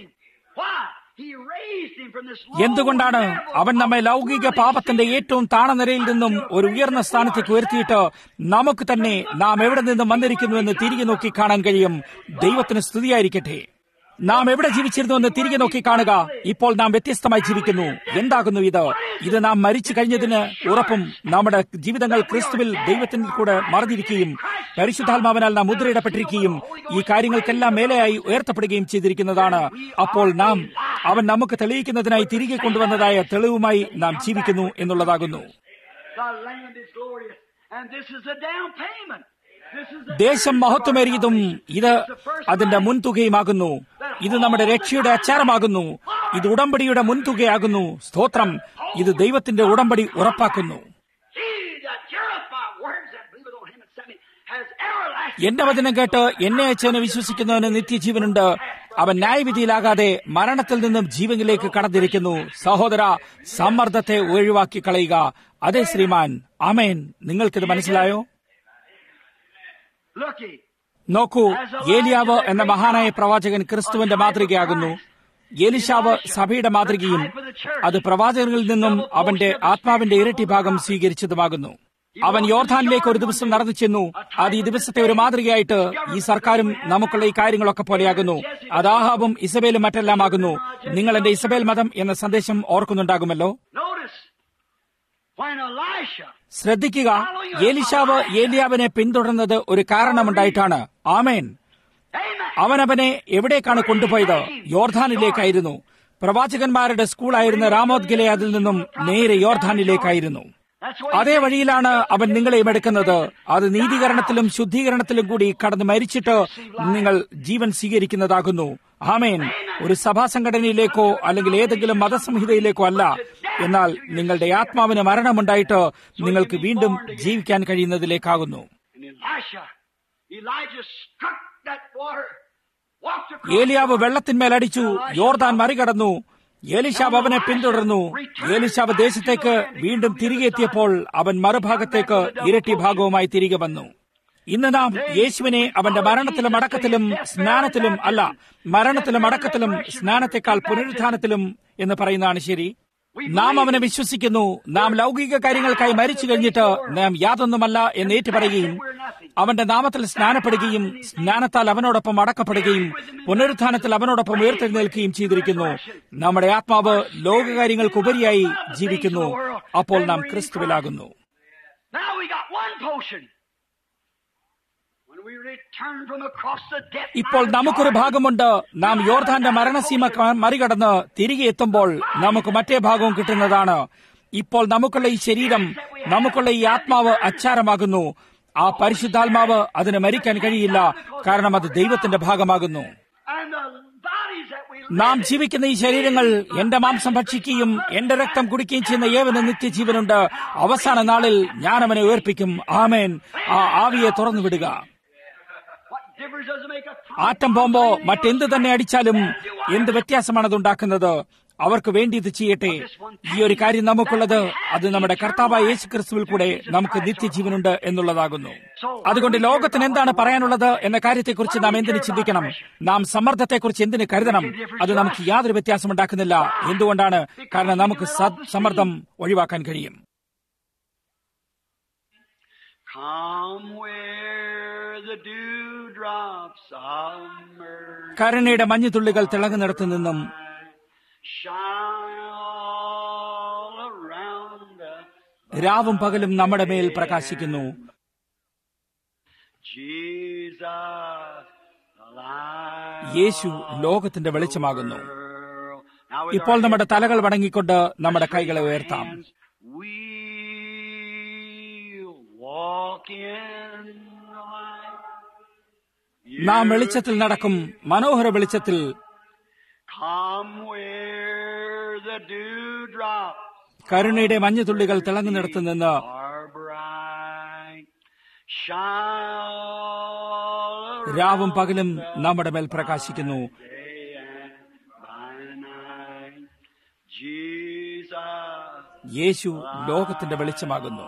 എന്തുകൊണ്ടാണ്? അവൻ നമ്മെ ലൗകിക പാപത്തിന്റെ ഏറ്റവും താണനിരയിൽ നിന്നും ഒരു ഉയർന്ന സ്ഥാനത്തേക്ക് ഉയർത്തിയിട്ട് നമുക്ക് തന്നെ നാം എവിടെ നിന്നും വന്നിരിക്കുന്നുവെന്ന് തിരികെ നോക്കി കാണാൻ കഴിയും. ദൈവത്തിന് സ്തുതിയായിരിക്കട്ടെ. നാം എവിടെ ജീവിച്ചിരുന്നുവെന്ന് തിരികെ നോക്കി കാണുക. ഇപ്പോൾ നാം വ്യത്യസ്തമായി ജീവിക്കുന്നു. എന്താകുന്നു ഇത്? ഇത് നാം മരിച്ചു കഴിഞ്ഞതിന് ഉറപ്പും നമ്മുടെ ജീവിതങ്ങൾ ക്രിസ്തുവിൽ ദൈവത്തിൽ കൂടെ മറഞ്ഞിരിക്കുകയും പരിശുദ്ധാത്മാവിനാൽ നാം മുദ്രയിടപ്പെട്ടിരിക്കുകയും ഈ കാര്യങ്ങൾക്കെല്ലാം മേലെയായി ഉയർത്തപ്പെടുകയും ചെയ്തിരിക്കുന്നതാണ്. അപ്പോൾ നാം അവൻ നമുക്ക് തെളിയിക്കുന്നതിനായി തിരികെ കൊണ്ടുവന്നതായ തെളിവുമായി നാം ജീവിക്കുന്നു എന്നുള്ളതാകുന്നു. ദേശം മഹത്വമേറിയതും ഇത് അതിന്റെ മുൻതുകയുമാകുന്നു. ഇത് നമ്മുടെ രക്ഷയുടെ അച്ചാരമാകുന്നു. ഇത് ഉടമ്പടിയുടെ മുൻതുകയാകുന്നു. സ്തോത്രം. ഇത് ദൈവത്തിന്റെ ഉടമ്പടി ഉറപ്പാക്കുന്നു. എന്റെ വചനം കേട്ട് എന്നെ അയച്ചവനെ വിശ്വസിക്കുന്നവന് നിത്യജീവനുണ്ട്. അവൻ ന്യായവിധിയിലാകാതെ മരണത്തിൽ നിന്നും ജീവനിലേക്ക് കടന്നിരിക്കുന്നു. സഹോദര, സമ്മർദ്ദത്തെ ഒഴിവാക്കി കളയുക. അതെ ശ്രീമാൻ. ആമേൻ. നിങ്ങൾക്കിത് മനസ്സിലായോ? നോക്കൂ, ഏലിയാവ് എന്ന മഹാനായ പ്രവാചകൻ ക്രിസ്തുവിന്റെ മാതൃകയാകുന്നു. എലീശാവ് സഭയുടെ മാതൃകയും അത് പ്രവാചകനിൽ നിന്നും അവന്റെ ആത്മാവിന്റെ ഇരട്ടി ഭാഗം സ്വീകരിച്ചതുമാകുന്നു. അവൻ യോർദാനിലേക്ക് ഒരു ദിവസം നടന്നു ചെന്നു. അത് ഈ ദിവസത്തെ ഒരു മാതൃകയായിട്ട് ഈ സർക്കാരും നമുക്കുള്ള ഈ കാര്യങ്ങളൊക്കെ പോലെയാകുന്നു. അത് ആഹാബും ഇസബേലും മറ്റെല്ലാമാകുന്നു. നിങ്ങൾ എന്റെ ഇസബേൽ മതം എന്ന സന്ദേശം ഓർക്കുന്നുണ്ടാകുമല്ലോ. ശ്രദ്ധിക്കുക, ഏലീശാവ് ഏലിയാവിനെ പിന്തുടർന്നത് ഒരു കാരണമുണ്ടായിട്ടാണ്. ആമേൻ. അവനവനെ എവിടേക്കാണ് കൊണ്ടുപോയത്? യോർദാനിലേക്കായിരുന്നു. പ്രവാചകന്മാരുടെ സ്കൂളായിരുന്ന രാമോത് ഗിലെയാദിൽ നിന്നും നേരെ യോർദാനിലേക്കായിരുന്നു. അതേ വഴിയിലാണ് അവൻ നിങ്ങളെയും എടുക്കുന്നത്. അത് നീതീകരണത്തിലും ശുദ്ധീകരണത്തിലും കൂടി കടന്ന് മരിച്ചിട്ട് നിങ്ങൾ ജീവൻ സ്വീകരിക്കുന്നതാകുന്നു. ആമേൻ. ഒരു സഭാ സംഘടനയിലേക്കോ അല്ലെങ്കിൽ ഏതെങ്കിലും മതസംഹിതയിലേക്കോ അല്ല. എന്നാൽ നിങ്ങളുടെ ആത്മാവിന് മരണമുണ്ടായിട്ട് നിങ്ങൾക്ക് വീണ്ടും ജീവിക്കാൻ കഴിയുന്നതിലേക്കാകുന്നു. ഏലിയാവ് വെള്ളത്തിന്മേലടിച്ചു. യോർദാൻ മറികടന്നു. ഏലീശാവ് അവനെ പിന്തുടർന്നു. ഏലീശാവ് ദേശത്തേക്ക് വീണ്ടും തിരികെ എത്തിയപ്പോൾ അവൻ മറുഭാഗത്തേക്ക് ഇരട്ടി ഭാഗവുമായി തിരികെ വന്നു. ഇന്ന് നാം യേശുവിനെ അവന്റെ മരണത്തിലും അടക്കത്തിലും സ്നാനത്തിലും അല്ല, മരണത്തിലും അടക്കത്തിലും സ്നാനത്തെക്കാൾ പുനരുത്ഥാനത്തിലും എന്ന് പറയുന്നതാണ് ശരി. നാം അവനെ വിശ്വസിക്കുന്നു. നാം ലൗകിക കാര്യങ്ങൾക്കായി മരിച്ചു കഴിഞ്ഞിട്ട് നാം യാതൊന്നുമല്ല എന്ന് ഏറ്റുപറയുകയും അവന്റെ നാമത്തിൽ സ്നാനപ്പെടുകയും സ്നാനത്താൽ അവനോടൊപ്പം അടക്കപ്പെടുകയും പുനരുത്ഥാനത്തിൽ അവനോടൊപ്പം ഉയർത്തെഴുന്നേൽക്കുകയും ചെയ്തിരിക്കുന്നു. നമ്മുടെ ആത്മാവ് ലോകകാര്യങ്ങൾക്കുപരിയായി ജീവിക്കുന്നു. അപ്പോൾ നാം ക്രിസ്തുവിലാകുന്നു. ഇപ്പോൾ നമുക്കൊരു ഭാഗമുണ്ട്. നാം യോർദാന്റെ മരണസീമ മറികടന്ന് തിരികെ എത്തുമ്പോൾ നമുക്ക് മറ്റേ ഭാഗവും കിട്ടുന്നതാണ്. ഇപ്പോൾ നമുക്കുള്ള ഈ ശരീരം, നമുക്കുള്ള ഈ ആത്മാവ് അച്ചാരമാകുന്നു. ആ പരിശുദ്ധാത്മാവ് അതിന് മരിക്കാൻ കഴിയില്ല. കാരണം അത് ദൈവത്തിന്റെ ഭാഗമാകുന്നു. നാം ജീവിക്കുന്ന ഈ ശരീരങ്ങൾ എന്റെ മാംസം ഭക്ഷിക്കുകയും എന്റെ രക്തം കുടിക്കുകയും ചെയ്യുന്ന ഏവന് നിത്യജീവനുണ്ട്. അവസാന നാളിൽ ഞാൻ അവനെ ഉയർപ്പിക്കും. ആമേൻ. ആ ആവിയെ തുറന്നുവിടുക. ആറ്റം ബോംബോ മറ്റെന്ത് തന്നെ അടിച്ചാലും എന്ത് വ്യത്യാസമാണ് അത് ഉണ്ടാക്കുന്നത്? അവർക്ക് വേണ്ടി ഇത് ചെയ്യട്ടെ. ഈ ഒരു കാര്യം നമുക്കുള്ളത്, അത് നമ്മുടെ കർത്താവായ യേശു ക്രിസ്തുവിൽ കൂടെ നമുക്ക് നിത്യജീവനുണ്ട് എന്നുള്ളതാകുന്നു. അതുകൊണ്ട് ലോകത്തിന് എന്താണ് പറയാനുള്ളത് എന്ന കാര്യത്തെക്കുറിച്ച് നാം എന്തിനു ചിന്തിക്കണം? നാം സമ്മർദ്ദത്തെക്കുറിച്ച് എന്തിനു കരുതണം? അത് നമുക്ക് യാതൊരു വ്യത്യാസം ഉണ്ടാക്കുന്നില്ല. എന്തുകൊണ്ടാണ്? കാരണം നമുക്ക് സമ്മർദ്ദം ഒഴിവാക്കാൻ കഴിയും. കരുണയുടെ മഞ്ഞുതുള്ളികൾ തിളങ്ങുന്നിടത്തു നിന്നും രാവും പകലും നമ്മുടെ മേൽ പ്രകാശിക്കുന്നു. യേശു ലോകത്തിന്റെ വെളിച്ചമാകുന്നു. ഇപ്പോൾ നമ്മുടെ തലകൾ വണങ്ങിക്കൊണ്ട് നമ്മുടെ കൈകളെ ഉയർത്താം. നാം വെളിച്ചത്തിൽ നടക്കും, മനോഹര വെളിച്ചത്തിൽ. കരുണയുടെ മഞ്ഞുതുള്ളികൾ തിളങ്ങുന്നിടത്തു നിന്ന് രാവും പകലും നമ്മുടെ മേൽ പ്രകാശിക്കുന്നു. യേശു ലോകത്തിന്റെ വെളിച്ചമാകുന്നു.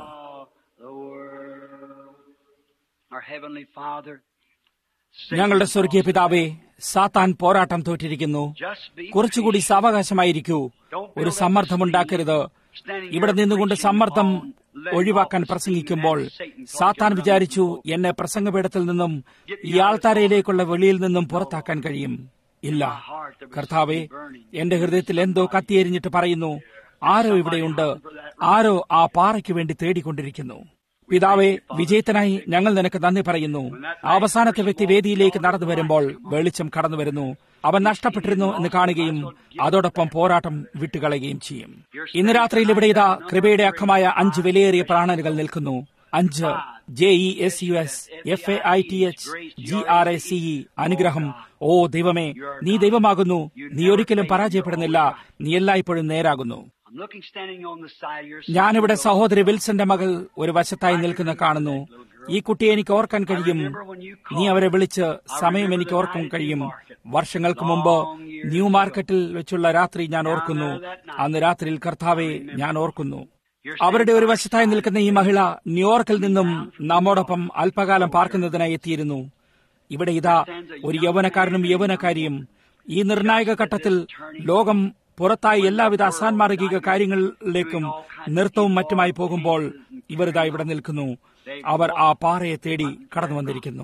ഞങ്ങളുടെ സ്വർഗീയ പിതാവേ, സാത്താൻ പോരാട്ടം തോറ്റിരിക്കുന്നു. കുറച്ചുകൂടി സാവകാശമായിരിക്കൂ. ഒരു സമ്മർദ്ദമുണ്ടാക്കരുത്. ഇവിടെ നിന്നുകൊണ്ട് സമ്മർദ്ദം ഒഴിവാക്കാൻ പ്രസംഗിക്കുമ്പോൾ സാത്താൻ വിചാരിച്ചു എന്നെ പ്രസംഗപീഠത്തിൽ നിന്നും ഈ ആൾത്താരയിലേക്കുള്ള വെളിയിൽ നിന്നും പുറത്താക്കാൻ കഴിയും. ഇല്ല. കർത്താവെ, എന്റെ ഹൃദയത്തിൽ എന്തോ കത്തിയെരിഞ്ഞിട്ട് പറയുന്നു, ആരോ ഇവിടെയുണ്ട്, ആരോ ആ പാറയ്ക്ക് വേണ്ടി തേടിക്കൊണ്ടിരിക്കുന്നു. പിതാവെ, വിജയത്തിനായി ഞങ്ങൾ നിനക്ക് നന്ദി പറയുന്നു. അവസാനത്തെ വ്യക്തി വേദിയിലേക്ക് നടന്നു വരുമ്പോൾ വെളിച്ചം കടന്നു വരുന്നു. അവൻ നഷ്ടപ്പെട്ടിരുന്നു എന്ന് കാണുകയും അതോടൊപ്പം പോരാട്ടം വിട്ടുകളയുകയും ചെയ്യും. ഇന്ന് രാത്രിയിൽ ഇവിടെ ഇതാ കൃപയുടെ അക്കമായ അഞ്ച് വിലയേറിയ പ്രാണനുകൾ നിൽക്കുന്നു. അഞ്ച് J E S U S F A I T H G R A C E അനുഗ്രഹം. ഓ ദൈവമേ, നീ ദൈവമാകുന്നു. നീ ഒരിക്കലും പരാജയപ്പെടുന്നില്ല. നീ എല്ലായ്പ്പോഴും നേരാകുന്നു. ഞാനിവിടെ സഹോദരി വിൽസന്റെ മകൾ ഒരു വശത്തായി നിൽക്കുന്ന കാണുന്നു. ഈ കുട്ടിയെ എനിക്ക് ഓർക്കാൻ കഴിയും. നീ അവരെ വിളിച്ച് സമയം എനിക്ക് ഓർക്കാൻ കഴിയും. വർഷങ്ങൾക്ക് മുമ്പ് ന്യൂ മാർക്കറ്റിൽ വെച്ചുള്ള രാത്രി ഞാൻ ഓർക്കുന്നു. അന്ന് രാത്രിയിൽ കർത്താവെ ഞാൻ ഓർക്കുന്നു. അവരുടെ ഒരു വശത്തായി നിൽക്കുന്ന ഈ മഹിള ന്യൂയോർക്കിൽ നിന്നും നമ്മോടൊപ്പം അല്പകാലം പാർക്കുന്നതിനായി എത്തിയിരുന്നു. ഇവിടെ ഇതാ ഒരു യൗവനക്കാരനും യൗവനക്കാരിയും. ഈ നിർണായക ഘട്ടത്തിൽ ലോകം പുറത്തായി എല്ലാവിധ അസാൻമാർഗിക കാര്യങ്ങളിലേക്കും നൃത്തവും മറ്റുമായി പോകുമ്പോൾ ഇവരിതാ ഇവിടെ നിൽക്കുന്നു. അവർ ആ പാറയെ തേടി കടന്നു വന്നിരിക്കുന്നു.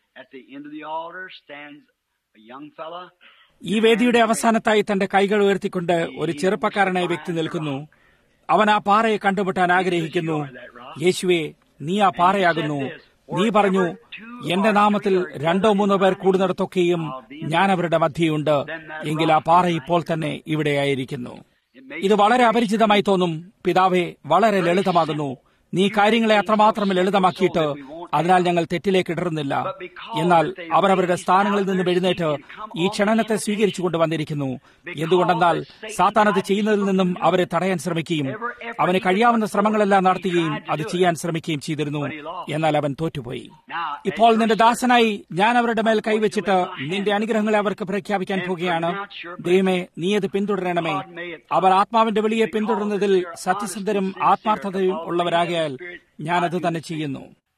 ഈ വേദിയുടെ അവസാനത്തായി തന്റെ കൈകൾ ഉയർത്തിക്കൊണ്ട് ഒരു ചെറുപ്പക്കാരനായ വ്യക്തി നിൽക്കുന്നു. അവൻ ആ പാറയെ കണ്ടുമുട്ടാൻ ആഗ്രഹിക്കുന്നു. യേശുവേ, നീ ആ പാറയാകുന്നു. നീ പറഞ്ഞു, എന്റെ നാമത്തിൽ രണ്ടോ മൂന്നോ പേർ കൂടുന്നിടത്തൊക്കെയും ഞാൻ അവരുടെ മധ്യയുണ്ട്. എങ്കിൽ ആ പാറ ഇപ്പോൾ തന്നെ ഇവിടെയായിരിക്കുന്നു. ഇത് വളരെ അപരിചിതമായി തോന്നും. പിതാവേ, വളരെ ലളിതമാകുന്നു. നീ കാര്യങ്ങളെ അത്രമാത്രം ലളിതമാക്കിയിട്ട് അതിനാൽ ഞങ്ങൾ തെറ്റിലേക്ക് ഇടറുന്നില്ല. എന്നാൽ അവർ അവരുടെ സ്ഥാനങ്ങളിൽ നിന്ന് എഴുന്നേറ്റ് ഈ ക്ഷണനത്തെ സ്വീകരിച്ചുകൊണ്ട് വന്നിരിക്കുന്നു. എന്തുകൊണ്ടെന്നാൽ സാത്താൻ അത് ചെയ്യുന്നതിൽ നിന്നും അവരെ തടയാൻ ശ്രമിക്കുകയും അവന് കഴിയാവുന്ന ശ്രമങ്ങളെല്ലാം നടത്തുകയും അത് ചെയ്യാൻ ശ്രമിക്കുകയും ചെയ്തിരുന്നു. എന്നാൽ അവൻ തോറ്റുപോയി. ഇപ്പോൾ നിന്റെ ദാസനായി ഞാൻ അവരുടെ മേൽ കൈവച്ചിട്ട് നിന്റെ അനുഗ്രഹങ്ങളെ അവർക്ക് പ്രഖ്യാപിക്കാൻ പോകുകയാണ്. ദൈവമേ, നീ അത് പിന്തുടരണമേ. അവർ ആത്മാവിന്റെ വിളിയെ പിന്തുടരുന്നതിൽ സത്യസന്ധരും ആത്മാർത്ഥതയും ഉള്ളവരാകയാൽ ഞാനത് തന്നെ ചെയ്യുന്നു.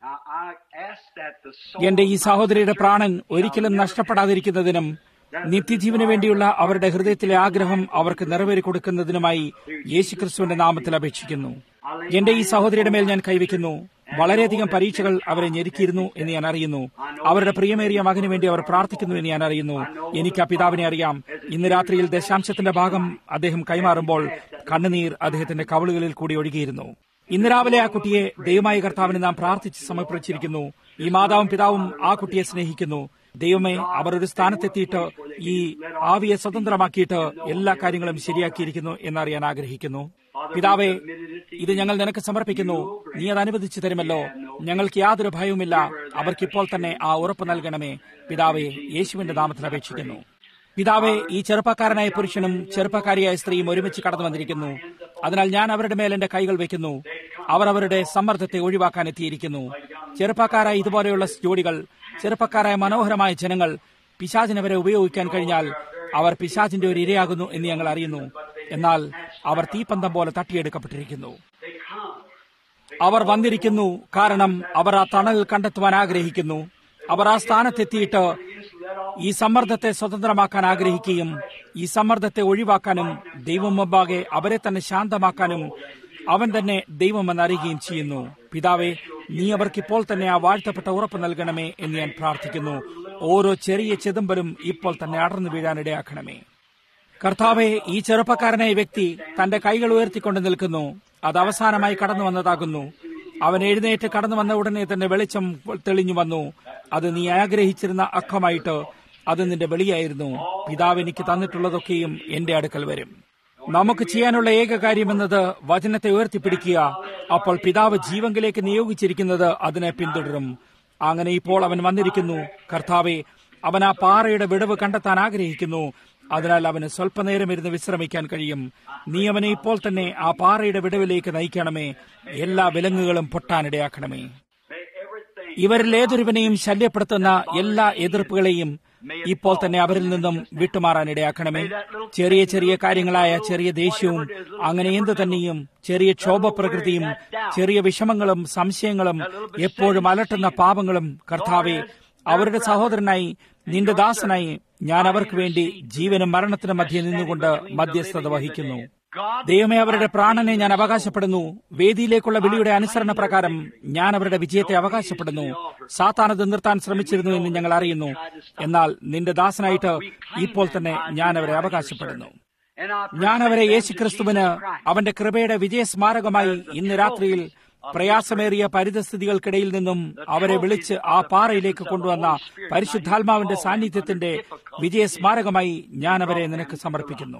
എന്റെ ഈ സഹോദരിയുടെ പ്രാണൻ ഒരിക്കലും നഷ്ടപ്പെടാതിരിക്കുന്നതിനും നിത്യജീവന് വേണ്ടിയുള്ള അവരുടെ ഹൃദയത്തിലെ ആഗ്രഹം അവർക്ക് നിറവേറി കൊടുക്കുന്നതിനുമായി യേശുക്രിസ്തുവിന്റെ നാമത്തിൽ അപേക്ഷിക്കുന്നു. എന്റെ ഈ സഹോദരിയുടെ മേൽ ഞാൻ കൈവയ്ക്കുന്നു. വളരെയധികം പരീക്ഷകൾ അവരെ ഞെരുക്കിയിരുന്നു എന്ന് ഞാൻ അറിയുന്നു. അവരുടെ പ്രിയമേറിയ മകന് വേണ്ടി അവർ പ്രാർത്ഥിക്കുന്നു എന്ന് ഞാൻ അറിയുന്നു. എനിക്ക് ആ പിതാവിനെ അറിയാം. ഇന്ന് രാത്രിയിൽ ദശാംശത്തിന്റെ ഭാഗം അദ്ദേഹം കൈമാറുമ്പോൾ കണ്ണുനീർ അദ്ദേഹത്തിന്റെ കവിളുകളിൽ കൂടി ഒഴുകിയിരുന്നു. ഇന്ന് രാവിലെ ആ കുട്ടിയെ ദൈവമായ കർത്താവിന് നാം പ്രാർത്ഥിച്ച് സമർപ്പിച്ചിരിക്കുന്നു. ഈ മാതാവും പിതാവും ആ കുട്ടിയെ സ്നേഹിക്കുന്നു. ദൈവമേ, അവർ ഒരു സ്ഥാനത്തെത്തിയിട്ട് ഈ ആവിയെ സ്വതന്ത്രമാക്കിയിട്ട് എല്ലാ കാര്യങ്ങളും ശരിയാക്കിയിരിക്കുന്നു എന്നറിയാൻ ആഗ്രഹിക്കുന്നു. പിതാവേ, ഇത് ഞങ്ങൾ നിനക്ക് സമർപ്പിക്കുന്നു. നീ അത് അനുവദിച്ചു തരുമല്ലോ. ഞങ്ങൾക്ക് യാതൊരു ഭയവുമില്ല. അവർക്കിപ്പോൾ തന്നെ ആ ഉറപ്പ് നൽകണമേ. പിതാവേ, യേശുവിന്റെ നാമത്തിൽ അപേക്ഷിക്കുന്നു. പിതാവേ, ഈ ചെറുപ്പക്കാരനായ പുരുഷനും ചെറുപ്പക്കാരിയായ സ്ത്രീയും ഒരുമിച്ച് കടന്നു വന്നിരിക്കുന്നു. അതിനാൽ ഞാൻ അവരുടെ മേൽ എന്റെ കൈകൾ വയ്ക്കുന്നു. അവർ അവരുടെ സമ്മർദ്ദത്തെ ഒഴിവാക്കാൻ എത്തിയിരിക്കുന്നു. ചെറുപ്പക്കാരായ ഇതുപോലെയുള്ള ജോഡികൾ, ചെറുപ്പക്കാരായ മനോഹരമായ ജനങ്ങൾ പിശാചിനവരെ ഉപയോഗിക്കാൻ കഴിഞ്ഞാൽ അവർ പിശാചിന്റെ ഒരു ഇരയാകുന്നു എന്ന് ഞങ്ങൾ അറിയുന്നു. എന്നാൽ അവർ തീപ്പന്തം പോലെ തട്ടിയെടുക്കപ്പെട്ടിരിക്കുന്നു. അവർ വന്നിരിക്കുന്നു കാരണം അവർ ആ തണൽ കണ്ടെത്തുവാൻ ആഗ്രഹിക്കുന്നു. അവർ ആ സ്ഥാനത്തെത്തിയിട്ട് ഈ സമ്മർദ്ദത്തെ സ്വതന്ത്രമാക്കാൻ ആഗ്രഹിക്കുകയും ഈ സമ്മർദ്ദത്തെ ഒഴിവാക്കാനും ദൈവം മുമ്പാകെ അവരെ തന്നെ ശാന്തമാക്കാനും അവൻ തന്നെ ദൈവമെന്ന് അറിയുകയും ചെയ്യുന്നു. പിതാവേ, നീ അവർക്കിപ്പോൾ തന്നെ ആ വാഴ്ത്തപ്പെട്ട ഉറപ്പ് നൽകണമേ എന്ന് ഞാൻ പ്രാർത്ഥിക്കുന്നു. ഓരോ ചെറിയ ചെതുമ്പലും ഇപ്പോൾ തന്നെ അടർന്നു വീഴാനിടയാക്കണമേ. കർത്താവെ, ഈ ചെറുപ്പക്കാരനായ വ്യക്തി തന്റെ കൈകൾ ഉയർത്തിക്കൊണ്ട് നിൽക്കുന്നു. അത് അവസാനമായി കടന്നു വന്നതാകുന്നു. അവൻ എഴുന്നേറ്റ് കടന്നു വന്ന ഉടനെ തന്നെ വെളിച്ചം തെളിഞ്ഞു വന്നു. അത് നീ ആഗ്രഹിച്ചിരുന്ന അക്കമായിട്ട് അത് നിന്റെ വെളിയായിരുന്നു. പിതാവ് എനിക്ക് തന്നിട്ടുള്ളതൊക്കെയും എന്റെ അടുക്കൽ വരും. നമുക്ക് ചെയ്യാനുള്ള ഏക കാര്യമെന്നത് വചനത്തെ ഉയർത്തിപ്പിടിക്കുക. അപ്പോൾ പിതാവ് ജീവങ്കിലേക്ക് നിയോഗിച്ചിരിക്കുന്നത് അതിനെ പിന്തുടരും. അങ്ങനെ ഇപ്പോൾ അവൻ വന്നിരിക്കുന്നു. കർത്താവെ, അവൻ ആ പാറയുടെ വിടവ് കണ്ടെത്താൻ ആഗ്രഹിക്കുന്നു. അതിനാൽ അവന് സ്വല്പനേരം ഇരുന്ന് വിശ്രമിക്കാൻ കഴിയും. നീ അവനെ ഇപ്പോൾ തന്നെ ആ പാറയുടെ വിടവിലേക്ക് നയിക്കണമേ. എല്ലാ വിലങ്ങുകളും പൊട്ടാനിടയാക്കണമേ. ഇവരിൽ ഏതൊരുവനെയും ശല്യപ്പെടുത്തുന്ന എല്ലാ എതിർപ്പുകളെയും ഇപ്പോൾ തന്നെ അവരിൽ നിന്നും വിട്ടുമാറാനിടയാക്കണമേ. ചെറിയ ചെറിയ കാര്യങ്ങളായ ചെറിയ ദേഷ്യവും അങ്ങനെ എന്തു തന്നെയും ചെറിയ ക്ഷോഭപ്രകൃതിയും ചെറിയ വിഷമങ്ങളും സംശയങ്ങളും എപ്പോഴും അലട്ടുന്ന പാപങ്ങളും കർത്താവെ, അവരുടെ സഹോദരനായി നിന്റെ ദാസനായി ഞാൻ അവർക്ക് വേണ്ടി ജീവനും മരണത്തിനും മധ്യേ നിന്നുകൊണ്ട് മധ്യസ്ഥത വഹിക്കുന്നു. ദൈവമേ, അവരുടെ പ്രാണനെ ഞാൻ അവകാശപ്പെടുന്നു. വേദിയിലേക്കുള്ള വിളിയുടെ അനുസരണ പ്രകാരം ഞാൻ അവരുടെ വിജയത്തെ അവകാശപ്പെടുന്നു. സാത്താനത് നിർത്താൻ ശ്രമിച്ചിരുന്നു എന്ന് ഞങ്ങൾ അറിയുന്നു. എന്നാൽ നിന്റെ ദാസനായിട്ട് ഇപ്പോൾ തന്നെ ഞാൻ അവരെ അവകാശപ്പെടുന്നു. ഞാൻ അവരെ യേശുക്രിസ്തുവിന് അവന്റെ കൃപയുടെ വിജയസ്മാരകമായി ഇന്ന് രാത്രിയിൽ പ്രയാസമേറിയ പരിതസ്ഥിതികൾക്കിടയിൽ നിന്നും അവരെ വിളിച്ച് ആ പാറയിലേക്ക് കൊണ്ടുവന്ന പരിശുദ്ധാത്മാവിന്റെ സാന്നിധ്യത്തിന്റെ വിജയസ്മാരകമായി ഞാൻ അവരെ നിനക്ക് സമർപ്പിക്കുന്നു.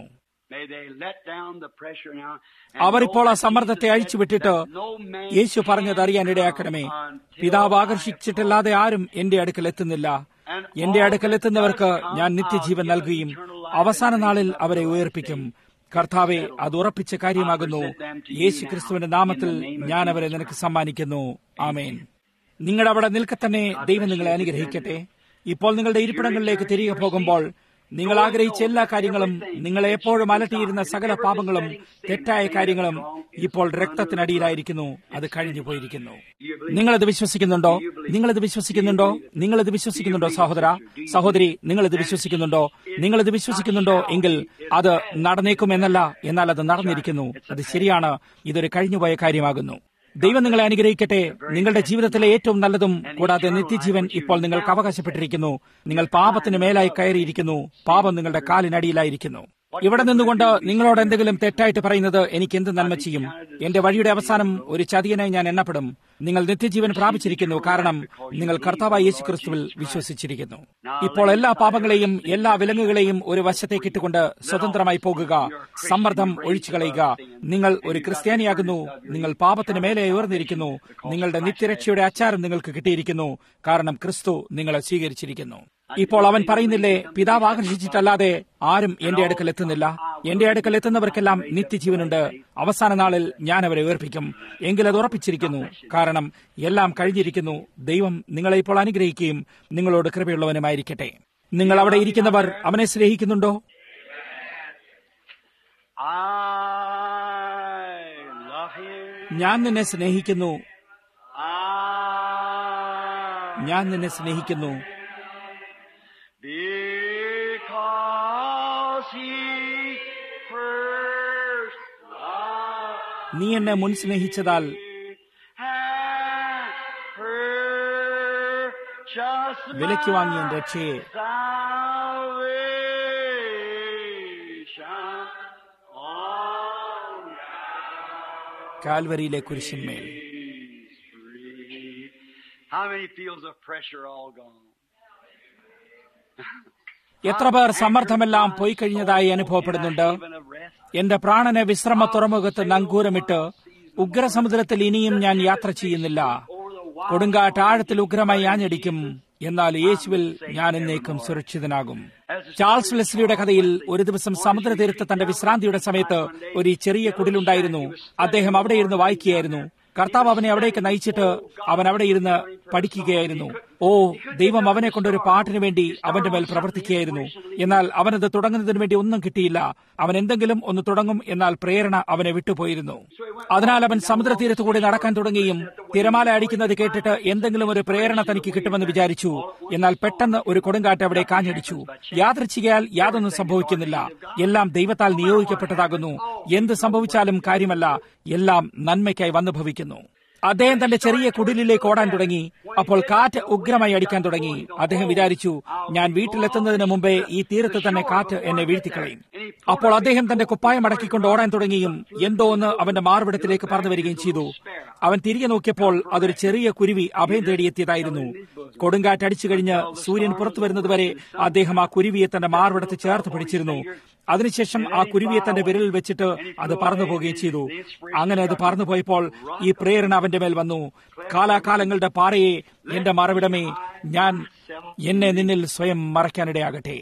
അവരിപ്പോൾ ആ സമ്മർദ്ദത്തെ അഴിച്ചുവിട്ടിട്ട് യേശു പറഞ്ഞത് അറിയാൻ ഇടയാക്കണമേ. പിതാവ് ആകർഷിച്ചിട്ടല്ലാതെ ആരും എന്റെ അടുക്കൽ എത്തുന്നില്ല. എന്റെ അടുക്കൽ എത്തുന്നവർക്ക് ഞാൻ നിത്യജീവൻ നൽകുകയും അവസാന നാളിൽ അവരെ ഉയർപ്പിക്കും. കർത്താവെ, അത് ഉറപ്പിച്ച കാര്യമാകുന്നു. യേശു ക്രിസ്തുവിന്റെ നാമത്തിൽ ഞാൻ അവരെ നിനക്ക് സമ്മാനിക്കുന്നു. ആമേൻ. നിങ്ങളുടെ അവിടെ നിൽക്കത്തന്നെ ദൈവം നിങ്ങളെ അനുഗ്രഹിക്കട്ടെ. ഇപ്പോൾ നിങ്ങളുടെ ഇരിപ്പിടങ്ങളിലേക്ക് തിരികെ പോകുമ്പോൾ നിങ്ങൾ ആഗ്രഹിച്ച എല്ലാ കാര്യങ്ങളും, നിങ്ങളെ എപ്പോഴും അലട്ടിയിരുന്ന സകല പാപങ്ങളും തെറ്റായ കാര്യങ്ങളും ഇപ്പോൾ രക്തത്തിനടിയിലായിരിക്കുന്നു. അത് കഴിഞ്ഞു പോയിരിക്കുന്നു. നിങ്ങളത് വിശ്വസിക്കുന്നുണ്ടോ? നിങ്ങളത് വിശ്വസിക്കുന്നുണ്ടോ? നിങ്ങളത് വിശ്വസിക്കുന്നുണ്ടോ സഹോദര, സഹോദരി? നിങ്ങളത് വിശ്വസിക്കുന്നുണ്ടോ? നിങ്ങളത് വിശ്വസിക്കുന്നുണ്ടോ എങ്കിൽ അത് നടന്നേക്കുമെന്നല്ല, എന്നാൽ അത് നടന്നിരിക്കുന്നു. അത് ശരിയാണ്. ഇതൊരു കഴിഞ്ഞുപോയ കാര്യമാകുന്നു. ദൈവം നിങ്ങളെ അനുഗ്രഹിക്കട്ടെ. നിങ്ങളുടെ ജീവിതത്തിലെ ഏറ്റവും നല്ലതും കൂടാതെ നിത്യജീവൻ ഇപ്പോൾ നിങ്ങൾക്ക് അവകാശപ്പെട്ടിരിക്കുന്നു. നിങ്ങൾ പാപത്തിന് മേലായി കയറിയിരിക്കുന്നു. പാപം നിങ്ങളുടെ കാലിനടിയിലായിരിക്കുന്നു. ഇവിടെ നിന്നുകൊണ്ട് നിങ്ങളോട് എന്തെങ്കിലും തെറ്റായിട്ട് പറയുന്നത് എനിക്ക് എന്ത് നന്മ ചെയ്യും? എന്റെ വഴിയുടെ അവസാനം ഒരു ചതിയനായി ഞാൻ എണ്ണപ്പെടും. നിങ്ങൾ നിത്യജീവൻ പ്രാപിച്ചിരിക്കുന്നു, കാരണം നിങ്ങൾ കർത്താവായ യേശുക്രിസ്തുവിൽ വിശ്വസിച്ചിരിക്കുന്നു. ഇപ്പോൾ എല്ലാ പാപങ്ങളെയും എല്ലാ വിലങ്ങുകളെയും ഒരു വശത്തേക്ക് ഇട്ടുകൊണ്ട് സ്വതന്ത്രമായി പോകുക. സമ്മർദ്ദം ഒഴിച്ചു കളയുക. നിങ്ങൾ ഒരു ക്രിസ്ത്യാനിയാകുന്നു. നിങ്ങൾ പാപത്തിന് മേലെ ഉയർന്നിരിക്കുന്നു. നിങ്ങളുടെ നിത്യരക്ഷയുടെ അച്ചാരം നിങ്ങൾക്ക് കിട്ടിയിരിക്കുന്നു, കാരണം ക്രിസ്തു നിങ്ങളെ സ്വീകരിച്ചിരിക്കുന്നു. ഇപ്പോൾ അവൻ പറയുന്നില്ലേ, പിതാവ് ആകർഷിച്ചിട്ടല്ലാതെ ആരും എന്റെ അടുക്കൽ എത്തുന്നില്ല. എന്റെ അടുക്കൽ എത്തുന്നവർക്കെല്ലാം നിത്യജീവനുണ്ട്. അവസാന നാളിൽ ഞാൻ അവരെ ഉയർപ്പിക്കും. എങ്കിൽ അത് ഉറപ്പിച്ചിരിക്കുന്നു, കാരണം എല്ലാം കഴിഞ്ഞിരിക്കുന്നു. ദൈവം നിങ്ങളെ ഇപ്പോൾ അനുഗ്രഹിക്കുകയും നിങ്ങളോട് കൃപയുള്ളവനുമായിരിക്കട്ടെ. നിങ്ങൾ അവിടെ ഇരിക്കുന്നവർ അവനെ സ്നേഹിക്കുന്നുണ്ടോ? ഞാൻ നിന്നെ സ്നേഹിക്കുന്നു. ഞാൻ നിന്നെ സ്നേഹിക്കുന്നു. നീ എന്നെ മുൻ സ്നേഹിച്ചതാൽ വിലയ്ക്ക് വാങ്ങിയ രക്ഷയെ കാൽവരിയിലെ കുരിശിന്മേൽ. എത്ര പേർ സമ്മർദ്ദമെല്ലാം പോയി കഴിഞ്ഞതായി അനുഭവപ്പെടുന്നുണ്ട്? എന്റെ പ്രാണനെ വിശ്രമ തുറമുഖത്ത് നങ്കൂരമിട്ട് ഉഗ്രസമുദ്രത്തിൽ ഇനിയും ഞാൻ യാത്ര ചെയ്യുന്നില്ല. കൊടുങ്കാറ്റ് ആഴത്തിൽ ഉഗ്രമായി ആഞ്ഞടിക്കും, എന്നാൽ യേശുവിൽ ഞാൻ എന്നേക്കും സുരക്ഷിതനാകും. ചാൾസ് ലെസ്ലിയുടെ കഥയിൽ ഒരു ദിവസം സമുദ്രതീരത്ത് തന്റെ വിശ്രാന്തിയുടെ സമയത്ത് ഒരു ചെറിയ കുടിലുണ്ടായിരുന്നു. അദ്ദേഹം അവിടെ ഇരുന്ന് വായിക്കുകയായിരുന്നു. കർത്താവ് അവനെ അവിടേക്ക് നയിച്ചിട്ട് അവൻ അവിടെ ഇരുന്ന് പഠിക്കുകയായിരുന്നു. ഓ, ദൈവം അവനെ കൊണ്ടൊരു പാട്ടിനു വേണ്ടി അവന്റെ മേൽ പ്രവർത്തിക്കുകയായിരുന്നു. എന്നാൽ അവനത് തുടങ്ങുന്നതിന് വേണ്ടി ഒന്നും കിട്ടിയില്ല. അവൻ എന്തെങ്കിലും ഒന്ന് തുടങ്ങും, എന്നാൽ പ്രേരണ അവനെ വിട്ടുപോയിരുന്നു. അതിനാൽ അവൻ സമുദ്രതീരത്ത് കൂടി നടക്കാൻ തുടങ്ങിയും തിരമാല അടിക്കുന്നത് കേട്ടിട്ട് എന്തെങ്കിലും ഒരു പ്രേരണ തനിക്ക് കിട്ടുമെന്ന് വിചാരിച്ചു. എന്നാൽ പെട്ടെന്ന് ഒരു കൊടുങ്കാറ്റ് അവിടെ കാഞ്ഞടിച്ചു. യാദൃച്ഛികയാൽ യാതൊന്നും സംഭവിക്കുന്നില്ല. എല്ലാം ദൈവത്താൽ നിയോഗിക്കപ്പെട്ടതാകുന്നു. എന്ത് സംഭവിച്ചാലും കാര്യമല്ല, എല്ലാം നന്മയ്ക്കായി വന്നു ഭവിക്കുന്നു. അദ്ദേഹം തന്റെ ചെറിയ കുടിലിലേക്ക് ഓടാൻ തുടങ്ങി. അപ്പോൾ കാറ്റ് ഉഗ്രമായി അടിക്കാൻ തുടങ്ങി. അദ്ദേഹം വിചാരിച്ചു, ഞാൻ വീട്ടിലെത്തുന്നതിന് മുമ്പേ ഈ തീരത്ത് തന്നെ കാറ്റ് എന്നെ വീഴ്ത്തിക്കളയും. അപ്പോൾ അദ്ദേഹം തന്റെ കുപ്പായം അടക്കിക്കൊണ്ട് ഓടാൻ തുടങ്ങിയും എന്തോ ഒന്ന് അവന്റെ മാർവിടത്തിലേക്ക് പറന്നു വരികയും ചെയ്തു. അവൻ തിരികെ നോക്കിയപ്പോൾ അതൊരു ചെറിയ കുരുവി അഭയം തേടിയെത്തിയതായിരുന്നു. കൊടുങ്കാറ്റ് അടിച്ചു കഴിഞ്ഞ് സൂര്യൻ പുറത്തു വരുന്നതുവരെ അദ്ദേഹം ആ കുരുവിയെ തന്റെ മാർവിടത്ത് ചേർത്ത് പിടിച്ചിരുന്നു. അതിനുശേഷം ആ കുരുവിയെ തന്റെ വിരലിൽ വെച്ചിട്ട് അത് പറന്നു പോവുകയും ചെയ്തു. അങ്ങനെ അത് പറന്നു പോയപ്പോൾ ഈ പ്രേരണ അവന്റെ മേൽ വന്നു. കാലാകാലങ്ങളുടെ പാറയെ, എന്റെ മറവിടമേ, ഞാൻ എന്നെ നിന്നിൽ സ്വയം മറയ്ക്കാനിടയാകട്ടെ.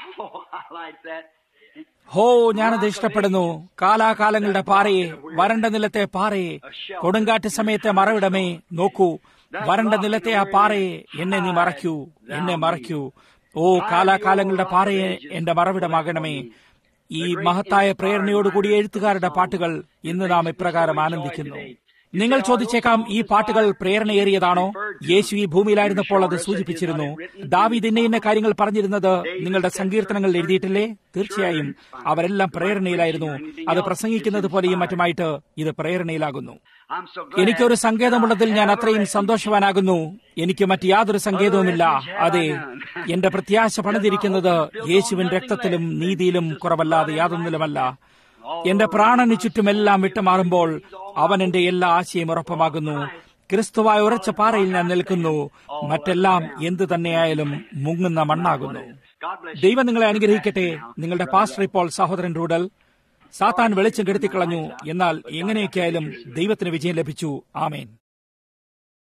ഹോ, ഞാനത് ഇഷ്ടപ്പെടുന്നു. കാലാകാലങ്ങളുടെ പാറയെ, വരണ്ട നിലത്തെ പാറയെ, കൊടുങ്കാറ്റ് സമയത്തെ മറവിടമേ, നോക്കൂ, വരണ്ട നിലത്തെ ആ പാറയെ എന്നെ നീ മറയ്ക്കൂ, എന്നെ മറയ്ക്കൂ. ഓ, കാലാകാലങ്ങളുടെ പാറയെ എന്റെ മറവിടമാകണമേ. ഈ മഹത്തായ പ്രേരണയോടുകൂടി എഴുത്തുകാരുടെ പാട്ടുകൾ ഇന്ന് നാം ഇപ്രകാരം ആനന്ദിക്കുന്നു. നിങ്ങൾ ചോദിച്ചേക്കാം, ഈ പാട്ടുകൾ പ്രേരണയേറിയതാണോ? യേശു ഈ ഭൂമിയിലായിരുന്നപ്പോൾ അത് സൂചിപ്പിച്ചിരുന്നു. ദാവീദ് ഇന്ന ഇന്ന കാര്യങ്ങൾ പറഞ്ഞിരുന്നത് നിങ്ങളുടെ സങ്കീർത്തനങ്ങൾ എഴുതിയിട്ടില്ലേ? തീർച്ചയായും അവരെല്ലാം പ്രേരണയിലായിരുന്നു. അത് പ്രസംഗിക്കുന്നത് പോലെയും മറ്റുമായിട്ട് ഇത് പ്രേരണയിലാകുന്നു. എനിക്കൊരു സങ്കേതമുള്ളതിൽ ഞാൻ അത്രയും സന്തോഷവാനാകുന്നു. എനിക്ക് മറ്റ് യാതൊരു സങ്കേതവുമില്ല. അതെ, എന്റെ പ്രത്യാശ പണിതിരിക്കുന്നത് യേശുവിൻ രക്തത്തിലും നീതിയിലും കുറവല്ലാതെ യാതൊന്നിലുമല്ല. എന്റെ പ്രാണന് ചുറ്റുമെല്ലാം വിട്ടുമാറുമ്പോൾ അവൻ എന്റെ എല്ലാ ആശയും ഉറപ്പമാകുന്നു. ക്രിസ്തുവായ ഉറച്ച പാറയിൽ ഞാൻ നിൽക്കുന്നു. മറ്റെല്ലാം എന്തു തന്നെയായാലും മുങ്ങുന്ന മണ്ണാകുന്നു. ദൈവം നിങ്ങളെ അനുഗ്രഹിക്കട്ടെ. നിങ്ങളുടെ പാസ്റ്റർ ഇപ്പോൾ സഹോദരൻ റൂഡൽ. സാത്താൻ വെളിച്ചം കെടുത്തിക്കളഞ്ഞു, എന്നാൽ എങ്ങനെയൊക്കെയായാലും ദൈവത്തിന് വിജയം ലഭിച്ചു. ആമേൻ.